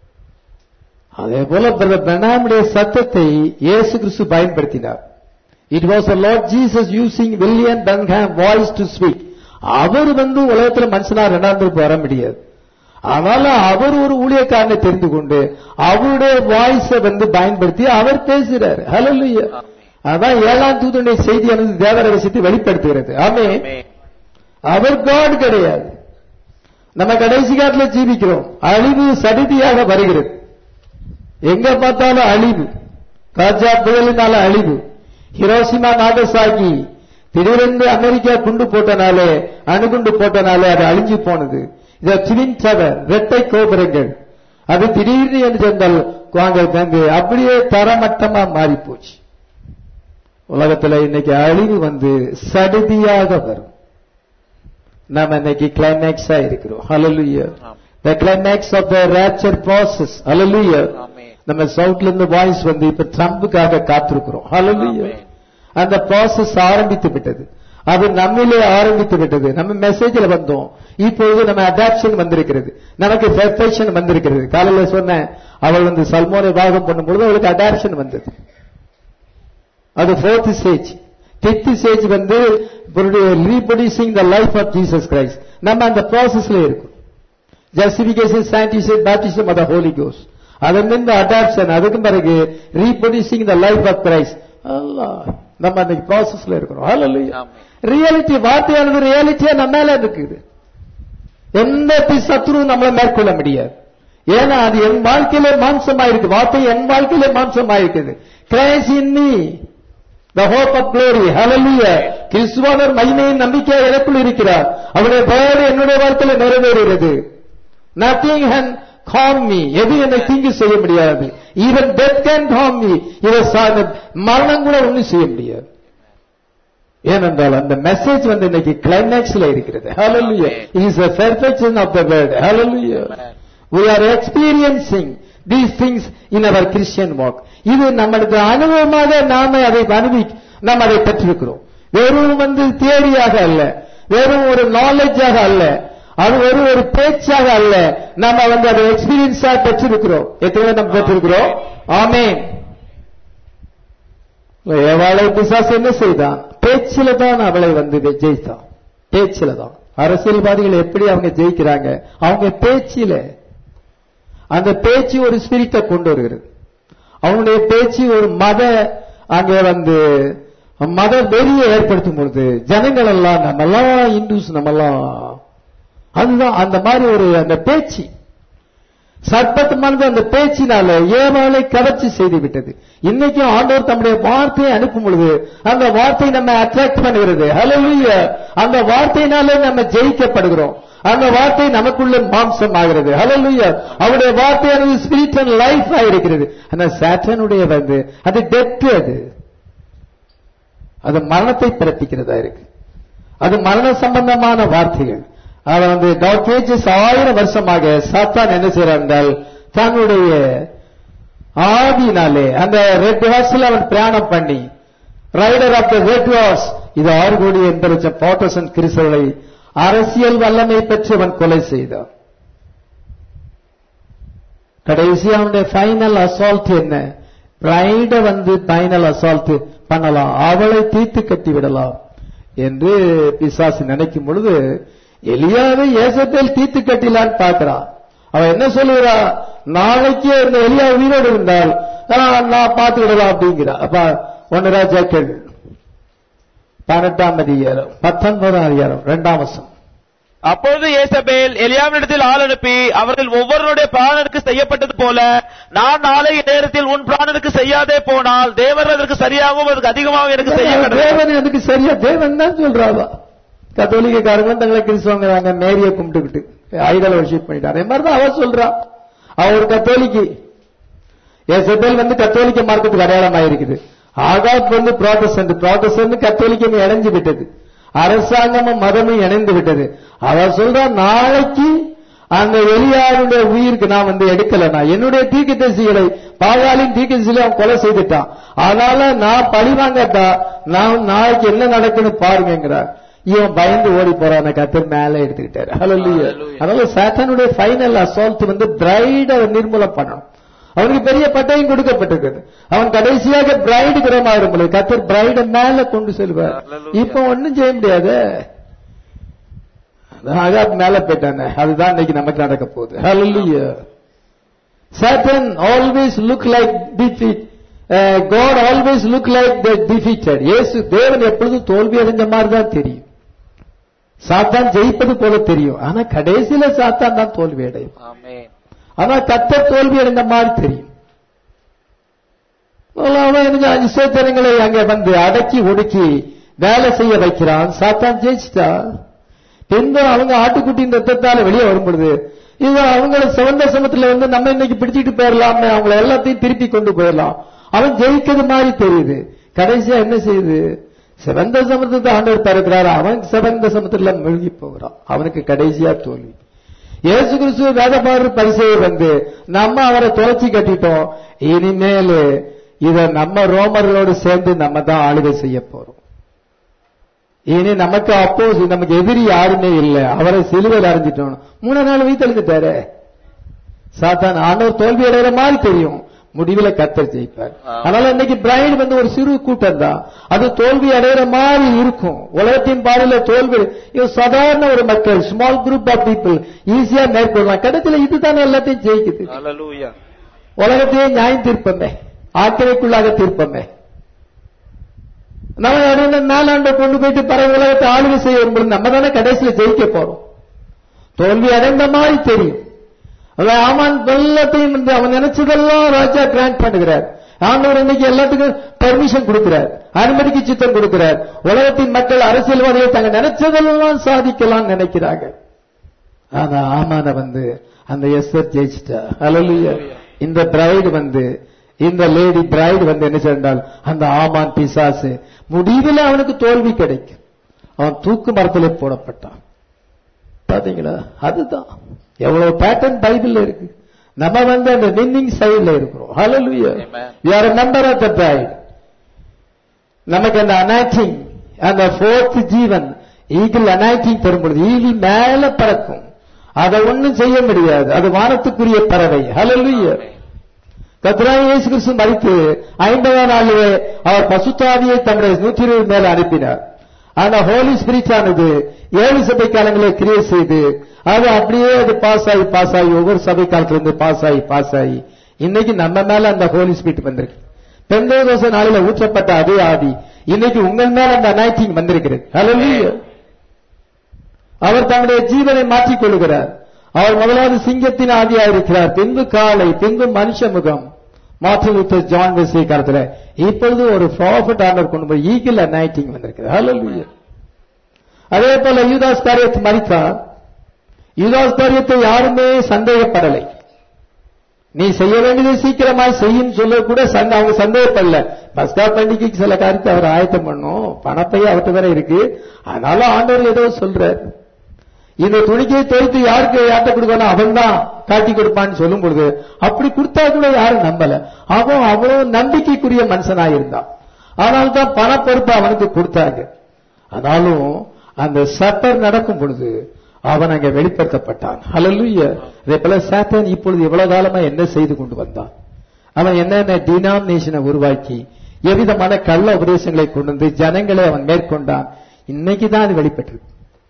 அதே போல பிரதர் பிரணாமுடைய சத்தத்தை இயேசு கிறிஸ்து பயன்படுத்தினார். It was the Lord Jesus using William Branham voice to speak. அவர் வந்து உலகத்துல மனுஷனா ரெண்டாவது வர முடியாது. அதனால அவர் ஒரு ஊழியக்காரனை தெரிந்து கொண்டு அவருடைய வாய்ஸை வந்து பயன்படுத்தி அவர் பேசுறாரு. ஹல்லேலூயா. அதான் ஏழாம் தூதனுடைய செய்தியானது தேவ ரகசியத்தை வெளிப்படுத்துகிறது. ஆமென். அவர் காட் கிடையாது. நம்ம கடைசி காலத்துல ஜீவிக்கிறோம். அழிவு சடிதியாக வருகிறது. எங்க பார்த்தாலும் அழிவு. ராஜா புயலினால அழிவு. ஹிரோஷிமா நாகசாகி திடீரென்று அமெரிக்கா குண்டு போட்டனாலே அணுகுண்டு போட்டனாலே அது அழிஞ்சு போனது. இது ட்வின் டவர் இரட்டை கோபுரங்கள். அது திடீர்னு என்று சொன்னால் அப்படியே தரமட்டமா மாறி போச்சு. உலகத்துல இன்னைக்கு அழிவு வந்து சடுதியாக வரும். நாம இன்னைக்கு கிளைமேக்ஸா இருக்கிறோம். ஹல்லேலூயா. The climax of the rapture process. Hallelujah. நம்ம சவுத்ல இருந்து வாய்ஸ் வந்து இப்ப ட்ரம்புக்காக காத்திருக்கிறோம். ஹல்லேலூயா. அந்த ப்ராசஸ் ஆரம்பித்து விட்டது. அது நம்மிலே ஆரம்பித்து விட்டது. நம்ம மெசேஜ்ல வந்தோம். இப்பொழுது நம்ம அடாப்ஷன் வந்திருக்கிறது. நமக்கு பெர்ஃபெக்ஷன் வந்திருக்கிறது. காலையில சொன்ன அவள் வந்து சல்மோனை வாகம் பண்ணும்பொழுது அவளுக்கு அடாப்ஷன் வந்தது. அது ஃபோர்த் ஸ்டேஜ். ஃபிஃப்த் ஸ்டேஜ் வந்து reproducing the life of Jesus Christ. நம்ம அந்த ப்ராசஸ்ல இருக்கும். Justification, sanctification, baptism of the holy ghost. அதன் அடாப்ஷன், அதுக்கு பிறகு reproducing the life of Christ. அல்லாஹ், நம்ம அந்த ப்ராசஸ்ல இருக்கிறோம். ஹல்லேலூயா. ரியாலிட்டி, வார்த்தையானது ரியாலிட்டியா நம்ம மேல இருக்குது. எந்த சத்ருவும் நம்மளை மேற்கொள்ள முடியாது. ஏன்னா அது என் வாழ்க்கையிலே மாம்சமாயிருக்கு. வார்த்தை என் வாழ்க்கையிலே மாம்சமாயிருக்குது. Christ in me the hope of glory. hallelujah. கிறிஸ்துவானவர் மகிமையின் நம்பிக்கை எனக்குள் இருக்கிறார். அவருடைய பெயர் என்னுடைய வாழ்க்கையில நிறைவேறுகிறது. nothing can harm me. எது என்னை தீங்கு செய்ய முடியாது. even death can harm me. இவர் மரணம் கூட ஒன்றும் செய்ய முடியாது. ஏனென்றால் அந்த மெசேஜ் வந்து இன்னைக்கு கிளைமேக்ஸ்ல இருக்கிறது. hallelujah. it is a perfection of the word. hallelujah. we are experiencing these things in our Christian walk. இது நம்மளுக்கு அனுபவமாக நாம அதை அனுபவி நாம் அதை பெற்றிருக்கிறோம். வெறும் வந்து தியரியாக அல்ல, வெறும் ஒரு நாலேஜாக அல்ல, அது ஒரு ஒரு பேச்சாக அல்ல, நம்ம வந்து அதை எக்ஸ்பீரியன்ஸா பெற்றிருக்கிறோம். எத்தனை நம்ம பெற்றிருக்கிறோம்? ஆமென். எவாளை பிசாசு என்ன செய்தான்? பேச்சில தான் அவளை வந்து ஜெயித்தான். பேச்சில தான். அரசியல்வாதிகள் எப்படி அவங்க ஜெயிக்கிறாங்க? அவங்க பேச்சில. அந்த பேச்சு ஒரு ஸ்பிரிட்டை கொண்டு வருகிறது. அவனுடைய பேச்சு ஒரு மத அங்கே வந்து மத வெறியை ஏற்படுத்தும் பொழுது ஜனங்கள் எல்லாம் நம்மெல்லாம் இந்துஸ் நம்மெல்லாம் அதுதான் அந்த மாதிரி ஒரு அந்த பேச்சு சர்பத்தமானது அந்த பேச்சினால ஏவாளை கவர்ச்சி செய்து விட்டது. இன்னைக்கும் ஆண்டவர் தம்முடைய வார்த்தையை அனுப்பும் பொழுது அந்த வார்த்தை நம்ம அட்ராக்ட் பண்ணுகிறது. ஹல்லேலூயா. அந்த வார்த்தையினாலே நம்ம ஜெயிக்கப்படுகிறோம். அந்த வார்த்தை நமக்குள்ள மாம்சம் ஆகிறது. ஹல்லேலூயா. அவருடைய வார்த்தையானது ஸ்பிரிட் அண்ட் லைஃப் ஆயிருக்கிறது. ஆனா சாத்தானுடைய வந்து அது டெத், அது அது மரணத்தை பிறப்பிக்கிறதா இருக்கு. அது மரண சம்பந்தமான வார்த்தைகள். அவன் வந்து டாக்டேஜஸ் ஆயிரம் வருஷமாக சாத்தான் என்ன செய்யறான் என்றால் தன்னுடைய ஆவினாலே அந்த ரெட் ஹார்ஸ்ல அவன் பிரயாணம் பண்ணி rider of the red horse இது ஆறு கோடி எண்பது லட்சம் புராட்டஸ்டன்ட் கிறிஸ்தவர்களை அரசியல் வல்லமை பெற்று அவன் கொலை செய்தான். கடைசி அவனுடைய ஃபைனல் அசால்ட் என்ன? பிரைட வந்து ஃபைனல் அசால்ட் பண்ணலாம், அவளை தீர்த்து கட்டி விடலாம் என்று பிசாசு நினைக்கும் பொழுது எலியாவை ஏசபேல் தீர்த்து கட்டிலான்னு பார்க்கிறான். அவன் என்ன சொல்லுறா? நாளைக்கு இந்த எலியா உயிரோடு இருந்தால் நான் பார்த்து விடலாம் அப்படிங்கிறா. அப்ப ஒன்னு ராஜாக்கள் பதினெட்டாம் அதிகாரம் பத்தொன்பதாம் அதிகாரம் இரண்டாம் வசனம். அப்பொழுது ஏசபேல் எலியாவினிடத்தில் ஆள் அனுப்பி அவர்கள் ஒவ்வொருடைய பிராணனுக்கு செய்யப்பட்டது போல நான் நாளை நேரத்தில் உன் பிராணனுக்கு செய்யாதே போனால் தேவன் அதற்கு சரியாகவும் அதுக்கு அதிகமாக எனக்கு செய்ய தேவன் அதுக்கு சரியா தேவன் தான் சொல்றாவா. கத்தோலிக்காரங்க தங்களை கிறிஸ்துவங்க மேரிய கும்பிட்டுக்கிட்டு ஐடல் வர்ஷிப் பண்ணிட்டாங்க. அதே மாதிரிதான் அவ சொல்றா. அவ ஒரு கத்தோலிக்கு. ஏசபேல் வந்து கத்தோலிக்க மார்க்கத்துக்கு அடையாளம் ஆயிருக்குது. ஆகாப் வந்து புராட்டஸ்டன்ட், புராட்டஸ்டன்ட் கத்தோலிக்கம் இணைஞ்சு விட்டது. அரசாங்கமும் மதமும் இணைந்து விட்டது. அவ சொல்றா நாளைக்கு அந்த எலியாவுடைய உயிருக்கு நான் வந்து எடுக்கல, நான் என்னுடைய தீர்க்கதரிசிகளை பாகாலின் தீர்க்கதரிசிகளை அவன் கொலை செய்துட்டான், அதனால நான் பழி வாங்கட்டா, நான் நாளைக்கு என்ன நடக்குன்னு பாருங்கிறார். இவன் பயந்து ஓடி போறான். கத்தர் மேல எடுத்துக்கிட்டாரு. ஹல்லேலூயா. அதனால சாத்தானுடைய ஃபைனல் அசால்ட் வந்து பிரைட நிர்மூலம் பண்ணணும். அவனுக்கு பெரிய பட்டயம் கொடுக்கப்பட்டிருக்கிறது. அவன் கடைசியாக பிரைடு கிரமாயிரும் பொழுது கர்த்தர் பிரைட மேல கொண்டு செல்வார். இப்ப ஒன்னும் செய்ய முடியாது. ஆகாப் மேல போயிட்டானே, அதுதான் இன்னைக்கு நமக்கு நடக்க போகுது. ஹல்லேலூயா. Satan always look like defeat. Uh, God always look like the defeated. இயேசு தேவன் எப்பொழுதும் தோல்வி அடைஞ்ச மாதிரி தான் தெரியும். சாத்தான் ஜெயிப்பது போல தெரியும். ஆனா கடைசியில சாத்தான் தான் தோல்வி அடையும். ஆமென். ஆனா கர்த்தர் தோல்வி அடைந்த மாதிரி தெரியும். அவன் இஸ்ரவேலர்களை அங்க வந்து அடக்கி ஒடுக்கி வேலை செய்ய வைக்கிறான். சாத்தான் ஜெயிச்சிட்டா. பின்பு அவங்க ஆட்டுக்குட்டியின் ரத்தத்தால வெளியே வரும்பொழுது இது அவங்கள சிவந்த சமத்துல வந்து நம்ம இன்னைக்கு பிடிச்சிட்டு போயிடலாம், அவங்களை எல்லாத்தையும் திருப்பி கொண்டு போயிடலாம். அவன் ஜெயிக்கிறது மாதிரி தெரியுது. கடைசியா என்ன செய்யுது? சிவந்த சமுத்திரத்தை ஆண்டவர் தருகிறார், அவன் சிவந்த சமுத்திரத்துல மூழ்கி போகிறான். அவனுக்கு கடைசியா தோல்வி. இயேசு கிறிஸ்துவ வேதபாரர் பரிசேயர் வந்து நம்ம அவரை துளைச்சி கட்டிட்டோம், இனிமேல் இத நம்ம ரோமர்களோடு சேர்ந்து நம்ம தான் ஆளுகை செய்ய போறோம். இனி நமக்கு அப்போஸ் நமக்கு எதிரி யாருமே இல்லை. அவரை சிலுவையில் அரைஞ்சிட்டோம். மூணு நாள் வீட்டெழுந்துட்டாரு. சாத்தான் ஆண்டவர் தோல்வி அடைகிற மாதிரி தெரியும், முடிவில் கர்த்தர் ஜெயிப்பார். அதனால இன்னைக்கு பிரைடு வந்து ஒரு சிறு கூட்டம் தான், அது தோல்வி அடைகிற மாதிரி இருக்கும். உலகத்தின் பாதையில தோல்வி சாதாரண ஒரு மக்கள், ஸ்மால் குரூப் ஆஃப் பீப்புள் ஈஸியா மேற்கொள்ளலாம். கடைசியில இதுதானே எல்லாத்தையும் ஜெயிக்குது. உலகத்தையே நியாயம் தீர்ப்பமே, ஆக்கிரைக்குள்ளாக தீர்ப்பமே. நம்ம நாலாண்ட கொண்டு போயிட்டு பறவை உலகத்தை ஆளுகை செய்ய வரும்போது நம்ம தானே கடைசியில ஜெயிக்க போறோம். தோல்வி அடைந்த மாதிரி தெரியும். ஆமான் எல்லாத்தையும் அவன் நினைச்சதெல்லாம் ராஜா கிராண்ட் பண்ணுகிறார். ஆண்டவர் இன்னைக்கு எல்லாத்துக்கும் பெர்மிஷன் கொடுக்கிறார், அனுமதிக்கு சித்தம் கொடுக்கிறார். உலகத்தின் மக்கள் அரசியல்வாதிகள் தாங்க நினைச்சதெல்லாம் சாதிக்கலாம் நினைக்கிறாங்க. ஆனா ஆமான வந்து அந்த எஸ்தர் ஜெயிச்சிட்டா. ஹல்லேலூயா. இந்த பிரைடு வந்து இந்த லேடி பிரைடு வந்து என்ன சென்றால் அந்த ஆமான் பிசாசு முடிவில் அவனுக்கு தோல்வி கிடைக்கும். அவன் தூக்கு மரத்தில் போடப்பட்டான். பாத்தீங்களா? அதுதான் எவ்வளவு பேட்டர்ன் பைபிள்ல இருக்கு. நம்ம வந்து அந்த வின்னிங் சைடுல இருக்கிறோம். ஹல்லேலூயா. we are a member of the bride. நமக்கு அந்த அனாயிட்டிங், அந்த ஃபோர்த் ஜீவன் ஈகிள் அனாயிட்டிங் பெறும்பொழுது ஈலி மேல பறக்கும். அதை ஒண்ணும் செய்ய முடியாது, அது வானத்துக்குரிய பறவை. ஹல்லேலூயா. கர்த்தராகிய இயேசு கிறிஸ்து மரித்து ஐம்பதாம் நாளிலே அவர் பசுத்தாவியை தம்முடைய நூற்றி இருபது மேல அனுப்பினார். ஆனா ஹோலி ஸ்பிரிட் ஆனது ஏழு சபை காலங்களே கிரியேட் செய்து அது அப்படியே அது பாஸ் ஆகி பாஸ் ஆகி ஒவ்வொரு சபை காலத்திலிருந்து பாஸ் ஆகி பாஸ் ஆகி இன்னைக்கு நம்ம மேல அந்த ஹோலி ஸ்பிரிட் வந்திருக்கு. பெந்தேகோஸ்தே நாளில ஊற்றப்பட்ட அதே ஆவி இன்னைக்கு உங்கள் மேல அந்த அனாயிட்டிங் வந்திருக்கிறது. ஹல்லேலூயா. அவர் தம்முடைய ஜீவனை மாற்றிக் கொள்கிறார். அவர் முதலாவது சிங்கத்தின் ஆவியா இருக்கிறார், பின்பு காளை, பின்பு மனுஷ முகம். மார்ட்டின் லூத்தர், ஜான் வெஸ்லி காலத்துல இப்பொழுது ஒரு ப்ராஃபட் ஆர்டர் கொண்டு போய் ஈகிள் அனாயிட்டிங் வந்திருக்கிறது. ஹல்லேலூயா. அதே போல யூதாஸ் காரியத்தை மரித்தார். யூதாஸ் காரியத்தை யாருமே சந்தேகப்படலை. நீ செய்ய வேண்டியதை சீக்கிரமாய் செய்யும் சொல்ல கூட அவங்க சந்தேகப்படல. பஸ்கா பண்டிகைக்கு சில காரியத்தை அவர் ஆயத்தம் பண்ணும், பணத்தையே அவர்கிட்ட வேற இருக்கு. அதனால ஆண்டவர் ஏதோ சொல்றார், இந்த துணிக்கை தொய்த்து யாருக்கு யார்ட்ட கொடுக்கணும் அவன் தான் காட்டி கொடுப்பான்னு சொல்லும் பொழுது அப்படி கொடுத்தா கூட யாரும் நம்பல. அவன் அவ்வளவு நம்பிக்கைக்குரிய மனுஷனாயிருந்தான். ஆனால் தான் பண பொறுப்பு அவனுக்கு கொடுத்தாங்க. ஆனாலும் அந்த சப்பர் நடக்கும் பொழுது அவன் அங்கே வெளிப்படுத்தப்பட்டான். ஹல்லேலூயா. அதே போல சாத்தான் இப்பொழுது இவ்வளவு காலமா என்ன செய்து கொண்டு வந்தான்? அவன் என்னென்ன டினாமினேஷனை உருவாக்கி எவ்விதமான கள்ள உபதேசங்களை கொண்டு வந்து ஜனங்களை அவன் மேற்கொண்டான். இன்னைக்குதான் அது வெளிப்பட்டிருக்கு.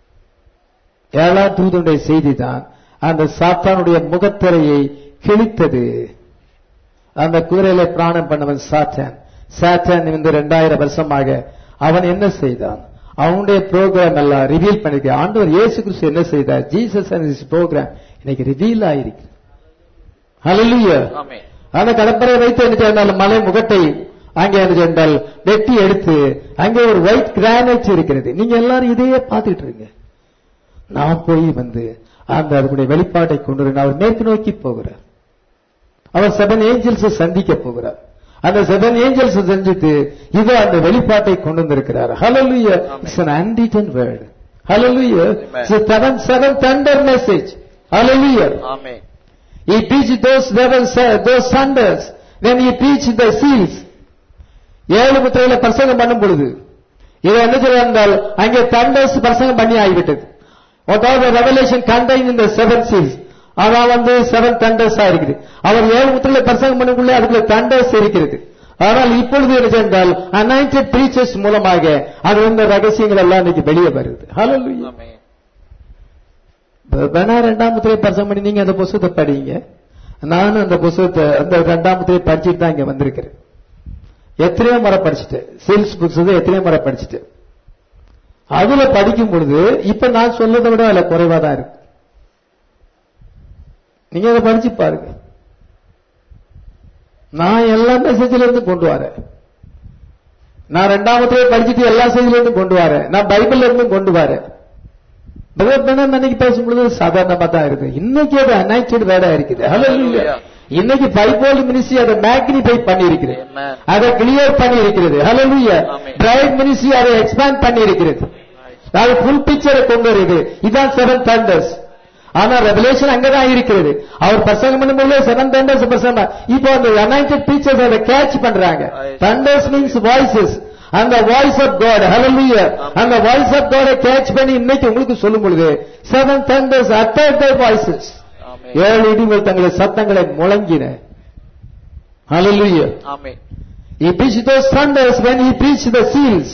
ஏழாம் தூதனுடைய செய்தி தான் அந்த சாத்தானுடைய முகத்திரையை கிழித்தது. அந்த குதிரையில பிராணம் பண்ணவன் சாத்தான். சாத்தான் இந்த இரண்டாயிரம் வருஷமாக அவன் என்ன செய்தான்? அவனுடைய ப்ரோக்ராம் எல்லாம் ரிவீல் பண்ணிருக்க. ஆண்டவர் இயேசு கிறிஸ்து என்ன செய்தார்? ஜீசஸ் அண்ட் ஹிஸ் ப்ரோக்ராம் இன்னைக்கு ரிவீல் ஆயிருக்கு. ஹல்லேலூயா. அந்த கடற்பரை வைத்து என்ன சொன்னால் மலை முகட்டை அங்கே என்ன சொன்னால் வெட்டி எடுத்து அங்கே ஒரு ஒயிட் கிரானைட் இருக்கிறது. நீங்க எல்லாரும் இதையே பார்த்துட்டு இருங்க. நான் போய் வந்து அந்த அதனுடைய வெளிப்பாட்டை கொண்டு அவர் மேற்கு நோக்கி போகிறார். அவர் செவன் ஏஞ்சல்ஸ் சந்திக்க போகிறார். அந்த செவன் ஏஞ்சல்ஸ் செஞ்சுட்டு இதோ அந்த வெளிப்பாட்டை கொண்டு வந்திருக்கிறார். Hallelujah. It's an unwritten word. Hallelujah. It's a seven seven thunder message. Hallelujah. Amen. He preached those seven those thunders, then he preached the seals. ஏழு முத்திரையில பிரசங்கம் பண்ணும் பொழுது இதை என்ன சொல்றால் அங்கே thunders பிரசங்கம் பண்ணி ஆகிவிட்டது. What are the revelation contained in the seven seals? அதான் வந்து செவன் தண்டர்ஸா இருக்குது. அவர் ஏழு முத்திரையில பிரசங்கம் பண்ணுக்குள்ளே அதுக்குள்ள தண்டர்ஸ் இருக்கிறது. ஆனால் இப்பொழுது என்ன சென்றால் அனாயிண்டட் பிரீச்சர்ஸ் மூலமாக அது இந்த ரகசியங்கள் எல்லாம் இன்னைக்கு வெளியே வருது. ஹல்லேலூயா. வேணா ரெண்டாம் முத்திரை பிரசங்கம் பண்ணி நீங்க அந்த புத்தகத்தை படிங்க. நானும் அந்த புத்தகத்தை அந்த ரெண்டாம் முத்திரை படிச்சுட்டு தான் இங்க வந்திருக்கிறேன். எத்தனையோ முறை படிச்சுட்டேன். சேல்ஸ் புக்ஸ் எத்தனையோ முறை படிச்சுட்டேன். அதுல படிக்கும் பொழுது இப்ப நான் சொல்றதை விட அதுல குறைவா தான் இருக்கு. நீங்க அதை படிச்சு பாருங்க. நான் எல்லா மெசேஜ்ல இருந்து கொண்டு வரேன். நான் ரெண்டாமத்தையே படிச்சுட்டு எல்லா மெசேஜ்ல இருந்து கொண்டு வரேன். நான் பைபிள்ல இருந்து கொண்டு வரேன். அன்னைக்கு பேசும்பொழுது சாதாரணமா தான் இருக்கு. இன்னைக்கு அது அனாயிண்டட் வேர்டா இருக்குது. ஹல்லேலூயா. இன்னைக்கு பைபிள் மினிஸ்ட்ரி அதை மேக்னிஃபை பண்ணி இருக்கிறது, அதை கிளியர் பண்ணி இருக்கிறது. ஹல்லேலூயா. பிரைட் மினிஸ்ட்ரி அதை எக்ஸ்பேண்ட் பண்ணி இருக்கிறது, அது ஃபுல் பிக்சரை கொண்டு வருது. இதான் செவன் தண்டர்ஸ். ஆனா ரெவலேஷன் அங்கதான் இருக்கிறது. அவர் பிரசங்கம் பண்ணும்போது செவன் தண்டர்ஸ் பிரசங்கம். இப்போ அந்த அனாயிண்டட் டீச்சர்ஸ் அதை கேட்ச் பண்றாங்க. தண்டர்ஸ் மீன்ஸ் வாய்ஸஸ், அந்த வாய்ஸ் ஆஃப் காட். ஹல்லேலூயா. அந்த வாய்ஸ் ஆஃப் காடை கேட்ச் பண்ணி இன்னைக்கு உங்களுக்கு சொல்லும் பொழுது seven thunders utter their voices. ஏழு இடிகள் தங்களை சத்தங்களை முழங்கின. ஹல்லேலூயா. ஆமென். He preached those thunders when he preached the seals.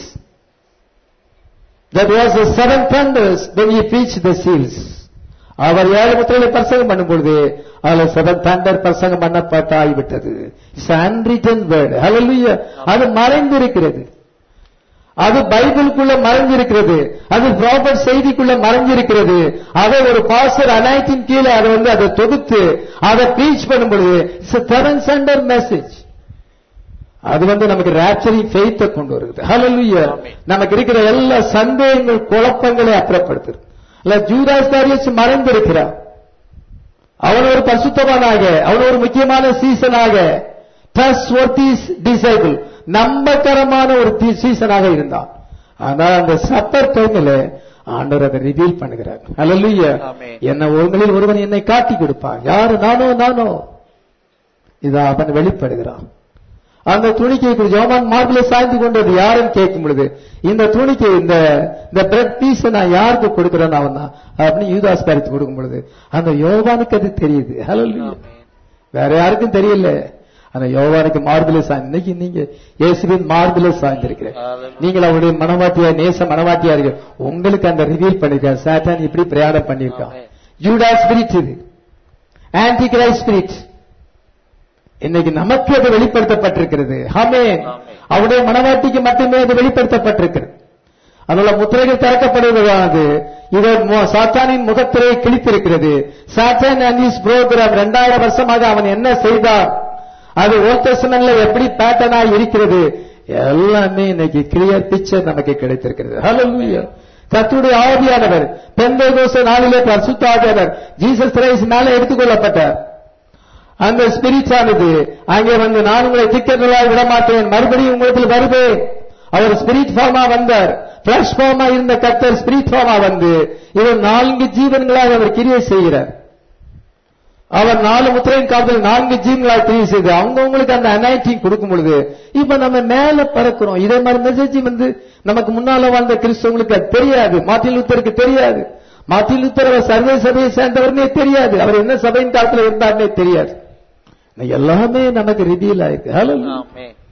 That was the seven thunders when he preached the seals. அவர் ஏழு முத்திரைகளை பிரசங்கம் பண்ணும் பொழுது அதுல செவன் தண்டர் பிரசங்கம் பண்ணப்பட்ட ஆகிவிட்டது. It's unwritten word. ஹல்லேலூயா. அது மறைந்திருக்கிறது, அது பைபிளுக்குள்ள மறைஞ்சிருக்கிறது, அது ப்ராபர்ட் செய்திக்குள்ள மறைஞ்சிருக்கிறது. அதை ஒரு பாஸ்டர் அனாயிட்டின் கீழே அதை வந்து அதை தொகுத்து அதை ப்ரீச் பண்ணும் பொழுது இட்ஸ் a transcendent message. அது வந்து நமக்கு ராப்சரிங் ஃபெய்த்தை கொண்டு வருது. ஹல்லேலூயா. நமக்கு இருக்கிற எல்லா சந்தேகங்கள் குழப்பங்களை அப்புறப்படுத்துது. இல்ல ஜூதாஸ் காரியஸ் மறைந்திருக்கிறார். அவன் ஒரு பரிசுத்தவானாக, அவன் ஒரு முக்கியமான சீசனாக, ட்ரஸ்ட்வர்தி டிசைபிள், நம்பகரமான ஒரு சீசனாக இருந்தான். ஆனால் அந்த சப்பர் டைம்ல ஆண்டவர் அதை ரிவீல் பண்ணுகிறார். ஹல்லேலூயா. என்ன உங்களில் ஒருவன் என்னை காட்டி கொடுப்பான். யாரு? நானோ நானோ இதா அவன் வெளிப்படுகிறான். அந்த துணிக்கை யோவான் மார்பிலே சாய்ந்து கொண்டது யாருன்னு கேட்கும் பொழுது இந்த துணிக்கை இந்த இந்த பிரெட் பீஸ் நான் யாருக்கு கொடுக்கிறேன் அவன் தான் அப்படின்னு யூதாஸ் காரியத்துக்கு கொடுக்கும் பொழுது அந்த யோவானுக்கு அது தெரியுது. ஹல்லேலூயா. வேற யாருக்கும் தெரியல. அந்த யோவானுக்கு மார்பிலே சாய்ந்து, இன்னைக்கு நீங்க இயேசுவின் மார்பிலே சாய்ந்திருக்கிறேன். நீங்கள் அவருடைய மனவாட்டியா, நேச மனவாட்டியா இருக்கு. உங்களுக்கு அந்த ரிவீல் பண்ணிருக்கார். சாத்தான் இப்படி பிரயாணம் பண்ணிருக்கான். ஜூடாஸ் ஸ்பிரிட், இது ஆன்டி கிரைஸ்ட் ஸ்பிரிட். இன்னைக்கு நமக்கு அது வெளிப்படுத்தப்பட்டிருக்கிறது. ஆமென். அவருடைய மனவாட்டிக்கு மட்டுமே அது வெளிப்படுத்தப்பட்டிருக்கிறது. அதனால முத்திரைகள் திறக்கப்படுவதானது இது சாத்தானின் முகத்திரையை கிழித்திருக்கிறது. சாத்தான் அண்ட் ஹிஸ் புரோகிராம் இரண்டாயிரம் வருஷமாக அவன் என்ன செய்தான், அது ஓல்ட் டெஸ்டமென்ட்ல எப்படி பேட்டர்னா இருக்கிறது, எல்லாமே இன்னைக்கு கிளியர் பிக்சர் நமக்கு கிடைத்திருக்கிறது. ஹல்லேலூயா. கர்த்தருடைய ஆவியானவர் பெந்தேகோஸ்தே நாளிலே பரிசுத்த ஆவியானவர் ஜீசஸ் கிரைஸ்ட் மேலே எடுத்துக்கொள்ளப்பட்டார். அந்த ஸ்பிரிட் ஆனது அங்கே வந்து நான் உங்களை திக்கர்களாக விடமாட்டேன், மறுபடியும் உங்களுக்கு வருவேன். அவர் ஸ்பிரிட் ஃபார்மா வந்தார். பிளஷ் ஃபார்மா இருந்த கர்த்தர் ஸ்பிரிட் ஃபார்மா வந்து இவர் நான்கு ஜீவன்களாக அவர் கிரியை செய்கிறார். அவர் நாலு முத்திரையின் காலத்தில் நான்கு ஜீவன்களாக கிரியை செய்து அவங்கவுங்களுக்கு அந்த அனாயிட்டிங் கொடுக்கும் பொழுது இப்ப நம்ம மேல பறக்கிறோம். இதே மாதிரி மெசேஜ் வந்து நமக்கு முன்னால வாழ்ந்த கிறிஸ்தவங்களுக்கு அது தெரியாது. மார்ட்டின் லூத்தருக்கு தெரியாது. மார்ட்டின் லூத்தர் அவர் சர்வே சபையை சேர்ந்தவர்னே தெரியாது. அவர் என்ன சபையின் காலத்தில் இருந்தார்னே தெரியாது. எல்லாமே நமக்கு ரிவீல் ஆயிருக்கு. ஹல்லேலூயா.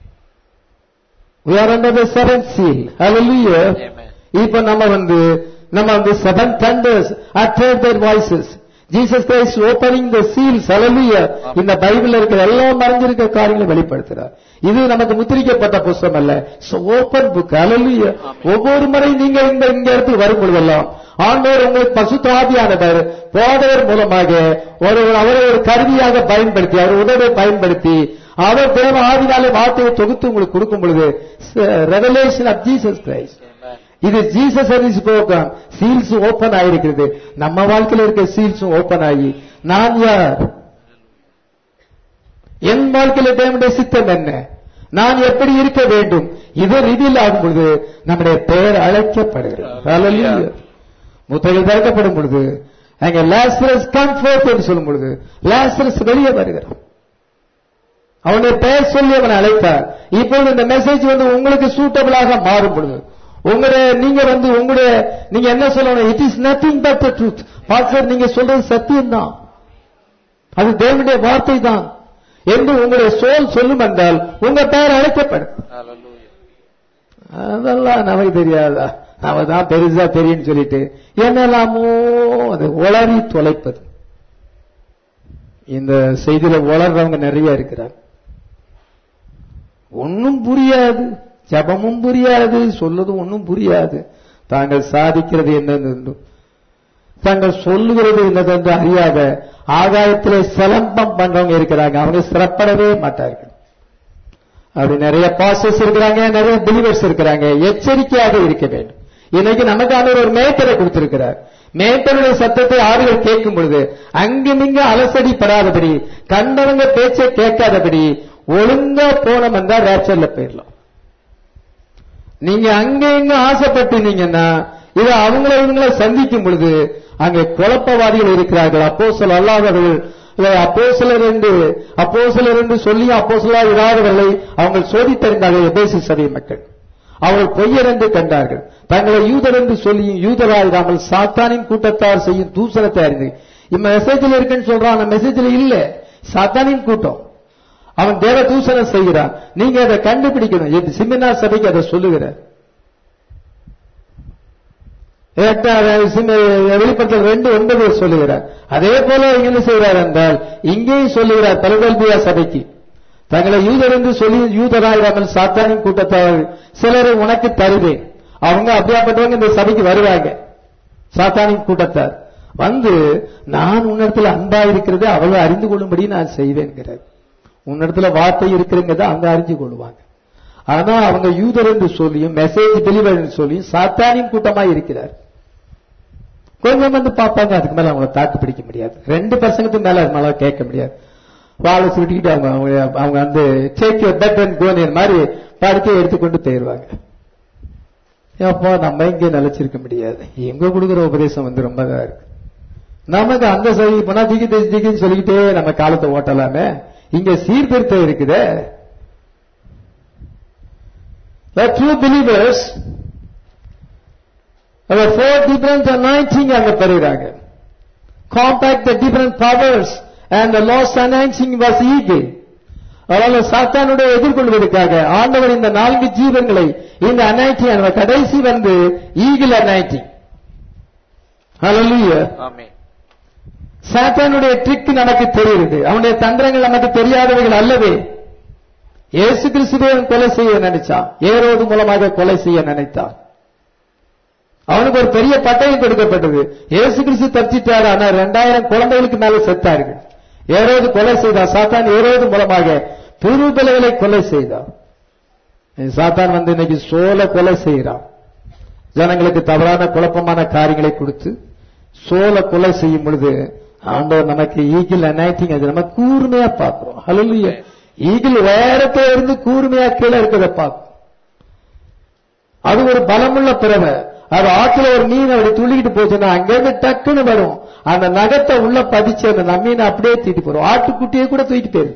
we are under the seventh seal. hallelujah. இப்ப நம்ம வந்து நம்ம வந்து seven thunders uttered their voices. Jesus Christ opening the seals. hallelujah. இந்த பைபிள்ல இருக்கிற எல்லா மறைஞ்சிருக்கிற காரியங்களை வெளிப்படுத்துறார். இது நமக்கு முத்திரிக்கப்பட்ட புத்தகம் அல்ல, ஓபன் புக். hallelujah. ஒவ்வொரு முறை நீங்க இந்த இங்க இடத்துக்கு வரும் பொழுதெல்லாம் ஆண்டவர் உங்களுக்கு பரிசுத்த ஆவியானவர் போதகர் மூலமாக ஒரு அவரை ஒரு கருவியாக பயன்படுத்தி அவர் உதவியை பயன்படுத்தி அவர் தேவ ஆவியாலே வார்த்தையை தொகுத்து உங்களுக்கு கொடுக்கும் பொழுது ரெவலேஷன் ஆஃப் ஜீசஸ் கிரைஸ்ட். இது Jesus service program. Seals open ஆயிருக்கிறது. நம்ம வாழ்க்கையில் இருக்க சீல்ஸும் ஓபன் ஆகி நான் யார், என் வாழ்க்கையில தேவனுடைய சித்தம் என்ன, நான் எப்படி இருக்க வேண்டும், இது ரிவீல் ஆகும் பொழுது நம்முடைய பெயர் அழைக்கப்படுகிறது. ஹல்லேலூயா. முத்திரைகள் திறக்கப்படும் பொழுது அங்கே லாசரஸ் கம் ஃபோர்த் என்று சொல்லும் பொழுது லாசரஸ் வெளியே வருகிறான். அவனுடைய பெயர் சொல்லி அவனை அழைத்தார். இப்பொழுது இந்த மெசேஜ் வந்து உங்களுக்கு சூட்டபிளாக மாறும் பொழுது உங்களுடைய நீங்க வந்து உங்களுடைய நீங்க என்ன சொல்லணும், it is nothing but the truth. Pastor நீங்க சொல்றது சத்தியம் தான், அது தேவனுடைய வார்த்தை தான் என்று உங்களுடைய சோல் சொல்லும் என்றால் உங்க பெயர் அழைக்கப்படும். அதெல்லாம் நமக்கு தெரியாதா? அவ தான் பெருசா தெரியும் சொல்லிட்டு என்னெல்லாமோ அது உளறி தொலைப்பது. இந்த செய்தியில உளர்றவங்க நிறைய இருக்கிறார். ஒன்னும் புரியாது, ஜபமும் புரியாது, சொல்லதும் ஒன்னும் புரியாது. தாங்கள் சாதிக்கிறது என்னென்று, தாங்கள் சொல்லுகிறது என்னதென்று அறியாத ஆகாயத்திலே சிலம்பம் பண்றவங்க இருக்கிறாங்க. அவங்க சிறப்படவே மாட்டார்கள். அப்படி நிறைய பாஸ்டர்ஸ் இருக்கிறாங்க, நிறைய பிலீவர்ஸ் இருக்கிறாங்க. எச்சரிக்கையாக இருக்க வேண்டும். இன்னைக்கு நமக்கான ஒரு மேய்ப்பரை கொடுத்திருக்கிறார். மேய்ப்பருடைய சத்தத்தை ஆறுகள் கேட்கும் பொழுது அங்குமிங்க அலசடிப்படாதபடி, கண்டவங்க பேச்சை கேட்காதபடி ஒழுங்கா போனோம் என்றா ரேப்சர்ல போயிடலாம். நீங்க அங்க இங்க ஆசைப்பட்டீங்கன்னா இது அவங்கள இவங்களை சந்திக்கும் பொழுது அங்கே குழப்பவாதிகள் இருக்கிறார்கள். அப்போஸ்தலர் அல்லாதவர்கள், அப்போஸ்தலர் என்று அப்போஸ்தலர் என்று சொல்லி அப்போஸ்தலர் இராதவர்களை அவங்க சோதித்தறிந்தார்கள். எபேசு சபை மக்கள் அவர்கள் பொய்யர் என்று கண்டார்கள். தங்களை யூதர் என்று சொல்லியும் யூதராயிராமல் சாத்தானின் கூட்டத்தார் செய்யும் தூசணத்தை அறிந்து, இந்த மெசேஜில் இருக்குன்னு சொல்றான், அந்த மெசேஜில் இல்ல, சாத்தானின் கூட்டம். அவன் தேவ தூசணம் செய்கிறான். நீங்க அதை கண்டுபிடிக்கணும். சிமினா சபைக்கு அதை சொல்லுகிறார். வெளிப்படுத்தல் ரெண்டு ஒன்பது சொல்லுகிறார். அதே போல என்ன செய்கிறார் என்றால் இங்கேயும் சொல்லுகிறார் பலகல்பியா சபைக்கு, தங்களை யூதர் என்று சொல்லி யூதராயிராமல் சாத்தானின் கூட்டத்தார் சிலரை உனக்கு தருவேன். அவங்க அப்படியாப்பட்டவங்க இந்த சபைக்கு வருவாங்க. சாத்தானின் கூட்டத்தார் வந்து நான் உன்னிடத்துல அன்பா இருக்கிறது அவளை அறிந்து கொள்ளும்படி நான் செய்வேன்கிறார். உன்னிடத்துல வார்த்தை இருக்கிறங்கிறத அவங்க அறிஞ்சு கொள்வாங்க. ஆனா அவங்க யூதர் என்று சொல்லியும் மெசேஜ் டெலிவரி என்று சொல்லியும் சாத்தானின் கூட்டமா இருக்கிறார். கொஞ்சம் வந்து பார்ப்பாங்க, அதுக்கு மேல அவங்களை தாக்கு பிடிக்க முடியாது. ரெண்டு பர்சன்ட்டுக்கு மேல அது மேல கேட்க முடியாது. வாழை சுருட்டிக்கிட்டு அவங்க அவங்க வந்து டேக் யுவர் பெட் அண்ட் கோனியர் மாதிரி படுக்கையை எடுத்துக்கொண்டு போயிருவாங்க. அப்போ நம்ம இங்கே நிலைச்சிருக்க முடியாது. எங்க கொடுக்குற உபதேசம் வந்து ரொம்ப தான் இருக்கு. நமக்கு அந்த சரி போனா திகி திகின்னு சொல்லிக்கிட்டே நம்ம காலத்தை ஓட்டலாமே. இங்க சீர்திருத்தம் இருக்குதே. True believers our four different anointing அங்க பெறுகிறாங்க. Compact the different powers and the lost anointing was eagle. அதனால சாத்தானுடைய எதிர்கொள்வதற்காக ஆண்டவர் இந்த நான்கு ஜீவன்களை இந்த அனாயிட்டிங் அந்த கடைசி வந்து ஈகிள் அனாயிட்டிங். ஹல்லேலூயா. ஆமென். சாத்தானுடைய ட்ரிக் நமக்கு தெரியுது, அவனுடைய தந்திரங்கள் நமக்கு தெரியாதவைகள் அல்லவே. இயேசு கிறிஸ்துவை கொலை செய்ய நினைச்சான், ஏரோது மூலமாக கொலை செய்ய நினைத்தான். அவனுக்கு ஒரு பெரிய பட்டயம் கொடுக்கப்பட்டது. இயேசு கிறிஸ்து தப்பிச்சிட்டாரு, ஆனா இரண்டாயிரம் குழந்தைகளுக்கு மேல செத்தார்கள். ஏரோது கொலை செய்தான். சாத்தான் ஏரோது மூலமாக புதுபிள்ளைகளை கொலை செய்தான். சாத்தான் வந்து இன்னைக்கு சோலை கொலை செய்யறான். ஜனங்களுக்கு தவறான குழப்பமான காரியங்களை கொடுத்து சோலை கொலை செய்யும் பொழுது ஆண்டவர் நமக்கு ஈகிள் அனாயிட்டிங் அது நம்ம கூர்மையா பார்க்கிறோம். ஹல்லேலூயா. ஈகிள் வேறத்தை இருந்து கூர்மையா கீழே இருக்கிறத பார்க்கும். அது ஒரு பலமுள்ள பிறவை. அது ஆற்றுல ஒரு மீன் அப்படி துள்ளிக்கிட்டு போச்சுன்னா அங்கிருந்து டக்குன்னு வரும், அந்த நகத்தை உள்ள பதிச்சு அந்த நம்மீனை அப்படியே தூக்கிட்டு போறோம். ஆட்டுக்குட்டியை கூட தூக்கிட்டு போயிரு.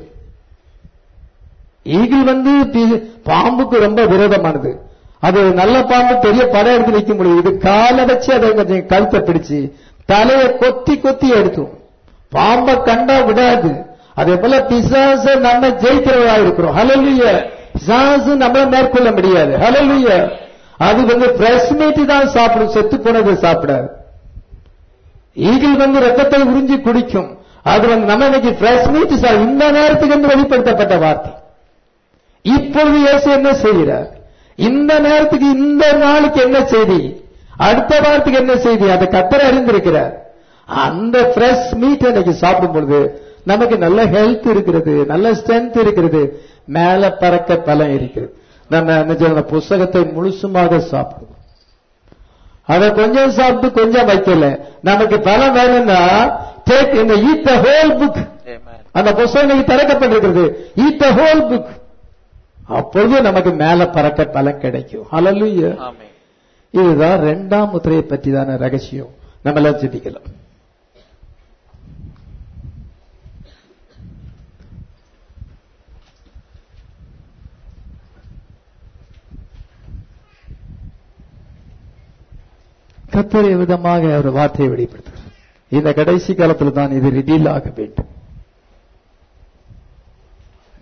ஈகிள் வந்து பாம்புக்கு ரொம்ப விரோதமானது. அது நல்ல பாம்பு பெரிய படம் எடுத்து நிற்க முடியும். இது காலை வச்சு அதை கொஞ்சம் கழுத்தை பிடிச்சு தலையை கொத்தி கொத்தி எடுத்தும். பாம்பை கண்டா விடாது. அதே போல பிசாசு நம்ம ஜெயிக்கிறவா இருக்கிறோம். ஹல்லேலூயா. பிசாசு நம்மளை மேற்கொள்ள முடியாது. ஹல்லேலூயா. அது வந்து ஃப்ரெஷ் மீட் தான் சாப்பிடும், செத்து போனது சாப்பிடாது. ஈகிள் வந்து ரத்தத்தை உறிஞ்சி குடிக்கும். அது வந்து நம்ம இன்னைக்கு ஃப்ரெஷ் மீட் இந்த நேரத்துக்கு வந்து வெளிப்படுத்தப்பட்ட வார்த்தை. இப்பொழுது இயேசு என்ன செய்கிறார்? இந்த நேரத்துக்கு இந்த நாளுக்கு என்ன செய்தி, அடுத்த வாரத்துக்கு என்ன செய்தி, அதை கர்த்தர் அறிந்திருக்கிறார். அந்த ஃப்ரெஷ் மீட் இன்னைக்கு சாப்பிடும் பொழுது நமக்கு நல்ல ஹெல்த் இருக்கிறது, நல்ல ஸ்ட்ரென்த் இருக்கிறது, மேல பறக்க பலம் இருக்கிறது. நம்ம என்ன புஸ்தகத்தை முழுசுமாக சாப்பிடுவோம். அதை கொஞ்சம் சாப்பிட்டு கொஞ்சம் வைக்கல. நமக்கு பலம் வேணும்னா டேக் இந்த ஈட் தி ஹோல் புக். அந்த புஸ்தகம் திறக்கப்பட்டிருக்கிறது. Eat the whole book. அப்பொழுது நமக்கு மேல பறக்க பலம் கிடைக்கும். ஹல்லேலூயா. ஆமென். இதுதான் இரண்டாம் முத்திரையை பற்றி தான ரகசியம். நம்ம எல்லாம் சிந்திக்கலாம். கர்த்தர் விதமாக அவர் வார்த்தையை வெளிப்படுத்துகிறார். இந்த கடைசி காலத்தில் தான் இது ரிவீல் ஆக வேண்டும்.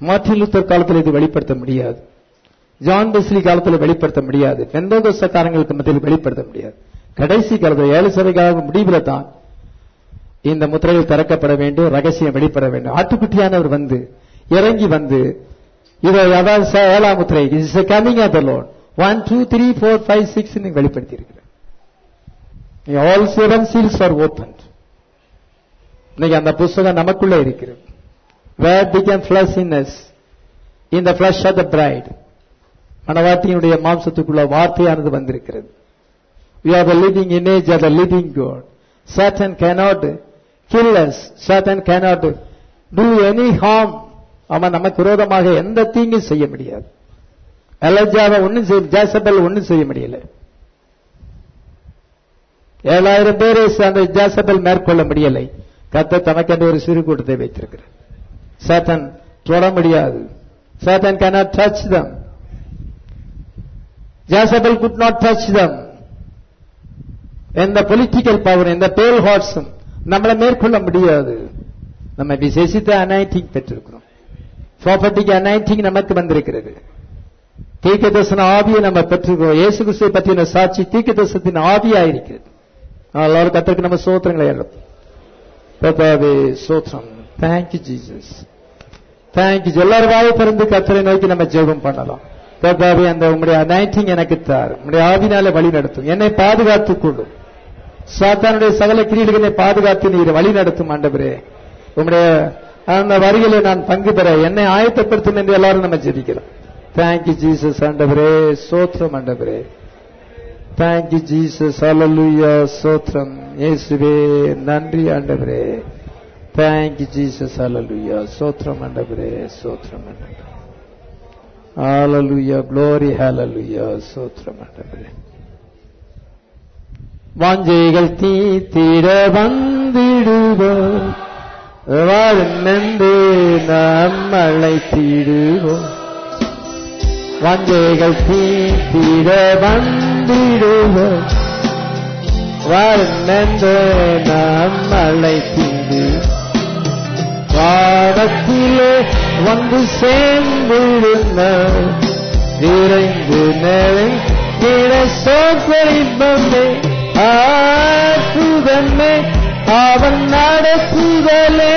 மார்ட்டின் லூத்தர் காலத்தில் இது வெளிப்படுத்த முடியாது. ஜான் வெஸ்லி காலத்தில் வெளிப்படுத்த முடியாது. பெந்தகோஸ்தக்காரங்களுக்கு மத்தியில் வெளிப்படுத்த முடியாது. கடைசி காலத்தில் ஏழு சபை கால முடிவில் தான் இந்த முத்திரைகள் திறக்கப்பட வேண்டும், ரகசியம் வெளிப்பட வேண்டும். ஆட்டுக்குட்டியானவர் வந்து இறங்கி வந்து இதை அதாவது ஏழாம் முத்திரை is coming of the lord one two three four five six வெளிப்படுத்தி இருக்கிறார். All seven seals are open. இன்னைக்கு அந்த புஸ்தகம் நமக்குள்ள இருக்கிறது. Where became flesh in us, in the flesh of the bride. மணவாட்டியினுடைய மாம்சத்துக்குள்ள வார்த்தையானது வந்திருக்கிறது. We are the living image of the living God. Satan cannot kill us. Satan cannot do any harm. அவன் நமக்கு விரோதமாக எந்த தீங்கும் செய்ய முடியாது. எலஜாவை ஒன்னும் செய்ய, ஜேசபெல் ஒன்னும் செய்ய முடியல. ஏழாயிரம் பேரை அந்த ஜேசபெல் மேற்கொள்ள முடியலை. கர்த்தர் தனக்கென்று ஒரு சிறு கூட்டத்தை வைத்திருக்கிறார். சாத்தான் தொட முடியாது. Satan cannot touch them. Jezebel could not touch them. எந்த பொலிட்டிக்கல் பவர், எந்த பேல் ஹார்ட்ஸும் நம்மளை மேற்கொள்ள முடியாது. நம்ம விசேஷித்த அனாயிண்டிங் பெற்றிருக்கிறோம். ப்ராப்பர்ட்டிக்கு அனாயிண்டிங் நமக்கு வந்திருக்கிறது. தீர்க்கதரிசன ஆவியை நம்ம பெற்றிருக்கிறோம். இயேசு கிறிஸ்துவை பற்றின சாட்சி தீர்க்கதரிசனத்தின் ஆவியாயிருக்கிறது. எல்லாரும் கர்த்தருக்கு நம்ம ஸ்தோத்திரங்களை ஏறணும். கர்த்தாவே ஸ்தோத்திரம். Thank you Jesus. Thank you. எல்லாரும் வாயை திறந்து கர்த்தரை நோக்கி நம்ம ஜெபம் பண்ணலாம். கர்த்தாவே, அந்த உம்முடைய அனாயிண்டிங் எனக்கு தார். உம்முடைய ஆவினால வழி நடத்தும். என்னை பாதுகாத்துக் கொள்ளும். சாத்தானுடைய சகல கிரியைகளை பாதுகாத்து நீர் வழி நடத்தும் ஆண்டவரே. உம்முடைய அந்த வரிகளை நான் பங்கு பெற என்னை ஆயத்தப்படுத்தும் என்று எல்லாரும் நம்ம ஜெபிக்கிறோம். Thank you Jesus. ஆண்டவரே ஸ்தோத்திரம். ஆண்டவரே Thank you Jesus. Hallelujah. ஸ்தோத்திரம் இயேசுவே. நன்றி ஆண்டவரே. Thank you Jesus. Hallelujah. ஸ்தோத்திரம் ஆண்டவரே. ஸ்தோத்திரம் ஆண்டவரே. Hallelujah. Glory. Hallelujah. ஸ்தோத்திரம் ஆண்டவரே. வாஞ்சைகள் தீத்திட வந்திடுவோம், வாழ்நென்று நம்மளை தீடுவோம். வாஞ்சைகள் தீத்திட வந்திடுவோம், வாழ்நென்று நம்மளை தீடுவோம். வாடத்திலே வந்து சேர்ந்திருந்த விரைந்து நெருங்கிட சோதரிப்பமே ஆசுதமே அவன் நடத்துதலே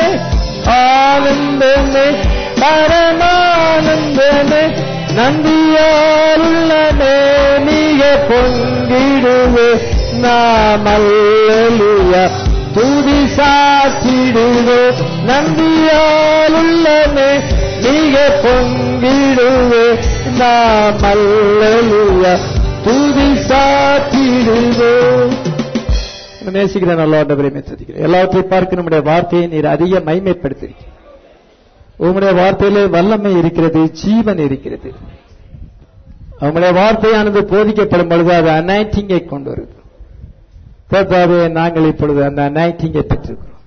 ஆனந்தமே பரமானந்தமே நந்தியாருள்ளமே மிக பொங்கிடுவே நாம் அல்லேலூயா துதி சாற்றிடுவே நந்தியாருள்ளமே மிக பொங்கிடுவே நாம் அல்லேலூயா துதி சாற்றிடுவே. நேசிக்கிற நல்ல ஆண்டவரை மெச்சுகிறேன். எல்லாவற்றை பார்க்க நம்முடைய வார்த்தையை நீர் அதிக மைமைப்படுத்திருக்கிறீர். உங்களுடைய வார்த்தையிலே வல்லமை இருக்கிறது, ஜீவன் இருக்கிறது. அவங்களுடைய வார்த்தையானது போதிக்கப்படும் பொழுது அது அனாயிண்டிங்கை கொண்டு வருது. கர்த்தாவே, நாங்கள் இப்பொழுது அந்த அனாயிண்டிங்கை பெற்றிருக்கிறோம்.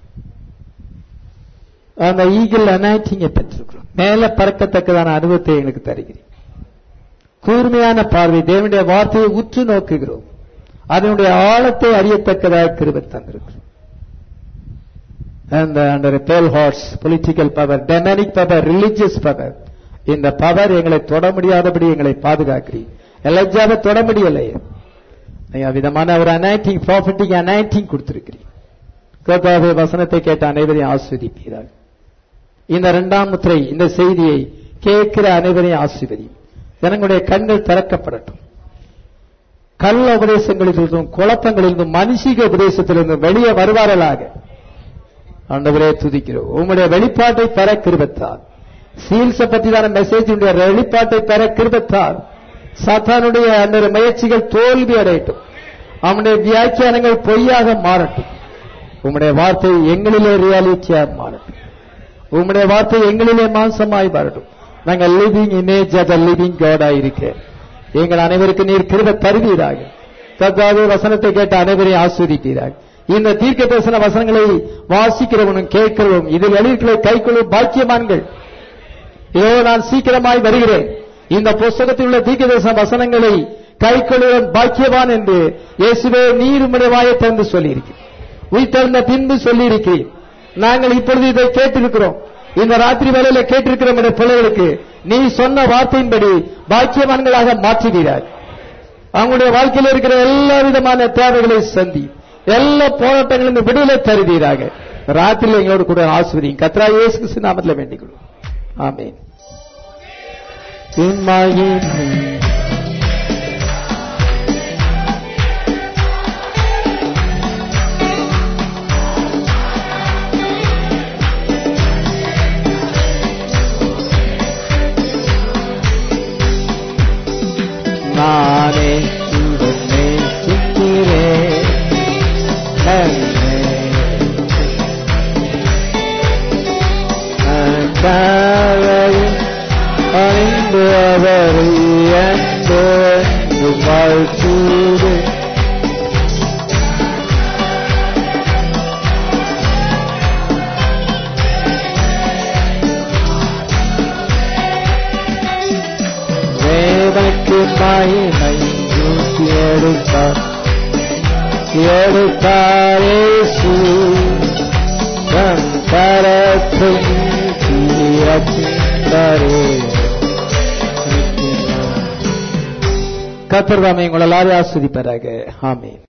அந்த ஈகிள் அனாயிண்டிங்கை பெற்றிருக்கிறோம். மேல பறக்கத்தக்கதான அனுபவத்தை எங்களுக்கு தருகிறேன். கூர்மையான பார்வை, தேவனுடைய வார்த்தையை உற்று நோக்குகிறோம். அதனுடைய ஆழத்தை அறியத்தக்கதாக கிருபை தந்திருக்கிறோம். And under a pale horse, political power, demonic power, religious power, இந்த பவர் எங்களை தொட முடியாதபடி எங்களை பாதுகாக்கிறீர். எலஜாவை தொட முடியலை. விதமான ஒரு அனாயிண்டிங், ப்ராஃபட்டிக் அனாயிண்டிங் கொடுத்திருக்கிறீர். கர்த்தாவே, வசனத்தை கேட்ட அனைவரையும் ஆசீர்வதிப்பீராக. இந்த இரண்டாம் முத்திரை, இந்த செய்தியை கேட்கிற அனைவரையும் ஆசீர்வதியும். ஜனங்களுடைய கண்கள் திறக்கப்படட்டும். கள்ள உபதேசங்களிலிருந்தும் குழப்பங்களிலிருந்தும் மனுஷிக உபதேசத்திலிருந்தும் வெளியே வருவார்களாக. ஆண்டவரே, துதிக்கிறோம். உங்களுடைய வெளிப்பாட்டை பெற கிருபைத்தார். சீல்ஸ பற்றிதான மெசேஜுடைய வெளிப்பாட்டை பெற கிருபைத்தார். சாத்தானுடைய அந்த முயற்சிகள் தோல்வி அடையட்டும். அவனுடைய வியாக்கியானங்கள் பொய்யாக மாறட்டும். உம்முடைய வார்த்தை எங்களிலே ரியாலிட்டியாக மாறட்டும். உம்முடைய வார்த்தை எங்களிலே மாம்சமாய் மாறட்டும். நாங்கள் living image of the living God ஆயிருக்க எங்கள் அனைவருக்கு நீர் கிருபை தருவீராக. கர்த்தாவே, வசனத்தை கேட்ட அனைவரையும் ஆஸ்வதிப்பீராக. இந்த தீர்க்க தரிசன வசனங்களை வாசிக்கிறவனும் கேட்கிறவனும் இதில் எழுதிகளை கைக்கொள்ளும் பாக்கியமான்கள். இதோ நான் சீக்கிரமாய் வருகிறேன். இந்த புஸ்தகத்தில் உள்ள தீர்க்க தரிசன வசனங்களை கைக்கொள்ளுவன் பாக்கியவான் என்று இயேசுவே நீர் உம்முடைய வாயை திறந்து சொல்லியிருக்கிறேன். உயிர்த்தெழுந்த பின்பு சொல்லியிருக்கிறேன். நாங்கள் இப்பொழுது இதை கேட்டிருக்கிறோம். இந்த ராத்திரி வேளையில கேட்டிருக்கிற நம்முடைய பிள்ளைகளுக்கு நீ சொன்ன வார்த்தையின்படி பாக்கியவான்களாக மாற்றுகிறார். அவங்களுடைய வாழ்க்கையில் இருக்கிற எல்லா விதமான தேவைகளை சந்தி, எல்லா போராட்டங்களிலும் விடுதலை தருவீராக. ராத்திரியில் எங்களோடு கூட ஆசீர்வதியும். கர்த்தராகிய இயேசு கிறிஸ்து நாமத்தில் வேண்டிக் கொள்வோம். ஆமென். நானே உடனே சிக்கிறேன் காலையும் அறிந்து அவரை அன்பு வாழ்த்தூடு வேதனைக்கு மகிமை ஊற்றி எடுத்தார் எடுத்தார் இயேசு தம் கரத்தை நீட்டி ரட்சித்தாரே. கர்த்தர் தாமே உங்களை எல்லாரையும் ஆசீர்வதிப்பாராக. ஆமென்.